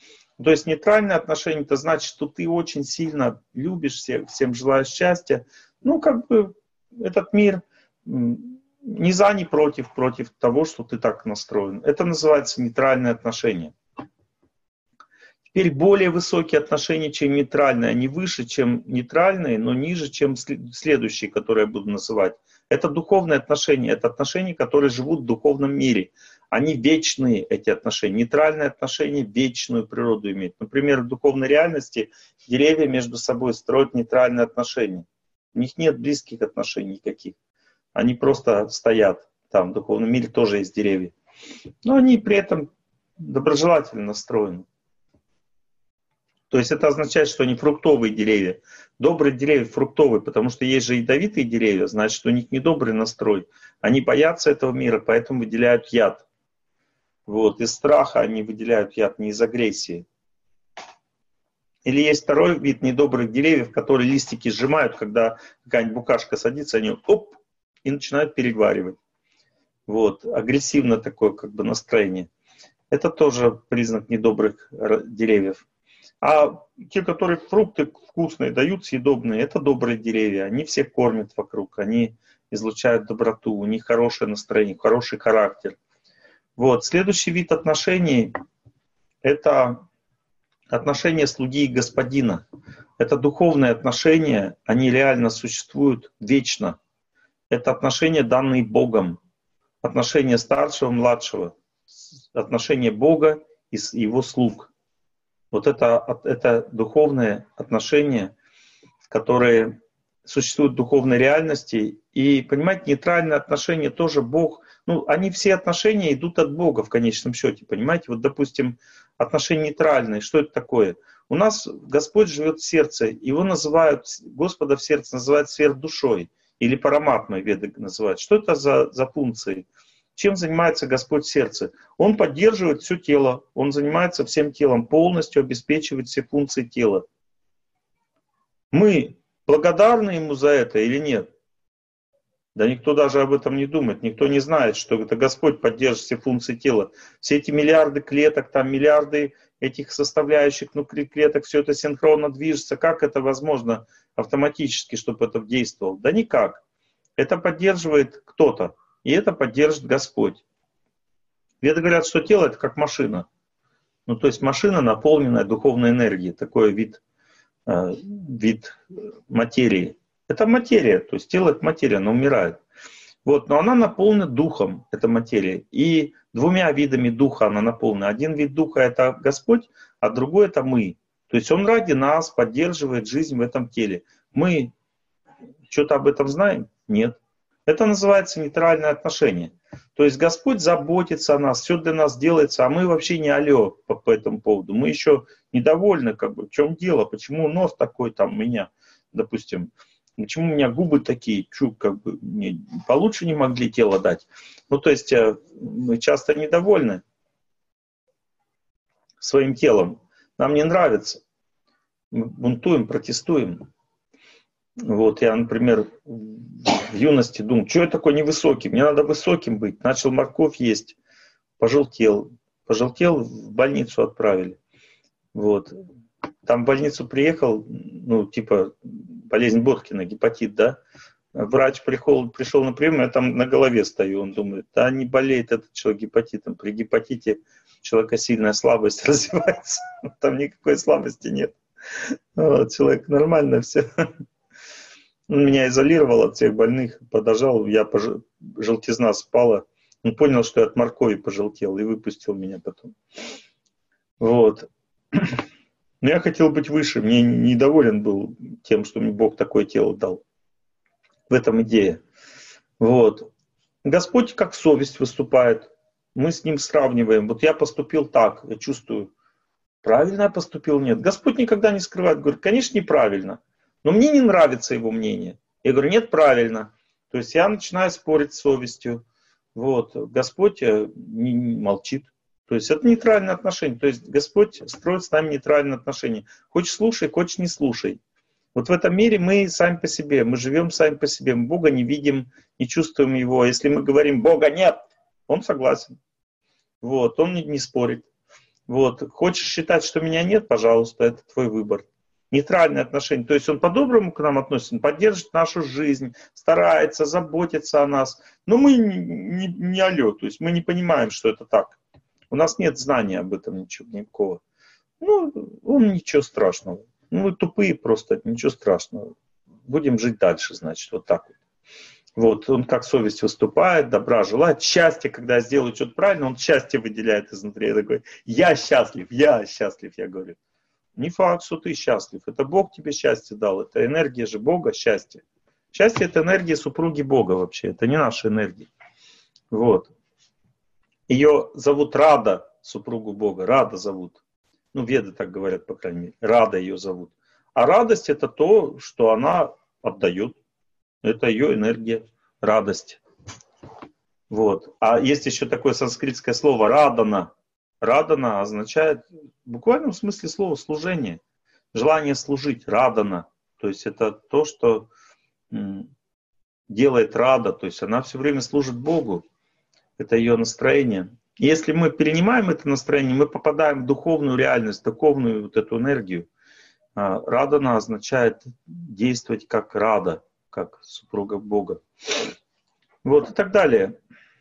То есть нейтральное отношение, это значит, что ты очень сильно любишь всех, всем желаешь счастья. Ну, как бы этот мир ни за, ни против, против того, что ты так настроен. Это называется нейтральное отношение. Теперь более высокие отношения, чем нейтральные, они выше, чем нейтральные, но ниже, чем следующие, которые я буду называть. Это духовные отношения, это отношения, которые живут в духовном мире. Они вечные, эти отношения. Нейтральные отношения вечную природу имеют. Например, в духовной реальности деревья между собой строят нейтральные отношения. У них нет близких отношений никаких. Они просто стоят там. В духовном мире тоже есть деревья. Но они при этом доброжелательно настроены. То есть это означает, что они фруктовые деревья. Добрые деревья фруктовые, потому что есть же ядовитые деревья, значит, что у них недобрый настрой. Они боятся этого мира, поэтому выделяют яд. Вот. Из страха они выделяют яд, не из агрессии. Или есть второй вид недобрых деревьев, которые листики сжимают, когда какая-нибудь букашка садится, они оп, и начинают переваривать. Вот. Агрессивно такое как бы настроение. Это тоже признак недобрых деревьев. А те, которые фрукты вкусные дают, съедобные, это добрые деревья. Они всех кормят вокруг, они излучают доброту, у них хорошее настроение, хороший характер. Вот. Следующий вид отношений – это отношения слуги и господина. Это духовные отношения, они реально существуют вечно. Это отношения, данные Богом. Отношения старшего и младшего. Отношения Бога и его слуг. Вот это, это духовные отношения, которые существуют в духовной реальности. И, понимаете, нейтральные отношения тоже Бог. Ну, они все отношения идут от Бога в конечном счете, понимаете? Вот, допустим, отношения нейтральные. Что это такое? У нас Господь живет в сердце. Его называют, Господа в сердце называют сверхдушой. Или параматмой веды называют. Что это за, за функции? Чем занимается Господь в сердце? Он поддерживает все тело, Он занимается всем телом, полностью обеспечивает все функции тела. Мы благодарны Ему за это или нет? Да никто даже об этом не думает, никто не знает, что это Господь поддерживает все функции тела. Все эти миллиарды клеток, там миллиарды этих составляющих внутри клеток, все это синхронно движется. Как это возможно автоматически, чтобы это действовало? Да никак. Это поддерживает кто-то. И это поддержит Господь. Веды говорят, что тело это как машина. Ну, то есть машина, наполненная духовной энергией. Такой вид, э, вид материи. Это материя. То есть тело это материя, она умирает. Вот, но она наполнена духом, эта материя. И двумя видами духа она наполнена. Один вид духа это Господь, а другой это мы. То есть Он ради нас поддерживает жизнь в этом теле. Мы что-то об этом знаем? Нет. Это называется нейтральное отношение. То есть Господь заботится о нас, все для нас делается, а мы вообще не алло по, по этому поводу. Мы еще недовольны, как бы, в чем дело, почему нос такой там у меня, допустим, почему у меня губы такие, чу, как бы, мне получше не могли тело дать. Ну, то есть мы часто недовольны своим телом, нам не нравится, мы бунтуем, протестуем. Вот я, например, в юности думал, что я такой невысокий, мне надо высоким быть. Начал морковь есть, пожелтел. Пожелтел, в больницу отправили. Вот. Там в больницу приехал, ну, типа, болезнь Боткина, гепатит, да. Врач пришел, пришел на прием, я там на голове стою. Он думает, да не болеет этот человек гепатитом. При гепатите у человека сильная слабость развивается. Там никакой слабости нет. Вот, человек нормально все. Он меня изолировал от всех больных, подожал, я пож... желтизна спала. Он понял, что я от моркови пожелтел и выпустил меня потом. Вот. Но я хотел быть выше, мне недоволен был тем, что мне Бог такое тело дал. В этом идея. Вот. Господь как совесть выступает. Мы с Ним сравниваем. Вот я поступил так, я чувствую, правильно я поступил, нет. Господь никогда не скрывает, говорит, конечно, неправильно. Но мне не нравится его мнение. Я говорю, нет, правильно. То есть я начинаю спорить с совестью. Вот. Господь не, не молчит. То есть это нейтральное отношение. То есть Господь строит с нами нейтральное отношение. Хочешь слушай, хочешь не слушай. Вот в этом мире мы сами по себе. Мы живем сами по себе. Мы Бога не видим, не чувствуем Его. Если мы говорим, Бога нет, Он согласен. Вот. Он не, не спорит. Вот. Хочешь считать, что меня нет, пожалуйста, это твой выбор. Нейтральное отношение. То есть он по-доброму к нам относится, он поддерживает нашу жизнь, старается, заботится о нас. Но мы не, не, не алё, то есть мы не понимаем, что это так. У нас нет знания об этом ничего, никакого. Ну, он ничего страшного. Ну, мы тупые просто, ничего страшного. Будем жить дальше, значит, вот так вот. Вот, он как совесть выступает, добра желает, счастье, когда я сделаю что-то правильно, он счастье выделяет изнутри. Я такой, я счастлив, я счастлив, я говорю. Не факт, что ты счастлив. Это Бог тебе счастье дал. Это энергия же Бога, счастье. Счастье — это энергия супруги Бога вообще. Это не наша энергия. Вот. Ее зовут Рада, супругу Бога. Рада зовут. Ну, веды так говорят, по крайней мере. Рада ее зовут. А радость — это то, что она отдает. Это ее энергия, радость. Вот. А есть еще такое санскритское слово «радана». Радана означает в буквальном смысле слова служение. Желание служить. Радана. То есть это то, что делает Рада. То есть она все время служит Богу. Это ее настроение. И если мы перенимаем это настроение, мы попадаем в духовную реальность, духовную вот эту энергию. Радана означает действовать как Рада, как супруга Бога. Вот и так далее.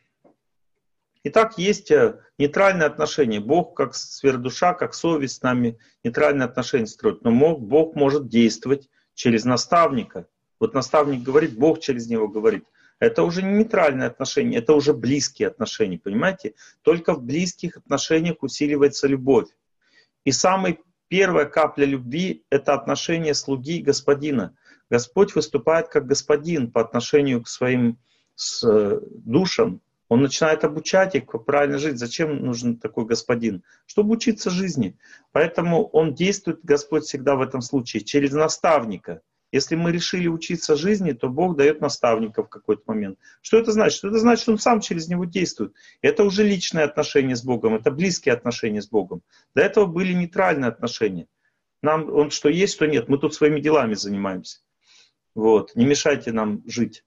Итак, есть нейтральное отношение. Бог как сверхдуша, как совесть с нами нейтральное отношение строит. Но Бог может действовать через наставника. Вот наставник говорит, Бог через него говорит. Это уже не нейтральное отношение, это уже близкие отношения, понимаете? Только в близких отношениях усиливается любовь. И самая первая капля любви — это отношение слуги и господина. Господь выступает как господин по отношению к своим с, душам. Он начинает обучать их, как правильно жить. Зачем нужен такой господин? Чтобы учиться жизни. Поэтому он действует, Господь, всегда в этом случае, через наставника. Если мы решили учиться жизни, то Бог дает наставника в какой-то момент. Что это значит? Это значит, что Он сам через него действует. Это уже личные отношения с Богом, это близкие отношения с Богом. До этого были нейтральные отношения. Нам Он что есть, что нет. Мы тут своими делами занимаемся. Вот. Не мешайте нам жить.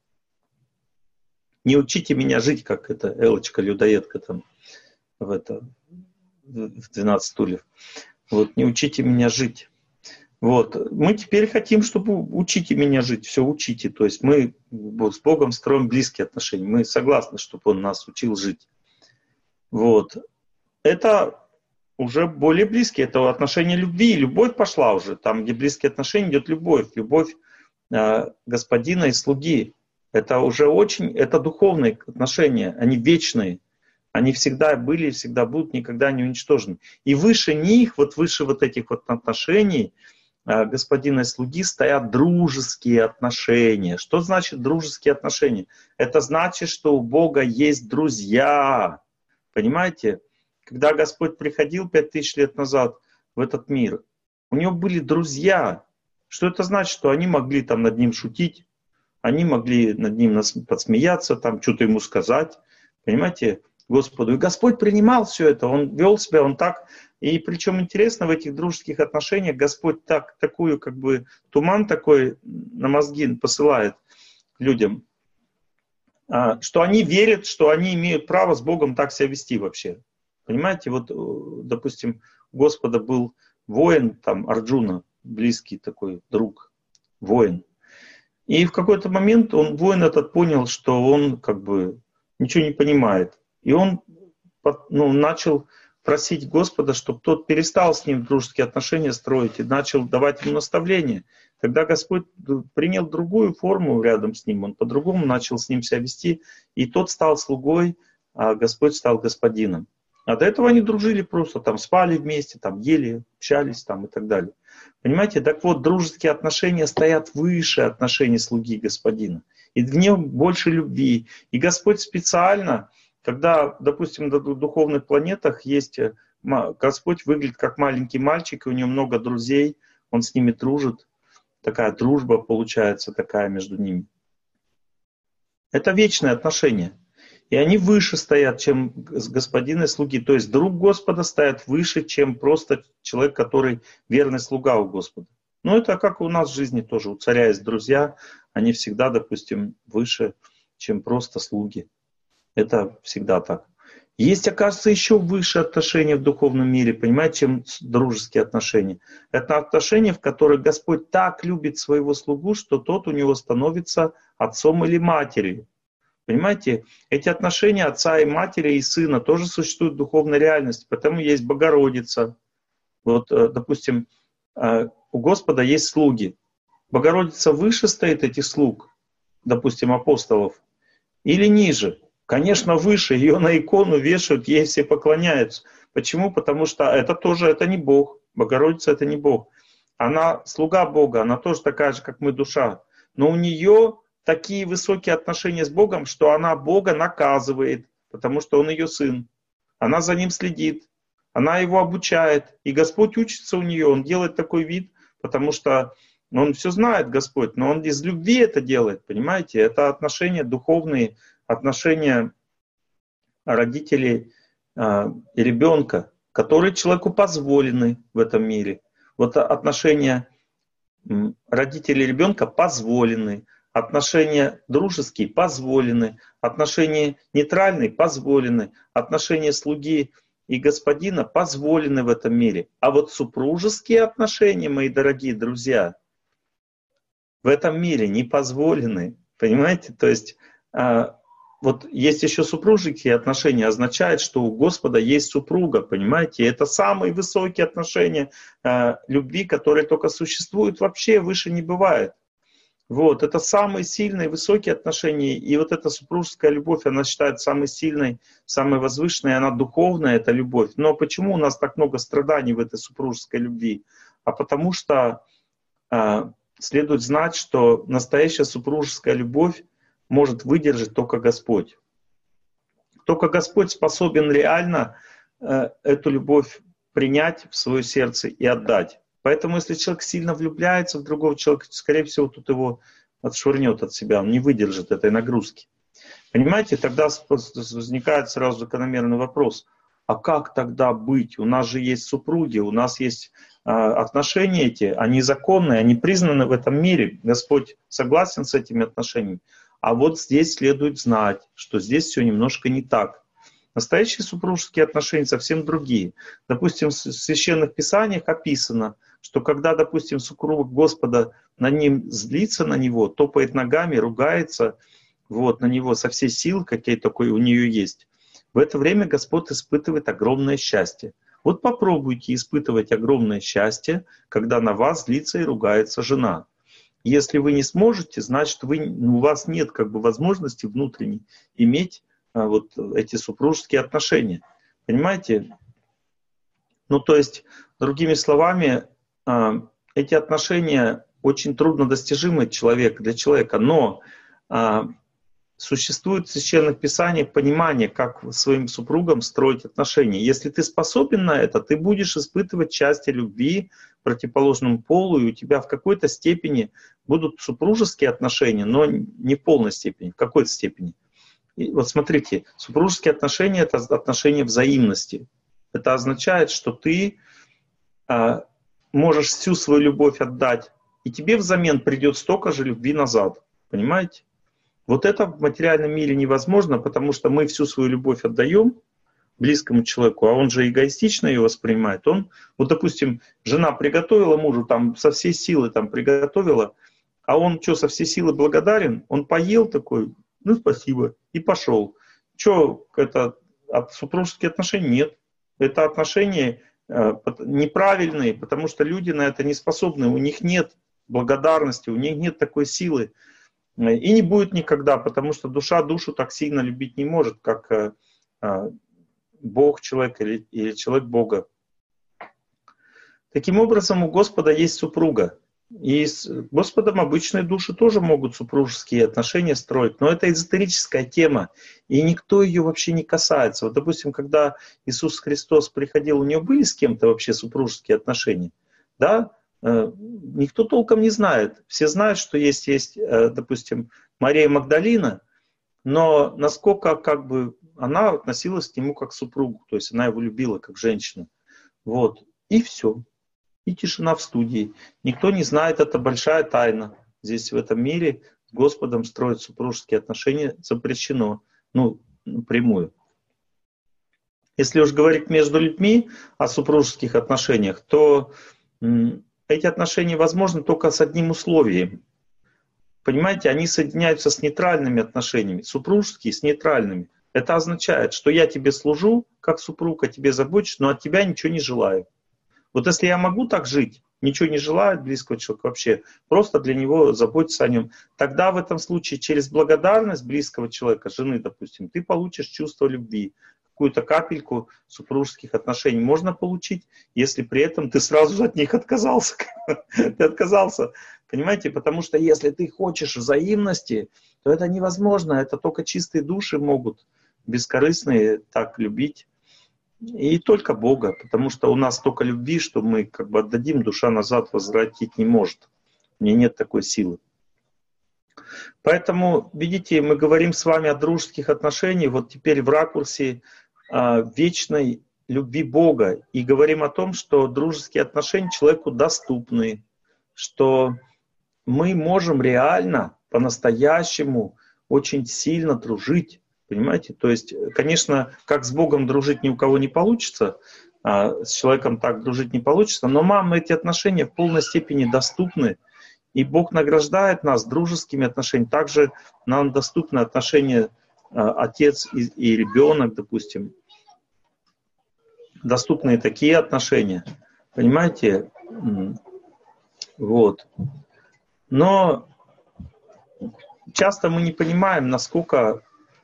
Не учите меня жить, как эта Элочка, людоедка там в, это, в двенадцать стульев. Вот. Не учите меня жить. Вот. Мы теперь хотим, чтобы учите меня жить, все учите. То есть мы с Богом строим близкие отношения. Мы согласны, чтобы Он нас учил жить. Вот. Это уже более близкие. Это отношения любви. Любовь пошла уже. Там, где близкие отношения, идет любовь. Любовь э, господина и слуги. Это уже очень, это духовные отношения. Они вечные. Они всегда были и всегда будут, никогда не уничтожены. И выше них, вот выше вот этих вот отношений, господина и слуги, стоят дружеские отношения. Что значит дружеские отношения? Это значит, что у Бога есть друзья. Понимаете? Когда Господь приходил пять тысяч лет назад в этот мир, у него были друзья. Что это значит? Что они могли там над ним шутить, они могли над ним подсмеяться, там что-то ему сказать. Понимаете? Господу. И Господь принимал все это, Он вел себя, Он так. И причем интересно, в этих дружеских отношениях Господь так, такую, как бы, туман такой на мозги посылает людям, что они верят, что они имеют право с Богом так себя вести вообще. Понимаете, вот, допустим, у Господа был воин, там, Арджуна, близкий такой друг, воин. И в какой-то момент он, воин этот, понял, что он, как бы, ничего не понимает. И он, ну, начал просить Господа, чтобы тот перестал с ним дружеские отношения строить и начал давать ему наставления. Тогда Господь принял другую форму рядом с ним, он по-другому начал с ним себя вести, и тот стал слугой, а Господь стал господином. А до этого они дружили просто, там спали вместе, там ели, общались там и так далее. Понимаете, так вот, дружеские отношения стоят выше отношений слуги и господина. И в нем больше любви. И Господь специально... Когда, допустим, на духовных планетах есть, Господь выглядит как маленький мальчик, и у него много друзей, он с ними дружит. Такая дружба получается такая между ними. Это вечные отношения. И они выше стоят, чем господин и слуги. То есть друг Господа стоит выше, чем просто человек, который верный слуга у Господа. Но это как у нас в жизни тоже. У царя есть друзья, они всегда, допустим, выше, чем просто слуги. Это всегда так. Есть, оказывается, еще выше отношения в духовном мире, понимаете, чем дружеские отношения. Это отношения, в которых Господь так любит своего слугу, что тот у него становится отцом или матерью. Понимаете, эти отношения отца и матери и сына тоже существуют в духовной реальности, потому есть Богородица. Вот, допустим, у Господа есть слуги. Богородица выше стоит этих слуг, допустим, апостолов, или ниже? Конечно, выше. Ее на икону вешают, ей все поклоняются. Почему? Потому что это тоже, это не Бог. Богородица — это не Бог. Она слуга Бога, она тоже такая же, как мы, душа. Но у нее такие высокие отношения с Богом, что она Бога наказывает, потому что Он ее сын. Она за ним следит, она его обучает. И Господь учится у нее, Он делает такой вид, потому что Он все знает, Господь, но Он из любви это делает, понимаете? Это отношения духовные, отношения родителей э, и ребенка, которые человеку позволены в этом мире. Вот отношения родителей и ребенка позволены, отношения дружеские позволены, отношения нейтральные позволены, отношения слуги и господина позволены в этом мире. А вот супружеские отношения, мои дорогие друзья, в этом мире не позволены. Понимаете? То есть э, вот есть еще супружеские отношения, означает, что у Господа есть супруга, понимаете? Это самые высокие отношения э, любви, которые только существуют, вообще выше не бывает. Вот, это самые сильные, высокие отношения, и вот эта супружеская любовь, она считается самой сильной, самой возвышенной, она духовная, эта любовь. Но почему у нас так много страданий в этой супружеской любви? А потому что э, следует знать, что настоящая супружеская любовь может выдержать только Господь. Только Господь способен реально э, эту любовь принять в свое сердце и отдать. Поэтому если человек сильно влюбляется в другого человека, скорее всего, тут его отшвырнет от себя, он не выдержит этой нагрузки. Понимаете, тогда возникает сразу закономерный вопрос, а как тогда быть? У нас же есть супруги, у нас есть э, отношения эти, они законные, они признаны в этом мире. Господь согласен с этими отношениями. А вот здесь следует знать, что здесь все немножко не так. Настоящие супружеские отношения совсем другие. Допустим, в Священных Писаниях описано, что когда, допустим, супруг Господа на ним злится на него, топает ногами, ругается вот, на него со всей силы, какие такой у нее есть, в это время Господь испытывает огромное счастье. Вот попробуйте испытывать огромное счастье, когда на вас злится и ругается жена. Если вы не сможете, значит, вы, у вас нет как бы возможности внутренней иметь а, вот эти супружеские отношения. Понимаете? Ну, то есть, другими словами, а, эти отношения очень труднодостижимы человек, для человека, но а, существует в Священных Писаниях понимание, как своим супругам строить отношения. Если ты способен на это, ты будешь испытывать счастье любви противоположному полу, и у тебя в какой-то степени будут супружеские отношения, но не в полной степени, в какой-то степени. И вот смотрите, супружеские отношения — это отношения взаимности. Это означает, что ты а, можешь всю свою любовь отдать, и тебе взамен придет столько же любви назад. Понимаете? Вот это в материальном мире невозможно, потому что мы всю свою любовь отдаем близкому человеку, а он же эгоистично ее воспринимает. Он, вот, допустим, жена приготовила мужу, там, со всей силы там приготовила, а он что, со всей силы благодарен? Он поел такой, ну, спасибо, и пошел. Что, это от супружеских отношений? Нет. Это отношения э, неправильные, потому что люди на это не способны, у них нет благодарности, у них нет такой силы. И не будет никогда, потому что душа душу так сильно любить не может, как э, э, Бог человека или, или человек Бога. Таким образом, у Господа есть супруга. И с Господом обычные души тоже могут супружеские отношения строить, но это эзотерическая тема, и никто ее вообще не касается. Вот, допустим, когда Иисус Христос приходил, у него были с кем-то вообще супружеские отношения? Да? Никто толком не знает. Все знают, что есть, есть, допустим, Мария Магдалина, но насколько как бы она относилась к нему как к супругу, то есть она его любила как женщину. Вот. И все. И тишина в студии. Никто не знает, это большая тайна. Здесь в этом мире с Господом строить супружеские отношения запрещено. Ну, напрямую. Если уж говорить между людьми о супружеских отношениях, то эти отношения возможны только с одним условием. Понимаете, они соединяются с нейтральными отношениями, супружеские с нейтральными. Это означает, что я тебе служу, как супруг, о тебе забочусь, но от тебя ничего не желаю. Вот если я могу так жить, ничего не желаю от близкого человека вообще, просто для него заботиться о нем, тогда в этом случае через благодарность близкого человека, жены, допустим, ты получишь чувство любви, какую-то капельку супружеских отношений можно получить, если при этом ты сразу же от них отказался. Ты отказался, понимаете? Потому что если ты хочешь взаимности, то это невозможно. Это только чистые души могут, бескорыстные, так любить. И только Бога, потому что у нас столько любви, что мы как бы отдадим, душа назад возвратить не может. У нее нет такой силы. Поэтому, видите, мы говорим с вами о дружеских отношениях, вот теперь в ракурсе а, вечной любви Бога. И говорим о том, что дружеские отношения человеку доступны, что мы можем реально, по-настоящему, очень сильно дружить. Понимаете? То есть, конечно, как с Богом дружить ни у кого не получится, а с человеком так дружить не получится, но нам эти отношения в полной степени доступны. И Бог награждает нас дружескими отношениями. Также нам доступны отношения а, отец и, и ребенок, допустим. Доступны такие отношения. Понимаете? Вот. Но часто мы не понимаем, насколько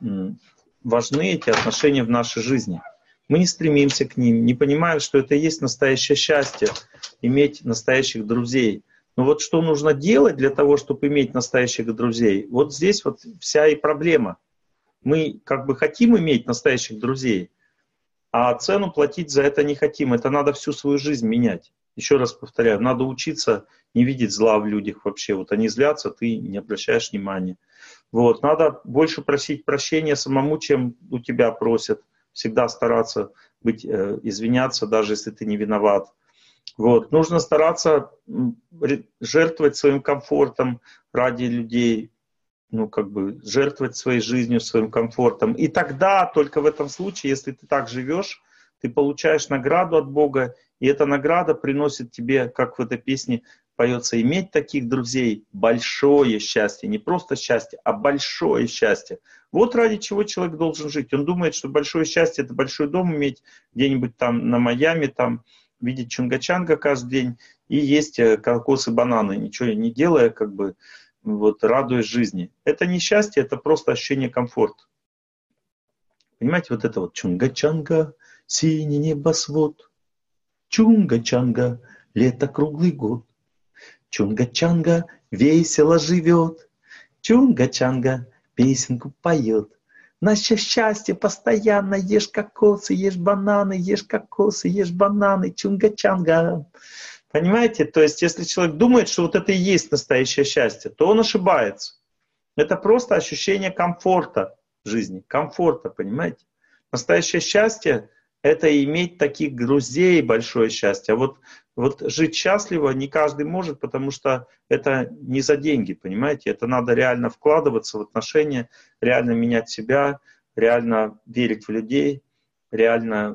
важны эти отношения в нашей жизни. Мы не стремимся к ним, не понимаем, что это и есть настоящее счастье, иметь настоящих друзей. Но вот что нужно делать для того, чтобы иметь настоящих друзей? Вот здесь вот вся и проблема. Мы как бы хотим иметь настоящих друзей, а цену платить за это не хотим. Это надо всю свою жизнь менять. Еще раз повторяю, надо учиться не видеть зла в людях вообще. Вот они злятся, ты не обращаешь внимания. Вот. Надо больше просить прощения самому, чем у тебя просят. Всегда стараться быть, э, извиняться, даже если ты не виноват. Вот. Нужно стараться жертвовать своим комфортом ради людей, ну, как бы жертвовать своей жизнью, своим комфортом. И тогда, только в этом случае, если ты так живешь, ты получаешь награду от Бога, и эта награда приносит тебе, как в этой песне поется, иметь таких друзей, большое счастье. Не просто счастье, а большое счастье. Вот ради чего человек должен жить. Он думает, что большое счастье — это большой дом иметь где-нибудь там на Майами, там, видеть Чунга-Чанга каждый день и есть кокосы, бананы, ничего не делая, как бы, вот, радуясь жизни. Это не счастье, это просто ощущение комфорта. Понимаете, вот это вот Чунга-Чанга, синий небосвод, Чунга-Чанга, лето круглый год, Чунга-Чанга весело живет, Чунга-Чанга песенку поет. Наше счастье постоянно, ешь кокосы, ешь бананы, ешь кокосы, ешь бананы, Чунга-Чанга. Понимаете? То есть, если человек думает, что вот это и есть настоящее счастье, то он ошибается. Это просто ощущение комфорта в жизни, комфорта, понимаете? Настоящее счастье — это иметь таких друзей, большое счастье. А вот, вот жить счастливо не каждый может, потому что это не за деньги, понимаете? Это надо реально вкладываться в отношения, реально менять себя, реально верить в людей, реально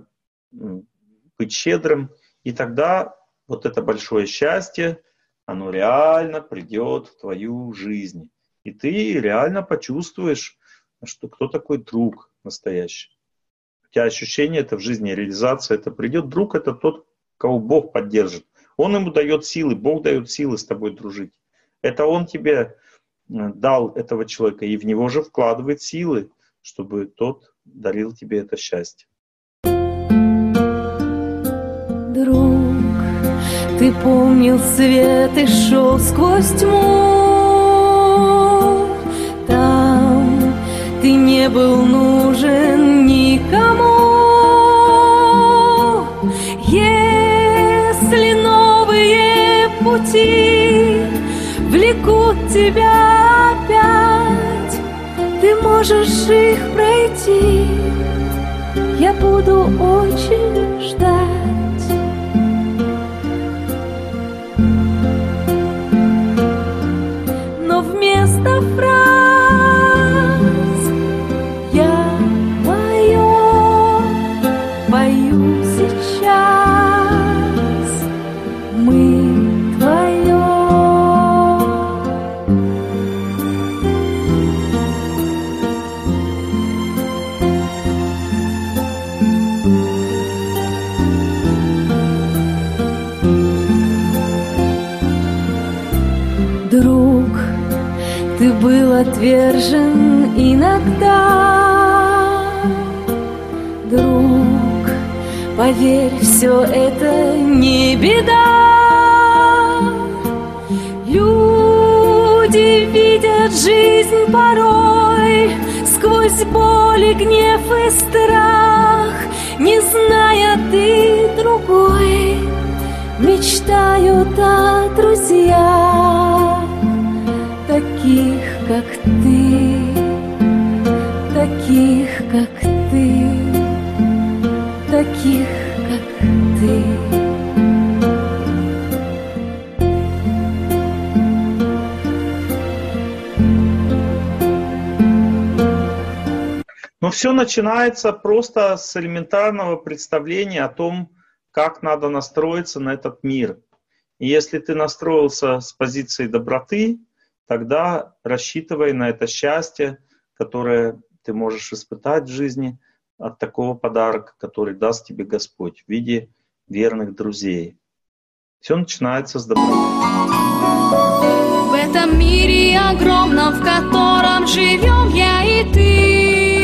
быть щедрым. И тогда вот это большое счастье, оно реально придет в твою жизнь. И ты реально почувствуешь, что кто такой друг настоящий. У тебя ощущение это в жизни, реализация это придет. Друг — это тот, кого Бог поддержит. Он ему дает силы, Бог дает силы с тобой дружить. Это Он тебе дал этого человека, и в него же вкладывает силы, чтобы тот дарил тебе это счастье. Друг, ты помнил свет и шел сквозь тьму. Там ты не был нужен никому. Если новые пути влекут тебя опять, ты можешь их пройти. Я буду очень ждать. Но вместо фраз я пою Друг, ты был отвержен иногда. Друг, поверь, все это не беда. Люди видят жизнь порой сквозь боль и гнев и страх, не зная ты другой, мечтают о друзьях, таких, как ты, таких, как ты, таких, как ты. Но все начинается просто с элементарного представления о том, как надо настроиться на этот мир. И если ты настроился с позиции доброты, тогда рассчитывай на это счастье, которое ты можешь испытать в жизни от такого подарка, который даст тебе Господь в виде верных друзей. Все начинается с доброты. В этом мире огромном, в котором живем я и ты,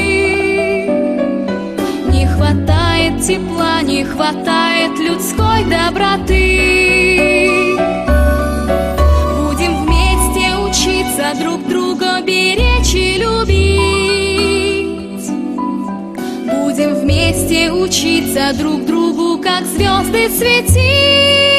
не хватает тепла, не хватает людской доброты. Будем вместе учиться друг друга беречь и любить. Будем вместе учиться друг другу, как звезды светить.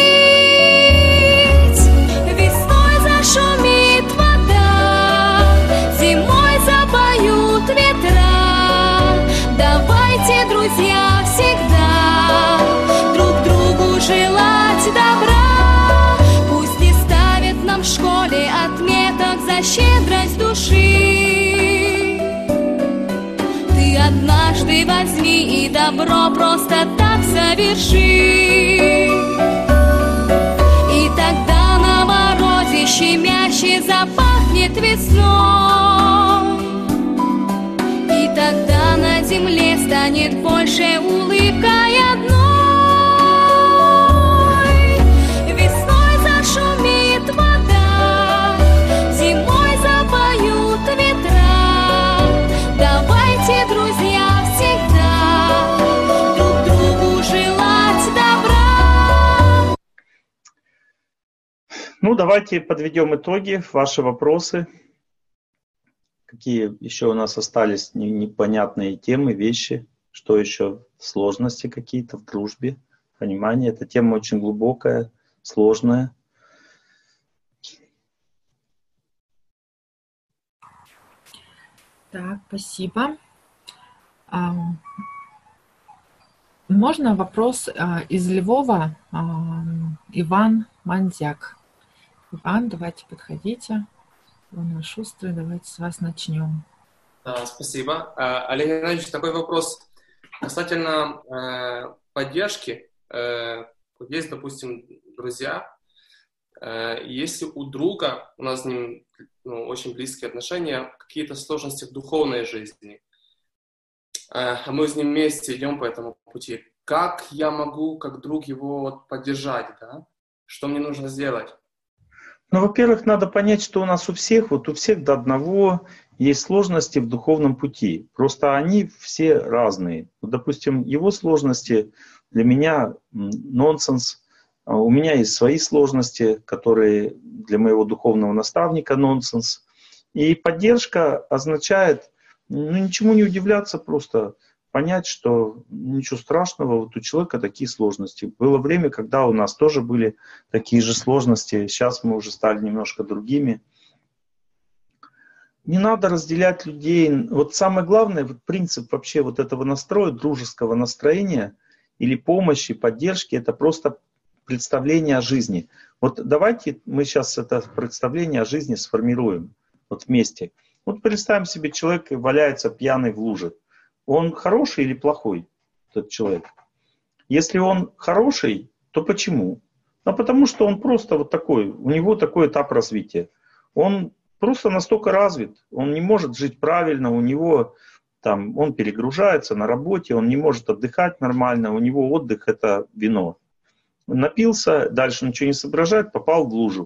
Весной зашумит вода, зимой запоют ветра. Давайте, друзья, всегда друг другу желать добра. Пусть не ставят нам в школе отметок за щедрость души. Ты однажды возьми и добро просто так соверши. И тогда на морозе щемяще запахнет весной. И тогда на земле станет больше улыбкой одной. Весной зашумит вода, зимой запоют ветра. Давайте, друзья, всегда друг другу желать добра. Ну, давайте подведем итоги, ваши вопросы. Какие еще у нас остались непонятные темы, вещи, что еще, сложности какие-то в дружбе, понимание. Эта тема очень глубокая, сложная. Так, спасибо. Можно вопрос из Львова? Иван Мандзяк. Иван, давайте подходите. Иван Шустрый, давайте с вас начнем. Да, спасибо. Олег Геннадьевич, такой вопрос касательно э, поддержки. Э, вот есть, допустим, друзья. Э, если у друга, у нас с ним ну, очень близкие отношения, какие-то сложности в духовной жизни, э, а мы с ним вместе идем по этому пути, как я могу, как друг, его вот, поддержать? Да? Что мне нужно сделать? Ну, во-первых, надо понять, что у нас у всех, вот у всех до одного есть сложности в духовном пути. Просто они все разные. Вот, допустим, его сложности для меня нонсенс. У меня есть свои сложности, которые для моего духовного наставника нонсенс. И поддержка означает, ну, ничему не удивляться, просто понять, что ничего страшного, вот у человека такие сложности. Было время, когда у нас тоже были такие же сложности, сейчас мы уже стали немножко другими. Не надо разделять людей. Вот самое главное, вот принцип вообще вот этого настроя, дружеского настроения или помощи, поддержки, это просто представление о жизни. Вот давайте мы сейчас это представление о жизни сформируем вот вместе. Вот представим себе, человек валяется пьяный в луже. Он хороший или плохой, этот человек? Если он хороший, то почему? Ну, потому что он просто вот такой, у него такой этап развития. Он просто настолько развит, он не может жить правильно, у него там, он перегружается на работе, он не может отдыхать нормально, у него отдых — это вино. Напился, дальше ничего не соображает, попал в лужу.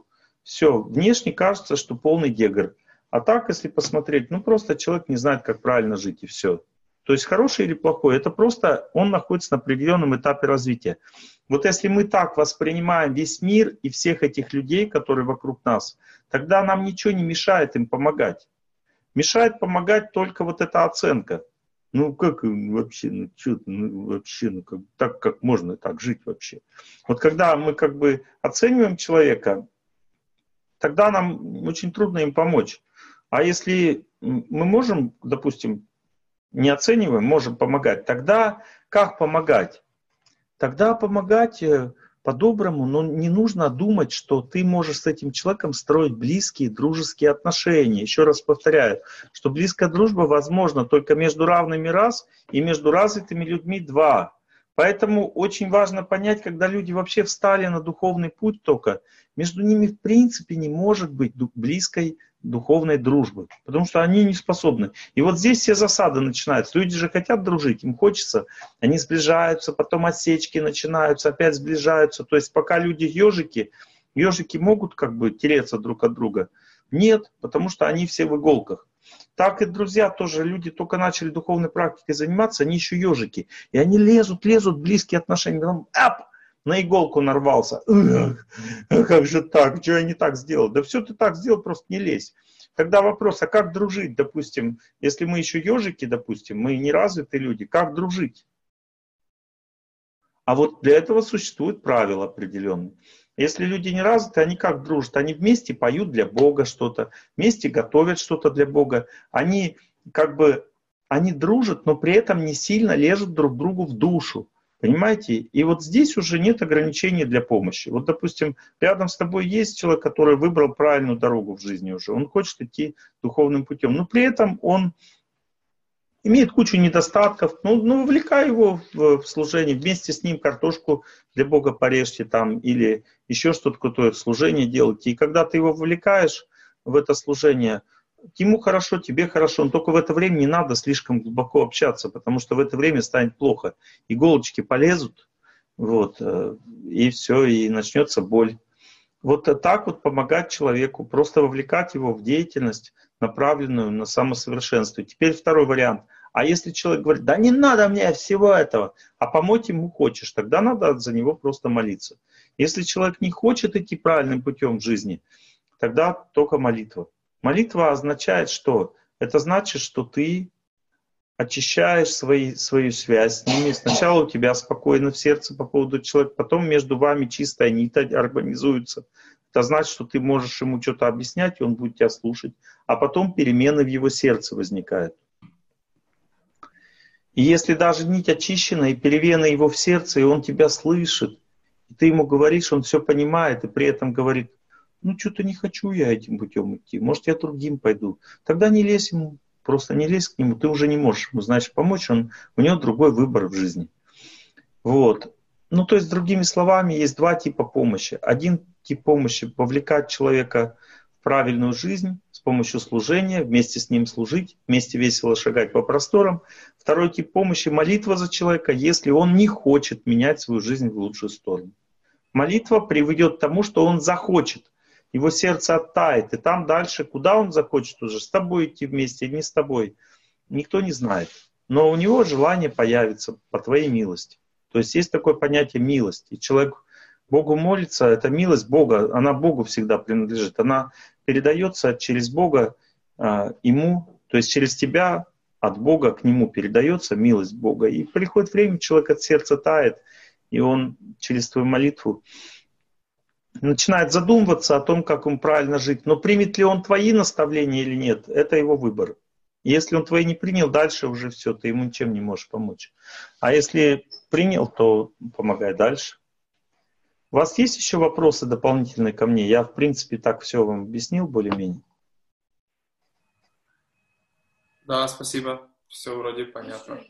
Все, внешне кажется, что полный дегр. А так, если посмотреть, ну просто человек не знает, как правильно жить, и все. То есть хороший или плохой, это просто он находится на определенном этапе развития. Вот если мы так воспринимаем весь мир и всех этих людей, которые вокруг нас, тогда нам ничего не мешает им помогать. Мешает помогать только вот эта оценка. Ну как вообще, ну что, ну вообще, ну как, так как можно так жить вообще. Вот когда мы как бы оцениваем человека, тогда нам очень трудно им помочь. А если мы можем, допустим, не оцениваем, можем помогать, тогда как помогать? Тогда помогать по-доброму, но не нужно думать, что ты можешь с этим человеком строить близкие, дружеские отношения. Еще раз повторяю, что близкая дружба возможна только между равными раз и между развитыми людьми два. Поэтому очень важно понять, когда люди вообще встали на духовный путь только, между ними в принципе не может быть близкой духовной дружбы, потому что они не способны. И вот здесь все засады начинаются. Люди же хотят дружить, им хочется, они сближаются, потом отсечки начинаются, опять сближаются. То есть пока люди ежики, ежики могут как бы тереться друг от друга. Нет, потому что они все в иголках. Так и друзья тоже, люди только начали духовной практикой заниматься, они еще ежики. И они лезут, лезут в близкие отношения. Потом, ап, на иголку нарвался. Как же так? Что я не так сделал? Да все ты так сделал, просто не лезь. Тогда вопрос, а как дружить, допустим, если мы еще ежики, допустим, мы не развитые люди, как дружить? А вот для этого существуют правила определенные. Если люди не развиты, они как дружат? Они вместе поют для Бога что-то, вместе готовят что-то для Бога. Они как бы, они дружат, но при этом не сильно лезут друг другу в душу. Понимаете? И вот здесь уже нет ограничений для помощи. Вот, допустим, рядом с тобой есть человек, который выбрал правильную дорогу в жизни уже. Он хочет идти духовным путем. Но при этом он имеет кучу недостатков. Ну, ну вовлекай его в, в служение. Вместе с ним картошку для Бога порежьте там. Или еще что-то крутое служение делайте. И когда ты его вовлекаешь в это служение, ему хорошо, тебе хорошо, но только в это время не надо слишком глубоко общаться, потому что в это время станет плохо. Иголочки полезут, вот, и все, и начнется боль. Вот так вот помогать человеку, просто вовлекать его в деятельность, направленную на самосовершенствование. Теперь второй вариант. А если человек говорит, да не надо мне всего этого, а помочь ему хочешь, тогда надо за него просто молиться. Если человек не хочет идти правильным путем в жизни, тогда только молитва. Молитва означает что? Это значит, что ты очищаешь свои, свою связь с ними. Сначала у тебя спокойно в сердце по поводу человека, потом между вами чистая нить организуется. Это значит, что ты можешь ему что-то объяснять, и он будет тебя слушать. А потом перемены в его сердце возникают. И если даже нить очищена, и перемены его в сердце, и он тебя слышит, и ты ему говоришь, он все понимает, и при этом говорит, ну, что-то не хочу я этим путем идти, может, я другим пойду. Тогда не лезь ему, просто не лезь к нему, ты уже не можешь ему, значит, помочь, он, у него другой выбор в жизни. Вот. Ну, то есть, другими словами, есть два типа помощи. Один тип помощи — вовлекать человека в правильную жизнь с помощью служения, вместе с ним служить, вместе весело шагать по просторам. Второй тип помощи — молитва за человека, если он не хочет менять свою жизнь в лучшую сторону. Молитва приведет к тому, что он захочет. Его сердце оттает, и там дальше, куда он захочет уже, с тобой идти вместе или не с тобой, никто не знает. Но у него желание появится по твоей милости. То есть есть такое понятие милость. И человек Богу молится, это милость Бога, она Богу всегда принадлежит. Она передается через Бога э, ему, то есть через тебя от Бога к нему передается милость Бога. И приходит время, человек от сердца тает, и он через твою молитву начинает задумываться о том, как ему правильно жить. Но примет ли он твои наставления или нет, это его выбор. Если он твои не принял, дальше уже все, ты ему ничем не можешь помочь. А если принял, то помогай дальше. У вас есть еще вопросы дополнительные ко мне? Я, в принципе, так все вам объяснил более-менее. Да, спасибо. Все вроде понятно.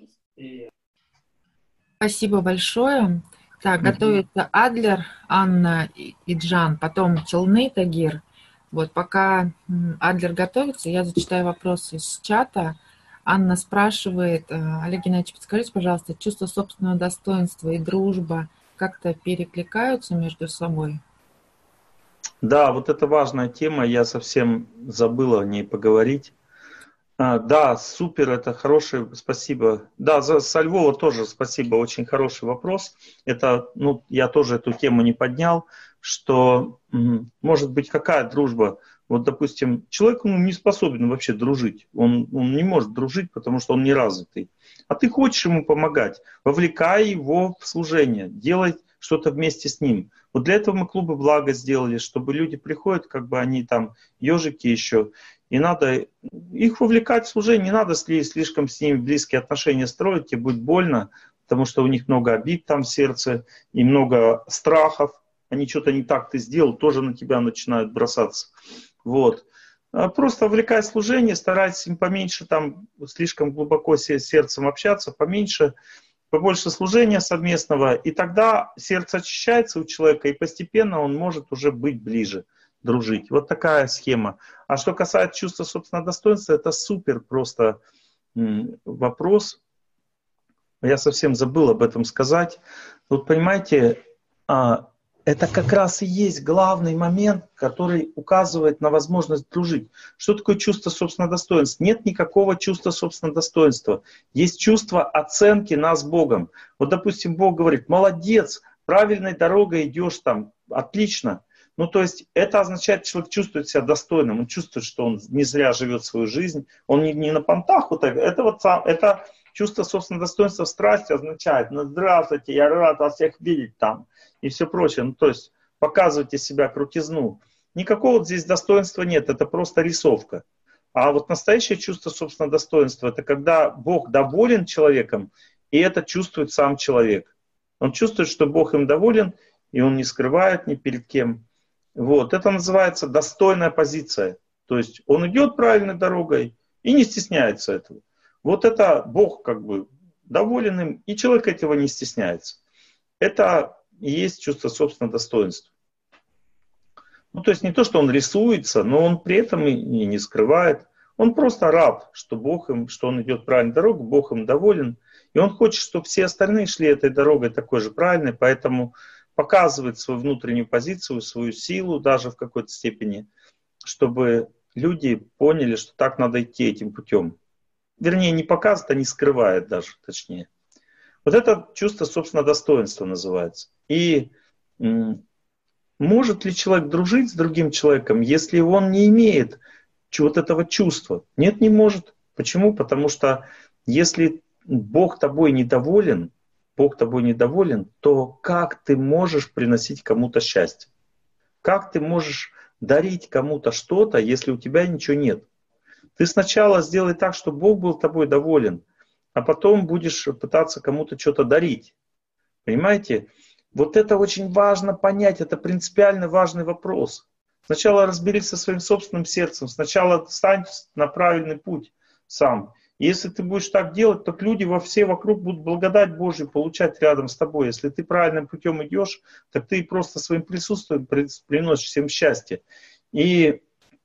Спасибо большое. Так, готовится Адлер, Анна и Джан, потом Челны, Тагир. Вот пока Адлер готовится, я зачитаю вопросы из чата. Анна спрашивает, Олег Геннадьевич, подскажите, пожалуйста, чувство собственного достоинства и дружба как-то перекликаются между собой? Да, вот это важная тема, я совсем забыл о ней поговорить. А, да, супер, это хороший, спасибо. Да, за, со Львова тоже спасибо, очень хороший вопрос. Это, ну, я тоже эту тему не поднял, что м, может быть какая дружба. Вот, допустим, человек ну, не способен вообще дружить. Он, он не может дружить, потому что он не развитый. А ты хочешь ему помогать, вовлекай его в служение, делай что-то вместе с ним. Вот для этого мы клубы блага сделали, чтобы люди приходят, как бы они там ежики еще, и надо их вовлекать в служение, не надо слишком с ними близкие отношения строить, тебе будет больно, потому что у них много обид там в сердце и много страхов. Они что-то не так ты сделал, тоже на тебя начинают бросаться. Вот. Просто вовлекай в служение, старайся им поменьше там слишком глубоко сердцем общаться, поменьше, побольше служения совместного, и тогда сердце очищается у человека, и постепенно он может уже быть ближе, дружить. Вот такая схема. А что касается чувства собственного достоинства, это супер просто вопрос. Я совсем забыл об этом сказать. Вот понимаете, это как раз и есть главный момент, который указывает на возможность дружить. Что такое чувство собственного достоинства? Нет никакого чувства собственного достоинства. Есть чувство оценки нас Богом. Вот, допустим, Бог говорит, молодец, правильной дорогой идешь там, отлично. Ну, то есть это означает, что человек чувствует себя достойным, он чувствует, что он не зря живет свою жизнь, он не, не на понтах вот так. Это вот сам, это чувство собственного достоинства в страсти означает, ну, здравствуйте, я рад вас всех видеть там. И все прочее. Ну, то есть показывайте себя крутизну. Никакого здесь достоинства нет, это просто рисовка. А вот настоящее чувство собственного достоинства, это когда Бог доволен человеком, и это чувствует сам человек. Он чувствует, что Бог им доволен, и он не скрывает ни перед кем. Вот. Это называется достойная позиция. То есть он идет правильной дорогой и не стесняется этого. Вот это Бог как бы доволен им, и человек этого не стесняется. Это и есть чувство собственного достоинства. Ну, то есть не то, что он рисуется, но он при этом и не скрывает. Он просто рад, что Бог им, что он идет правильной дорогой, Бог им доволен. И он хочет, чтобы все остальные шли этой дорогой такой же правильной, поэтому показывает свою внутреннюю позицию, свою силу даже в какой-то степени, чтобы люди поняли, что так надо идти этим путем. Вернее, не показывает, а не скрывает даже, точнее. Вот это чувство собственного достоинства называется. И м, может ли человек дружить с другим человеком, если он не имеет вот этого чувства? Нет, не может. Почему? Потому что если Бог тобой недоволен, Бог тобой недоволен, то как ты можешь приносить кому-то счастье? Как ты можешь дарить кому-то что-то, если у тебя ничего нет? Ты сначала сделай так, чтобы Бог был тобой доволен, а потом будешь пытаться кому-то что-то дарить. Понимаете? Вот это очень важно понять, это принципиально важный вопрос. Сначала разберись со своим собственным сердцем, сначала встань на правильный путь сам. И если ты будешь так делать, то люди во все вокруг будут благодать Божью получать рядом с тобой. Если ты правильным путем идешь, так ты просто своим присутствием приносишь всем счастье. И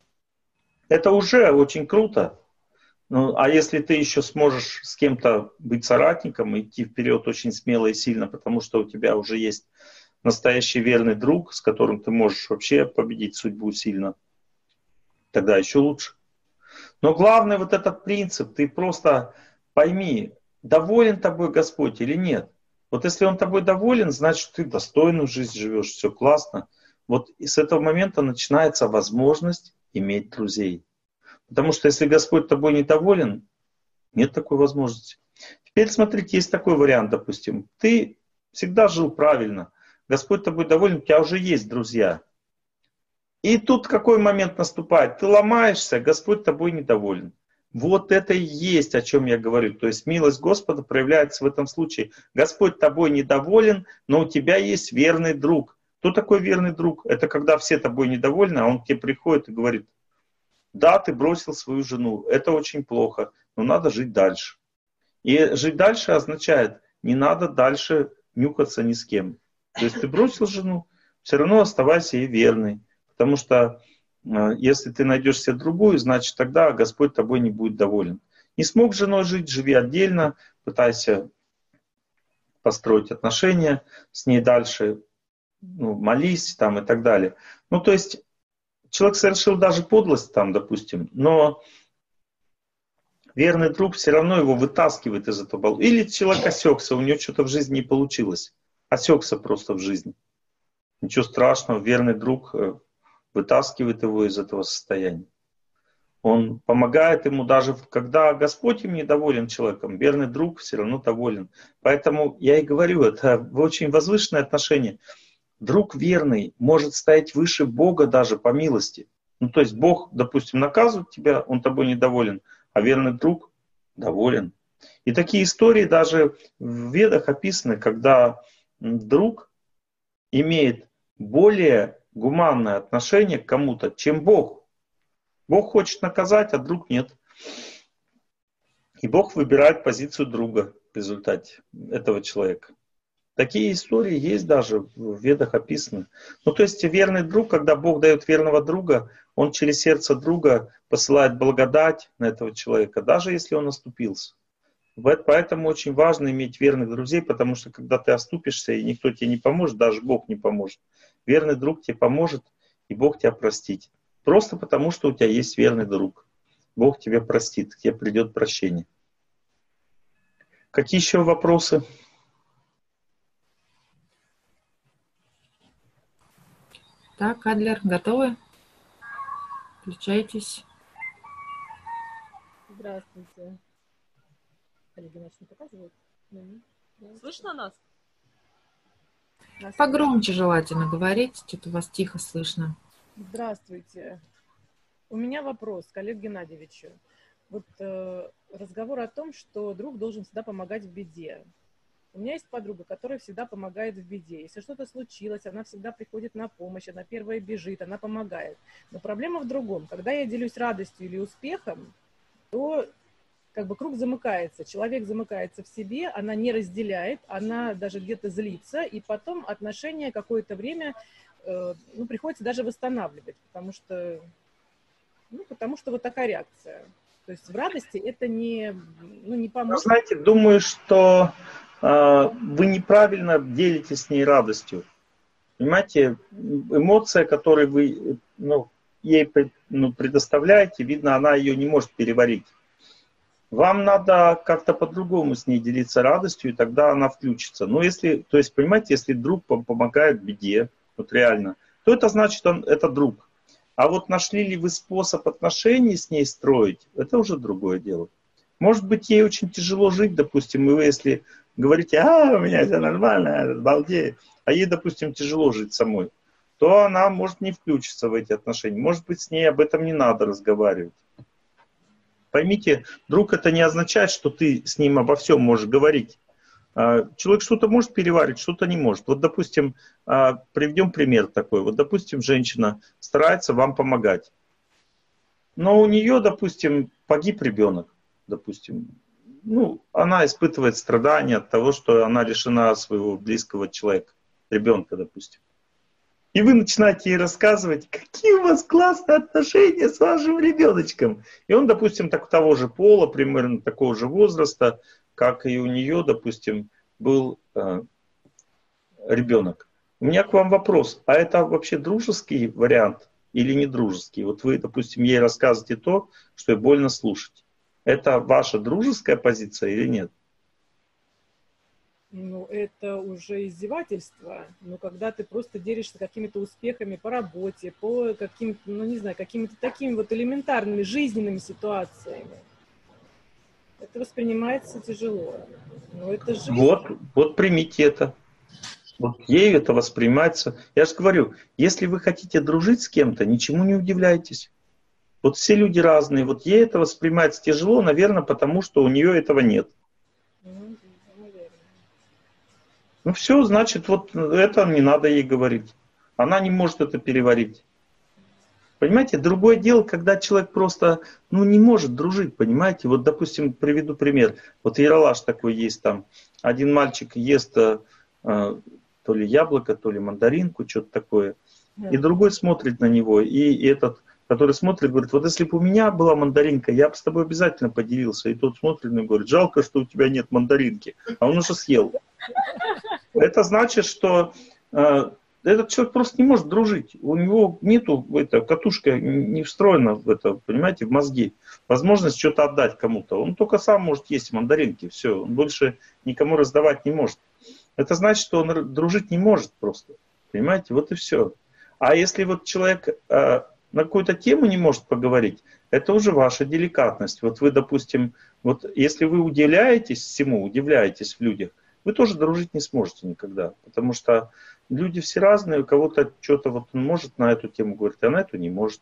это уже очень круто. Ну, а если ты еще сможешь с кем-то быть соратником и идти вперед очень смело и сильно, потому что у тебя уже есть настоящий верный друг, с которым ты можешь вообще победить судьбу сильно, тогда еще лучше. Но главное вот этот принцип, ты просто пойми, доволен тобой Господь или нет. Вот если Он тобой доволен, значит, ты достойную жизнь живешь, все классно. Вот и с этого момента начинается возможность иметь друзей. Потому что если Господь тобой недоволен, нет такой возможности. Теперь смотрите, есть такой вариант, допустим. Ты всегда жил правильно, Господь тобой доволен, у тебя уже есть друзья. И тут какой момент наступает? Ты ломаешься, Господь тобой недоволен. Вот это и есть, о чем я говорю. То есть милость Господа проявляется в этом случае. Господь тобой недоволен, но у тебя есть верный друг. Кто такой верный друг? Это когда все тобой недовольны, а он к тебе приходит и говорит: да, ты бросил свою жену, это очень плохо, но надо жить дальше. И жить дальше означает, не надо дальше нюхаться ни с кем. То есть ты бросил жену, все равно оставайся ей верной. Потому что э, если ты найдешь себе другую, значит тогда Господь тобой не будет доволен. Не смог с женой жить, живи отдельно, пытайся построить отношения с ней дальше. ну, молись там и так далее. Ну, то есть человек совершил даже подлость там, допустим, но верный друг все равно его вытаскивает из этого балла. Или человек осекся, у него что-то в жизни не получилось. Осекся просто в жизни. Ничего страшного, верный друг вытаскивает его из этого состояния. Он помогает ему даже, когда Господь им недоволен человеком, верный друг все равно доволен. Поэтому я и говорю, это очень возвышенное отношение. Друг верный может стоять выше Бога даже по милости. Ну, то есть Бог, допустим, наказывает тебя, он тобой недоволен, а верный друг доволен. И такие истории даже в Ведах описаны, когда друг имеет более гуманное отношение к кому-то, чем Бог. Бог хочет наказать, а друг нет. И Бог выбирает позицию друга в результате этого человека. Такие истории есть даже в Ведах описаны. Ну, то есть верный друг, когда Бог дает верного друга, он через сердце друга посылает благодать на этого человека, даже если он оступился. Поэтому очень важно иметь верных друзей, потому что когда ты оступишься, и никто тебе не поможет, даже Бог не поможет. Верный друг тебе поможет, и Бог тебя простит. Просто потому, что у тебя есть верный друг. Бог тебя простит, к тебе придет прощение. Какие еще вопросы? Так, Адлер, готовы? Включайтесь. Здравствуйте. Коллеги, нас не показывают? Слышно нас? нас Погромче желательно говорить, что-то у вас тихо слышно. Здравствуйте. У меня вопрос к Олегу Геннадьевичу. Вот э, разговор о том, что друг должен всегда помогать в беде. У меня есть подруга, которая всегда помогает в беде. Если что-то случилось, она всегда приходит на помощь, она первая бежит, она помогает. Но проблема в другом. Когда я делюсь радостью или успехом, то как бы круг замыкается. Человек замыкается в себе, она не разделяет, она даже где-то злится, и потом отношения какое-то время э, ну, приходится даже восстанавливать, потому что, ну, потому что вот такая реакция. То есть в радости это не, ну, не поможет. Вы знаете, думаю, что вы неправильно делитесь с ней радостью. Понимаете, эмоция, которую вы ну, ей ну, предоставляете, видно, она ее не может переварить. Вам надо как-то по-другому с ней делиться радостью, и тогда она включится. Но если, то есть, понимаете, если друг помогает в беде, вот реально, то это значит, он это друг. А вот нашли ли вы способ отношений с ней строить, это уже другое дело. Может быть, ей очень тяжело жить, допустим, и вы, если говорите, а, у меня все нормально, балдею, а ей, допустим, тяжело жить самой, то она может не включиться в эти отношения. Может быть, с ней об этом не надо разговаривать. Поймите, друг, это не означает, что ты с ним обо всем можешь говорить. Человек что-то может переварить, что-то не может. Вот, допустим, приведем пример такой. Вот, допустим, женщина старается вам помогать. Но у нее, допустим, погиб ребенок. Допустим, ну, она испытывает страдания от того, что она лишена своего близкого человека, ребенка, допустим. И вы начинаете ей рассказывать, какие у вас классные отношения с вашим ребеночком. И он, допустим, так, того же пола, примерно такого же возраста, как и у нее, допустим, был э, ребенок. У меня к вам вопрос, а это вообще дружеский вариант или не дружеский? Вот вы, допустим, ей рассказываете то, что ей больно слушать. Это ваша дружеская позиция или нет? Ну, это уже издевательство. Но когда ты просто делишься какими-то успехами по работе, по каким-то, ну, не знаю, какими-то такими вот элементарными жизненными ситуациями, это воспринимается тяжело. Но это жизнь. Вот, вот примите это. Вот ей это воспринимается. Я же говорю, если вы хотите дружить с кем-то, ничему не удивляйтесь. Вот все люди разные. Вот ей это воспринимается тяжело, наверное, потому что у нее этого нет. Ну все, значит, вот это не надо ей говорить. Она не может это переварить. Понимаете, другое дело, когда человек просто, ну, не может дружить, понимаете. Вот, допустим, приведу пример. Вот Ералаш такой есть там. Один мальчик ест э, то ли яблоко, то ли мандаринку, что-то такое. И другой смотрит на него. И этот, который смотрит, говорит, вот если бы у меня была мандаринка, я бы с тобой обязательно поделился. И тот смотрит на него и говорит, жалко, что у тебя нет мандаринки. А он уже съел. Это значит, что э, этот человек просто не может дружить. У него нету, эта катушка не встроена в это, понимаете, в мозги. Возможность что-то отдать кому-то. Он только сам может есть мандаринки, все. Он больше никому раздавать не может. Это значит, что он дружить не может просто. Понимаете, вот и все. А если вот человек э, на какую-то тему не может поговорить, это уже ваша деликатность. Вот вы, допустим, вот если вы удивляетесь всему, удивляетесь в людях, вы тоже дружить не сможете никогда. Потому что люди все разные, у кого-то что-то вот он может на эту тему говорить, а на эту не может.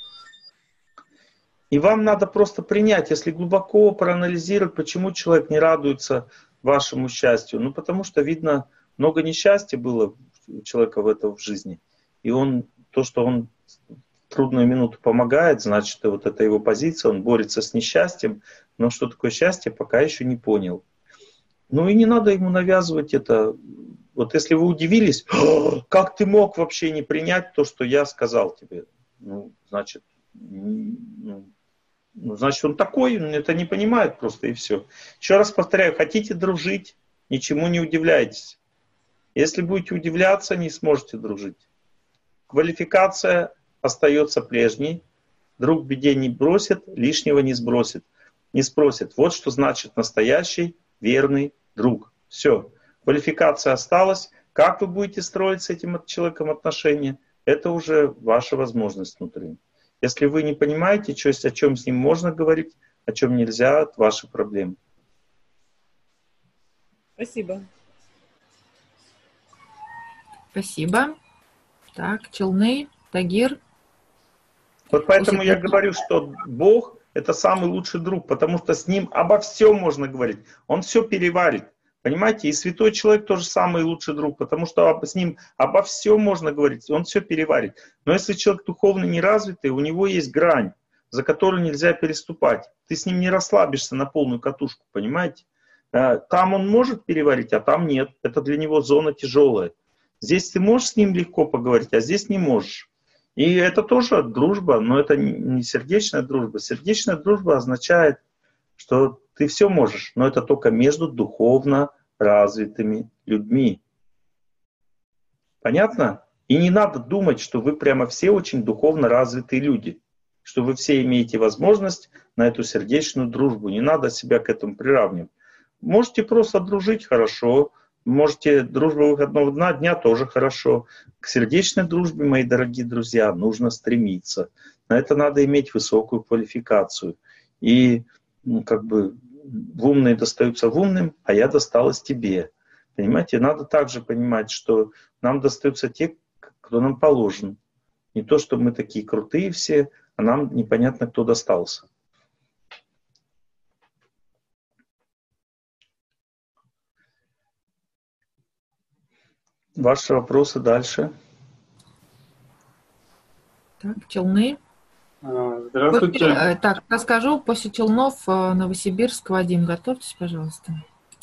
И вам надо просто принять, если глубоко проанализировать, почему человек не радуется вашему счастью. Ну, потому что, видно, много несчастья было у человека в этом в жизни. И он, то, что он в трудную минуту помогает, значит, вот это его позиция, он борется с несчастьем, но что такое счастье, пока еще не понял. Ну и не надо ему навязывать это. Вот если вы удивились, как ты мог вообще не принять то, что я сказал тебе? Ну, значит, ну, ну, значит, он такой, он это не понимает просто, и все. Еще раз повторяю, хотите дружить, ничему не удивляйтесь. Если будете удивляться, не сможете дружить. Квалификация остается прежней. Друг в беде не бросит, лишнего не сбросит. Не спросит. Вот что значит настоящий, верный друг. Все. Квалификация осталась. Как вы будете строить с этим человеком отношения, это уже ваша возможность внутри. Если вы не понимаете, что, о чем с ним можно говорить, о чем нельзя, это ваши проблемы. Спасибо. Спасибо. Так, Челны, Тагир. Вот поэтому я говорю, что Бог — это самый лучший друг, потому что с ним обо всем можно говорить. Он все переварит. Понимаете? И святой человек тоже самый лучший друг, потому что с ним обо всем можно говорить, он все переварит. Но если человек духовно неразвитый, у него есть грань, за которую нельзя переступать. Ты с ним не расслабишься на полную катушку, понимаете? Там он может переварить, а там нет. Это для него зона тяжелая. Здесь ты можешь с ним легко поговорить, а здесь не можешь. И это тоже дружба, но это не сердечная дружба. Сердечная дружба означает, что ты все можешь, но это только между духовно развитыми людьми. Понятно? И не надо думать, что вы прямо все очень духовно развитые люди, что вы все имеете возможность на эту сердечную дружбу. Не надо себя к этому приравнивать. Можете просто дружить хорошо, можете дружба выходного дня, дня тоже хорошо. К сердечной дружбе, мои дорогие друзья, нужно стремиться. На это надо иметь высокую квалификацию. И ну, как бы в умные достаются в умным, а я досталась тебе. Понимаете, надо также понимать, что нам достаются те, кто нам положен. Не то, что мы такие крутые все, а нам непонятно, кто достался. Ваши вопросы дальше. Так, Челны. Здравствуйте. После, так, расскажу, после Челнов Новосибирск. Вадим, готовьтесь, пожалуйста.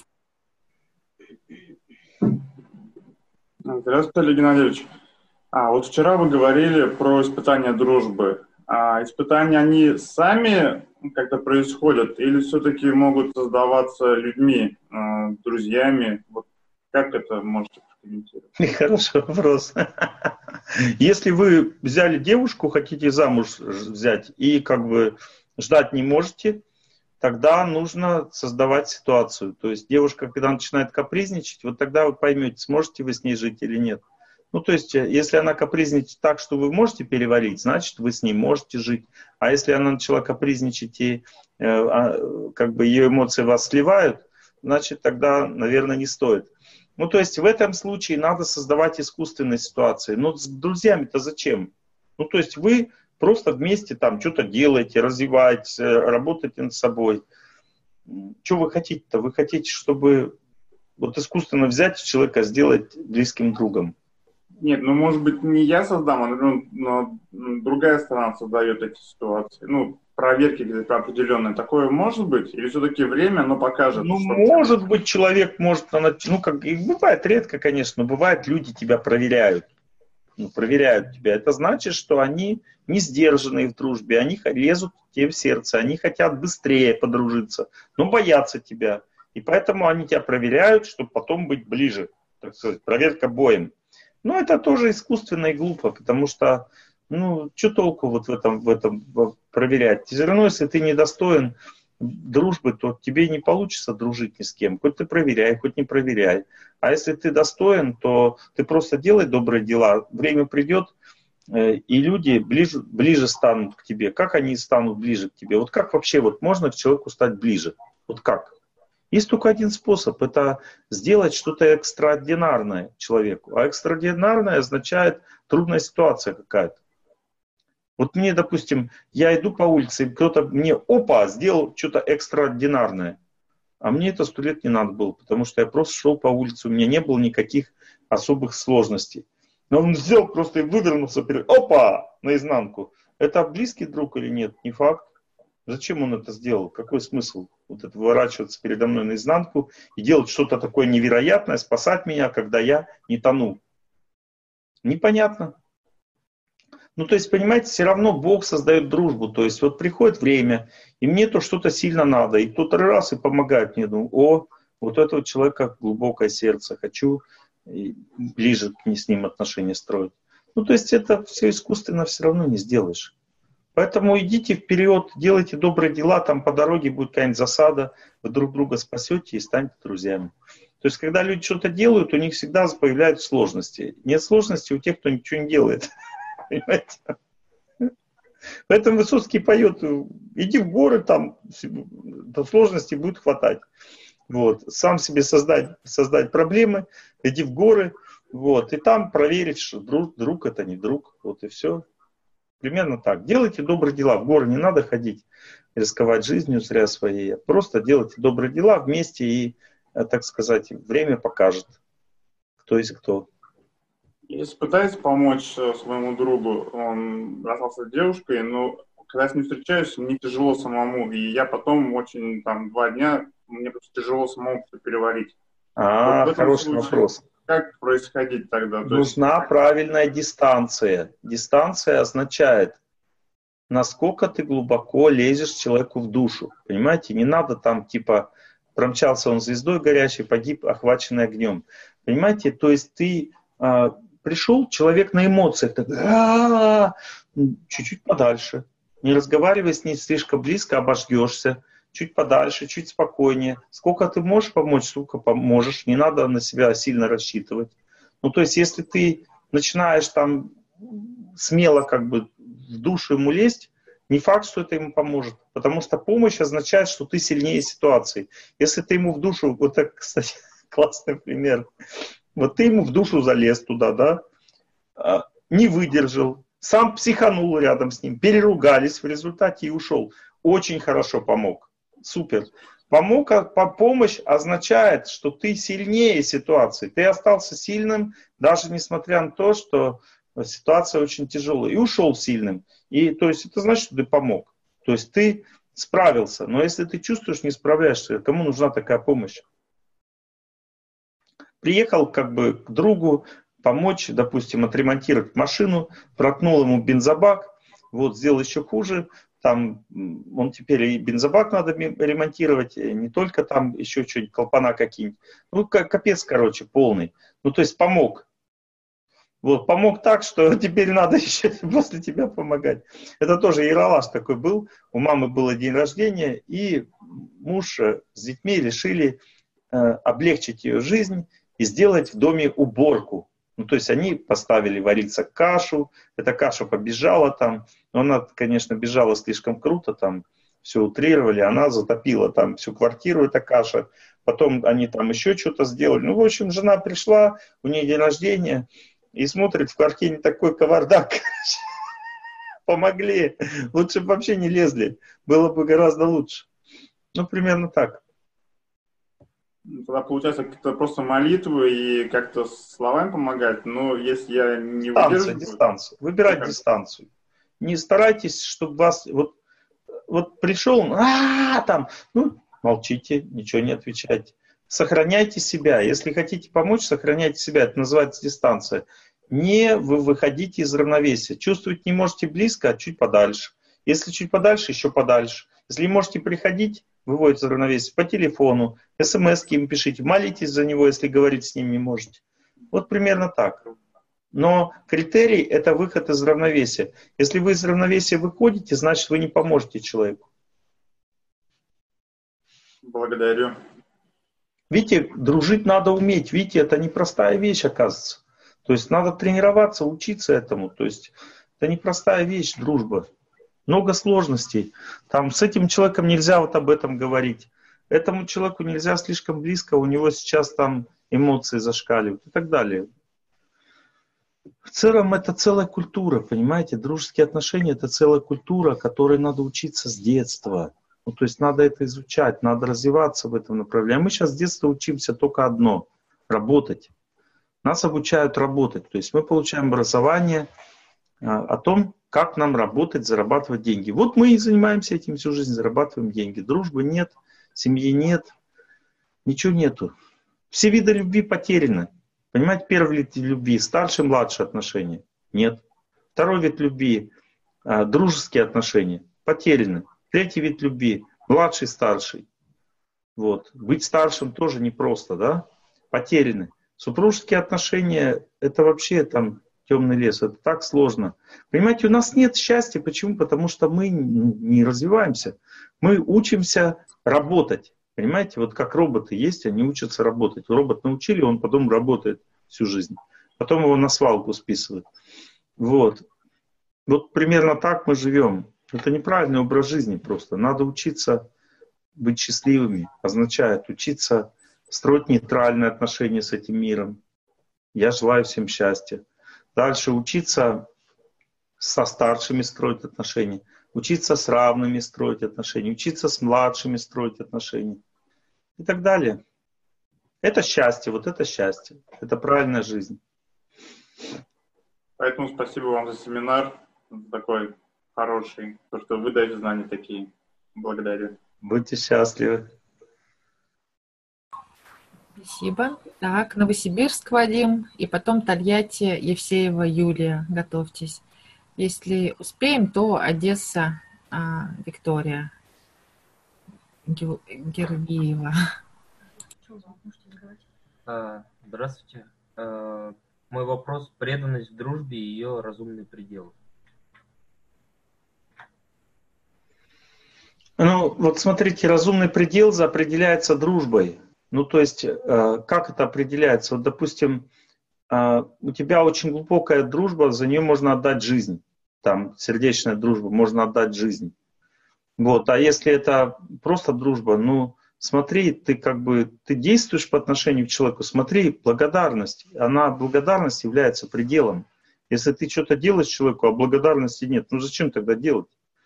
Здравствуйте, Олег Геннадьевич. А, вот вчера вы говорили про испытания дружбы. А испытания, они сами как-то происходят или все-таки могут создаваться людьми, друзьями? Вот как это можете прокомментировать? Хороший вопрос. Если вы взяли девушку, хотите замуж взять, и как бы ждать не можете, тогда нужно создавать ситуацию. То есть девушка, когда начинает капризничать, вот тогда вы поймете, сможете вы с ней жить или нет. Ну, то есть, если она капризничает так, что вы можете переварить, значит, вы с ней можете жить. А если она начала капризничать, и э, как бы ее эмоции вас сливают, значит, тогда, наверное, не стоит. Ну, то есть в этом случае надо создавать искусственные ситуации. Но с друзьями-то зачем? Ну, то есть вы просто вместе там что-то делаете, развиваете, работаете над собой. Что вы хотите-то? Вы хотите, чтобы вот искусственно взять человека, сделать близким другом? Нет, ну, может быть, не я создам, а ну, но другая сторона создает эти ситуации. Ну, проверки где-то определенные. Такое может быть? Или все-таки время, оно покажет? Ну, может быть, человек может... Ну, как, и бывает редко, конечно, но бывает, люди тебя проверяют. Ну, проверяют тебя. Это значит, что они не сдержанные в дружбе, они лезут тебе в сердце, они хотят быстрее подружиться, но боятся тебя. И поэтому они тебя проверяют, чтобы потом быть ближе. Так сказать, проверка боем. Ну, это тоже искусственно и глупо, потому что, ну, что толку вот в этом, в этом проверять? Все равно, если ты недостоин дружбы, то тебе не получится дружить ни с кем. Хоть ты проверяй, хоть не проверяй. А если ты достоин, то ты просто делай добрые дела. Время придет, и люди ближе, ближе станут к тебе. Как они станут ближе к тебе? Вот как вообще вот можно к человеку стать ближе? Вот как? Есть только один способ. Это сделать что-то экстраординарное человеку. А экстраординарное означает трудная ситуация какая-то. Вот мне, допустим, я иду по улице, и кто-то мне, опа, сделал что-то экстраординарное. А мне это сто лет не надо было, потому что я просто шел по улице, у меня не было никаких особых сложностей. Но он сделал просто и вывернулся, опа, наизнанку. Это близкий друг или нет? Не факт. Зачем он это сделал? Какой смысл? Вот это выворачиваться передо мной наизнанку и делать что-то такое невероятное, спасать меня, когда я не тону. Непонятно. Ну, то есть, понимаете, все равно Бог создает дружбу. То есть, вот приходит время, и мне то что-то сильно надо, и кто-то раз и помогает мне. Думаю, о, вот у этого человека глубокое сердце, хочу ближе с ним отношения строить. Ну, то есть, это все искусственно все равно не сделаешь. Поэтому идите вперед, делайте добрые дела, там по дороге будет какая-нибудь засада, вы друг друга спасете и станете друзьями. То есть, когда люди что-то делают, у них всегда появляются сложности. Нет сложностей у тех, кто ничего не делает. Понимаете? Поэтому Высоцкий поет, иди в горы, там сложностей будет хватать. Вот. Сам себе создать, создать проблемы, иди в горы, вот, и там проверить, что друг, друг это не друг. Вот и все. Примерно так. Делайте добрые дела. В горы не надо ходить, рисковать жизнью зря своей. Просто делайте добрые дела вместе, и, так сказать, время покажет, кто есть кто. Если пытаюсь помочь своему другу, он расстался с девушкой, но когда я с ним встречаюсь, мне тяжело самому, и я потом очень, там, два дня, мне просто тяжело самому все переварить. А, вот хороший случае, вопрос. Как происходить тогда? То Нужна есть... правильная дистанция. Дистанция означает, насколько ты глубоко лезешь человеку в душу. Понимаете, не надо там, типа, промчался он звездой горящей, погиб, охваченный огнем. Понимаете, то есть ты... Пришел человек на эмоциях, так, чуть-чуть подальше. Не разговаривай с ней слишком близко, обожгешься. Чуть подальше, чуть спокойнее. Сколько ты можешь помочь, сколько поможешь. Не надо на себя сильно рассчитывать. Ну, то есть, если ты начинаешь там смело как бы в душу ему лезть, не факт, что это ему поможет. Потому что помощь означает, что ты сильнее ситуации. Если ты ему в душу, вот это, кстати, классный пример. Вот ты ему в душу залез туда, да, не выдержал, сам психанул рядом с ним, переругались в результате и ушел. Очень хорошо помог. Супер. Помог, по помощь означает, что ты сильнее ситуации. Ты остался сильным, даже несмотря на то, что ситуация очень тяжелая. И ушел сильным. И, то есть это значит, что ты помог. То есть ты справился. Но если ты чувствуешь, не справляешься, кому нужна такая помощь? Приехал как бы к другу помочь, допустим, отремонтировать машину, проткнул ему бензобак, вот, сделал еще хуже, там он теперь и бензобак надо ремонтировать, не только там еще что-нибудь, клапана какие-нибудь. Ну, капец, короче, полный. Ну, то есть помог. Вот, помог так, что теперь надо еще после тебя помогать. Это тоже яралаш такой был. У мамы было день рождения, и муж с детьми решили э, облегчить ее жизнь и сделать в доме уборку. Ну, то есть они поставили вариться кашу, эта каша побежала там, но она, конечно, бежала слишком круто, там все утрировали, она затопила там всю квартиру, эта каша, потом они там еще что-то сделали. Ну, в общем, жена пришла, у нее день рождения, и смотрит, в квартире такой кавардак, помогли, лучше бы вообще не лезли, было бы гораздо лучше. Ну, примерно так. Тогда получается как-то просто молитвы и как-то словами помогать, но если я не дистанцию, выдерживаю... Дистанцию, выбирать как? дистанцию. Не старайтесь, чтобы вас... Вот, вот пришел, а там, ну, молчите, ничего не отвечайте. Сохраняйте себя. Если хотите помочь, сохраняйте себя. Это называется дистанция. Не вы выходите из равновесия. Чувствовать не можете близко, а чуть подальше. Если чуть подальше, еще подальше. Если не можете приходить, выводите из равновесия по телефону, смс-ки им пишите, молитесь за него, если говорить с ним не можете. Вот примерно так. Но критерий — это выход из равновесия. Если вы из равновесия выходите, значит, вы не поможете человеку. Благодарю. Видите, дружить надо уметь. Видите, это непростая вещь, оказывается. То есть надо тренироваться, учиться этому. То есть это непростая вещь, дружба. Много сложностей. Там с этим человеком нельзя вот об этом говорить. Этому человеку нельзя слишком близко, у него сейчас там эмоции зашкаливают и так далее. В целом это целая культура, понимаете? Дружеские отношения — это целая культура, которой надо учиться с детства. Ну, то есть надо это изучать, надо развиваться в этом направлении. А мы сейчас с детства учимся только одно — работать. Нас обучают работать. То есть мы получаем образование а, о том, как нам работать, зарабатывать деньги. Вот мы и занимаемся этим всю жизнь, зарабатываем деньги. Дружбы нет, семьи нет, ничего нету. Все виды любви потеряны. Понимаете, первый вид любви — старшие и младшие отношения. Нет. Второй вид любви — дружеские отношения. Потеряны. Третий вид любви — младший, старший. Вот. Быть старшим тоже непросто, да? Потеряны. Супружеские отношения — это вообще там темный лес. Это так сложно. Понимаете, у нас нет счастья. Почему? Потому что мы не развиваемся. Мы учимся работать. Понимаете, вот как роботы есть, они учатся работать. Робот научили, он потом работает всю жизнь. Потом его на свалку списывают. Вот. Вот примерно так мы живем. Это неправильный образ жизни просто. Надо учиться быть счастливыми. Означает учиться строить нейтральные отношения с этим миром. Я желаю всем счастья. Дальше учиться со старшими строить отношения. Учиться с равными строить отношения. Учиться с младшими строить отношения. И так далее. Это счастье, вот это счастье. Это правильная жизнь. Поэтому спасибо вам за семинар. Такой хороший. То, что вы даете знания такие. Благодарю. Будьте счастливы. Спасибо. Так, Новосибирск, Вадим, и потом Тольятти, Евсеева, Юлия. Готовьтесь. Если успеем, то Одесса, а, Виктория Гергиева. Здравствуйте. Мой вопрос: преданность в дружбе и ее разумный предел. Ну, вот смотрите, разумный предел определяется дружбой. Ну, то есть, как это определяется? Вот, допустим, у тебя очень глубокая дружба, за нее можно отдать жизнь. Там, сердечная дружба, можно отдать жизнь. Вот. А если это просто дружба, ну, смотри, ты как бы, ты действуешь по отношению к человеку, смотри, благодарность. Она, благодарность является пределом. Если ты что-то делаешь человеку, а благодарности нет, ну зачем тогда делать?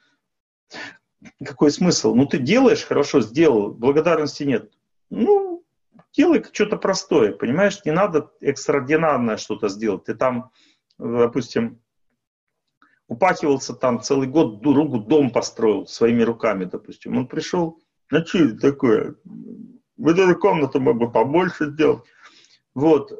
Какой смысл? Ну ты делаешь, хорошо, сделал, благодарности нет. Ну, делай что-то простое, понимаешь? Не надо экстраординарное что-то сделать. Ты там, допустим, упахивался там целый год, другу дом построил своими руками, допустим. Он пришел, ну что это такое? Вот эту комнату мог бы побольше сделать. Вот.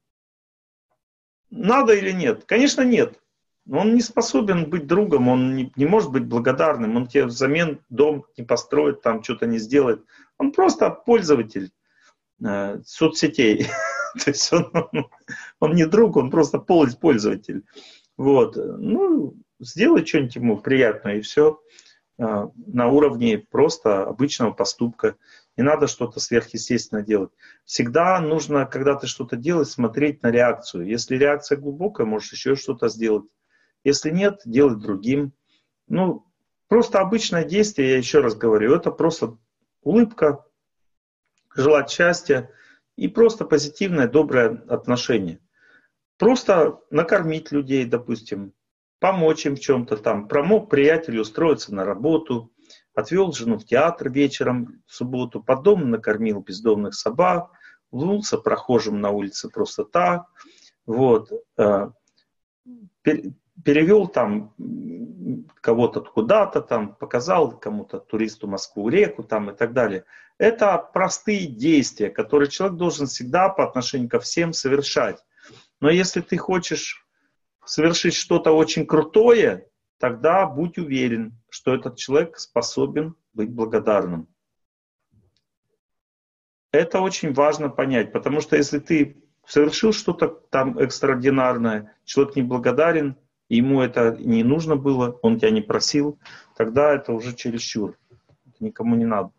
Надо или нет? Конечно, нет. Он не способен быть другом, он не, не может быть благодарным, он тебе взамен дом не построит, там что-то не сделает. Он просто пользователь э, соцсетей. То есть он, он, он не друг, он просто пользователь. Вот. Ну, сделай что-нибудь ему приятное, и все. Э, на уровне просто обычного поступка. Не надо что-то сверхъестественное делать. Всегда нужно, когда ты что-то делаешь, смотреть на реакцию. Если реакция глубокая, можешь еще что-то сделать. Если нет, делать другим. Ну, просто обычное действие, я еще раз говорю, это просто улыбка, желать счастья и просто позитивное, доброе отношение. Просто накормить людей, допустим, помочь им в чем-то там, помог приятелю устроиться на работу, отвел жену в театр вечером в субботу, по дому накормил бездомных собак, улыбнулся прохожим на улице просто так, вот, перевел там кого-то куда-то, там, показал кому-то туристу Москву реку там, и так далее. Это простые действия, которые человек должен всегда по отношению ко всем совершать. Но если ты хочешь совершить что-то очень крутое, тогда будь уверен, что этот человек способен быть благодарным. Это очень важно понять, потому что если ты совершил что-то там экстраординарное, человек неблагодарен, ему это не нужно было, он тебя не просил, тогда это уже чересчур. Это никому не надо.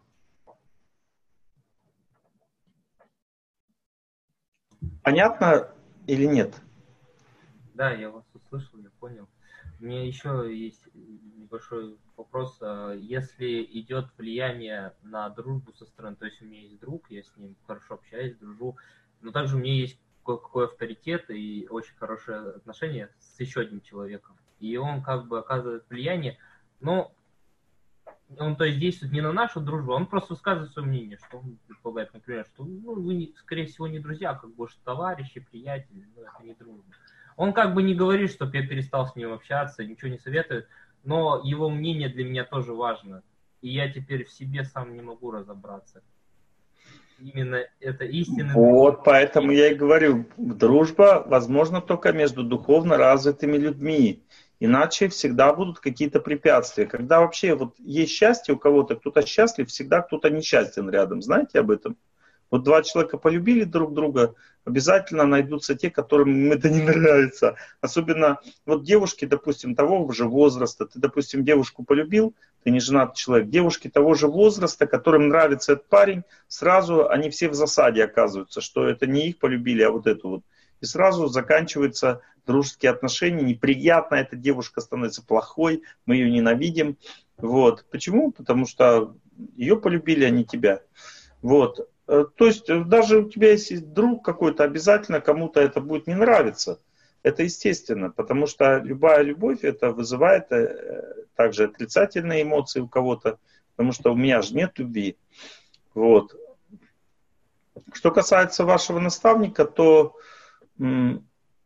Понятно или нет? Да, я вас услышал, я понял. У меня еще есть небольшой вопрос. Если идет влияние на дружбу со стороны, то есть у меня есть друг, я с ним хорошо общаюсь, дружу, но также у меня есть кое-какой авторитет и очень хорошие отношения с еще одним человеком. И он как бы оказывает влияние, но он, то есть, действует не на нашу дружбу, он просто высказывает свое мнение, что он предполагает, например, что ну, вы, не, скорее всего, не друзья, как больше товарищи, приятели, но это не дружба. Он как бы не говорит, чтобы я перестал с ним общаться, ничего не советует, но его мнение для меня тоже важно. И я теперь в себе сам не могу разобраться. Именно это истинный... Вот, поэтому я и говорю, дружба возможна только между духовно развитыми людьми. Иначе всегда будут какие-то препятствия. Когда вообще вот есть счастье у кого-то, кто-то счастлив, всегда кто-то несчастен рядом. Знаете об этом? Вот два человека полюбили друг друга, обязательно найдутся те, которым это не нравится. Особенно вот девушки, допустим, того же возраста. Ты, допустим, девушку полюбил, ты не женатый человек. Девушки того же возраста, которым нравится этот парень, сразу они все в засаде оказываются, что это не их полюбили, а вот эту вот. И сразу заканчиваются дружеские отношения, неприятно, эта девушка становится плохой, мы ее ненавидим. Вот. Почему? Потому что ее полюбили, а не тебя. Вот. То есть даже у тебя есть друг какой-то, обязательно кому-то это будет не нравиться. Это естественно, потому что любая любовь это вызывает также отрицательные эмоции у кого-то, потому что у меня же нет любви. Вот. Что касается вашего наставника, то вы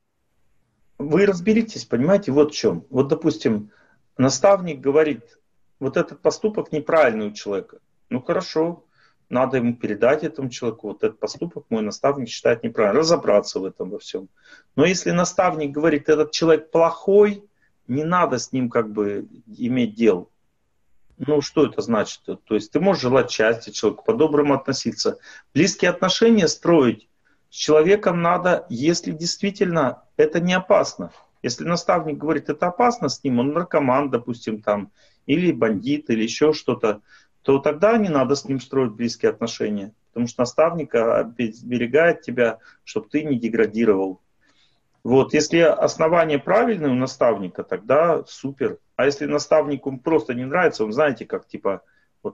разберитесь, понимаете, вот в чем. Вот, допустим, наставник говорит, вот этот поступок неправильный у человека. Ну хорошо, надо ему передать этому человеку, вот этот поступок мой наставник считает неправильным, разобраться в этом во всем. Но если наставник говорит, этот человек плохой, не надо с ним как бы иметь дел. Ну что это значит? То есть ты можешь желать счастья человеку, по-доброму относиться. Близкие отношения строить с человеком надо, если действительно это не опасно. Если наставник говорит, это опасно с ним, он наркоман, допустим, там, или бандит, или еще что-то, то тогда не надо с ним строить близкие отношения. Потому что наставник оберегает тебя, чтобы ты не деградировал. Вот, если основание правильное у наставника, тогда супер. А если наставнику просто не нравится, он, знаете, как типа, вот,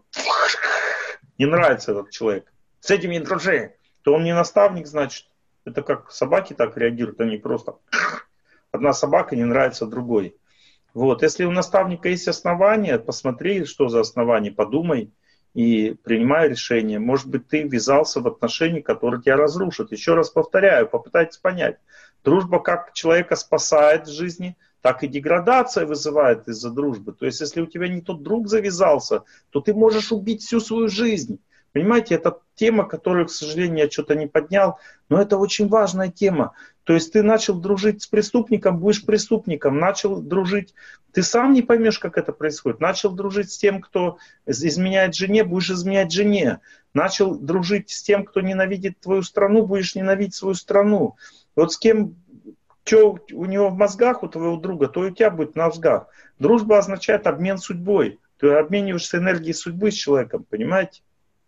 не нравится этот человек, с этим не дружи, то он не наставник, значит. Это как собаки так реагируют, они просто... Одна собака не нравится другой. Вот. Если у наставника есть основания, посмотри, что за основания, подумай и принимай решение. Может быть, ты ввязался в отношения, которые тебя разрушат. Еще раз повторяю, попытайтесь понять. Дружба как человека спасает в жизни, так и деградация вызывает из-за дружбы. То есть, если у тебя не тот друг завязался, то ты можешь убить всю свою жизнь. Понимаете, это тема, которую, к сожалению, я что-то не поднял, но это очень важная тема. То есть ты начал дружить с преступником, будешь преступником, начал дружить, ты сам не поймешь, как это происходит, начал дружить с тем, кто изменяет жене, будешь изменять жене, начал дружить с тем, кто ненавидит твою страну, будешь ненавидеть свою страну. Вот с кем, что у него в мозгах, у твоего друга, то и у тебя будет на мозгах. Дружба означает обмен судьбой, ты обмениваешься энергией судьбы с человеком, понимаете?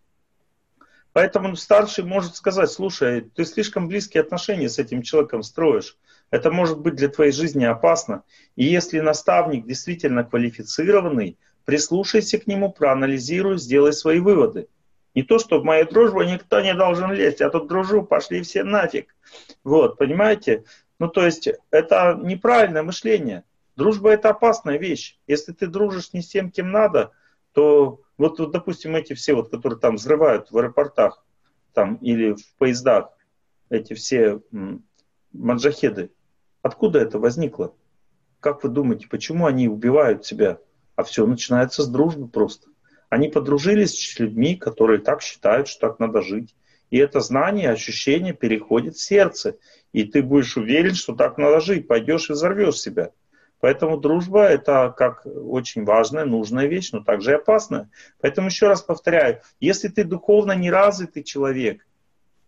Поэтому старший может сказать, слушай, ты слишком близкие отношения с этим человеком строишь. Это может быть для твоей жизни опасно. И если наставник действительно квалифицированный, прислушайся к нему, проанализируй, сделай свои выводы. Не то, что в мою дружбу никто не должен лезть, я тут дружу, пошли все нафиг. Вот, понимаете? Ну, то есть, это неправильное мышление. Дружба – это опасная вещь. Если ты дружишь не с тем, кем надо, то... Вот, вот, допустим, эти все, вот, которые там взрывают в аэропортах там, или в поездах, эти все м, маджахеды, откуда это возникло? Как вы думаете, почему они убивают себя? А все начинается с дружбы просто. Они подружились с людьми, которые так считают, что так надо жить. И это знание, ощущение переходит в сердце. И ты будешь уверен, что так надо жить. Пойдешь и взорвешь себя. Поэтому дружба – это как очень важная, нужная вещь, но также и опасная. Поэтому еще раз повторяю, если ты духовно неразвитый человек,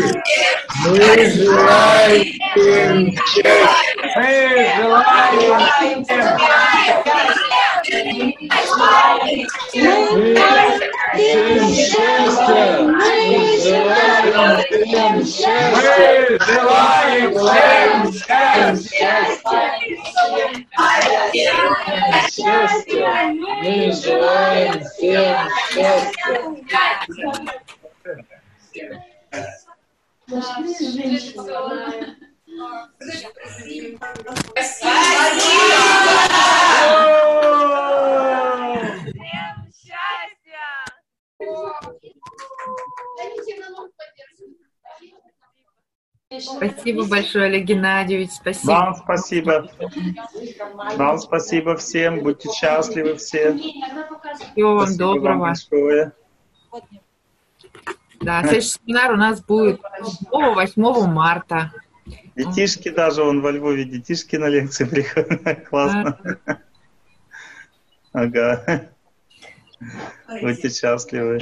Мы желаем всем счастья. Мы желаем всем счастья. Мы желаем всем счастья. Мы желаем всем счастья. Спасибо большое, Олег Геннадьевич. Спасибо. Вам спасибо. Вам спасибо всем. Будьте счастливы все. Всего вам Спасибо доброго. вам большое. Да, следующий семинар у нас будет восьмого марта. Детишки даже, вон во Львове детишки на лекции приходят. Классно. Ага. Будьте счастливы.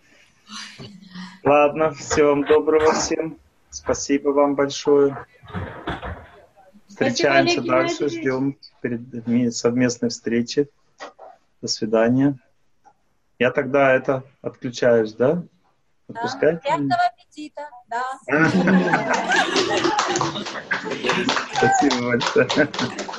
Ладно, всего вам доброго всем. Спасибо вам большое. Встречаемся Олег дальше, Геннадьевич. ждем перед совместной встречи. До свидания. Я тогда это отключаюсь, да? Отпускайте? Приятного аппетита, да. Спасибо большое.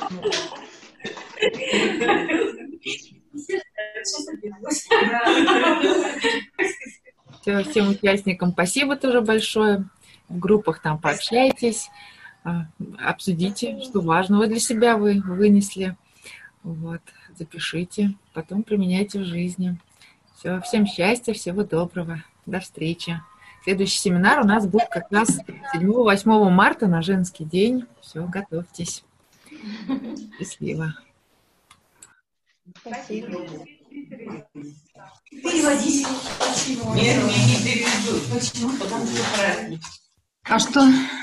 Все, всем участникам спасибо тоже большое. В группах там пообщайтесь, а, обсудите, что важного для себя вы вынесли. Вот, запишите, потом применяйте в жизни. Все, всем счастья, всего доброго. До встречи. Следующий семинар у нас будет как раз седьмого-восьмого марта на женский день. Все, готовьтесь. Счастливо. Спасибо. Переводите. Почему? Нет, мне не переведут. Почему? Потому что праздник. А что?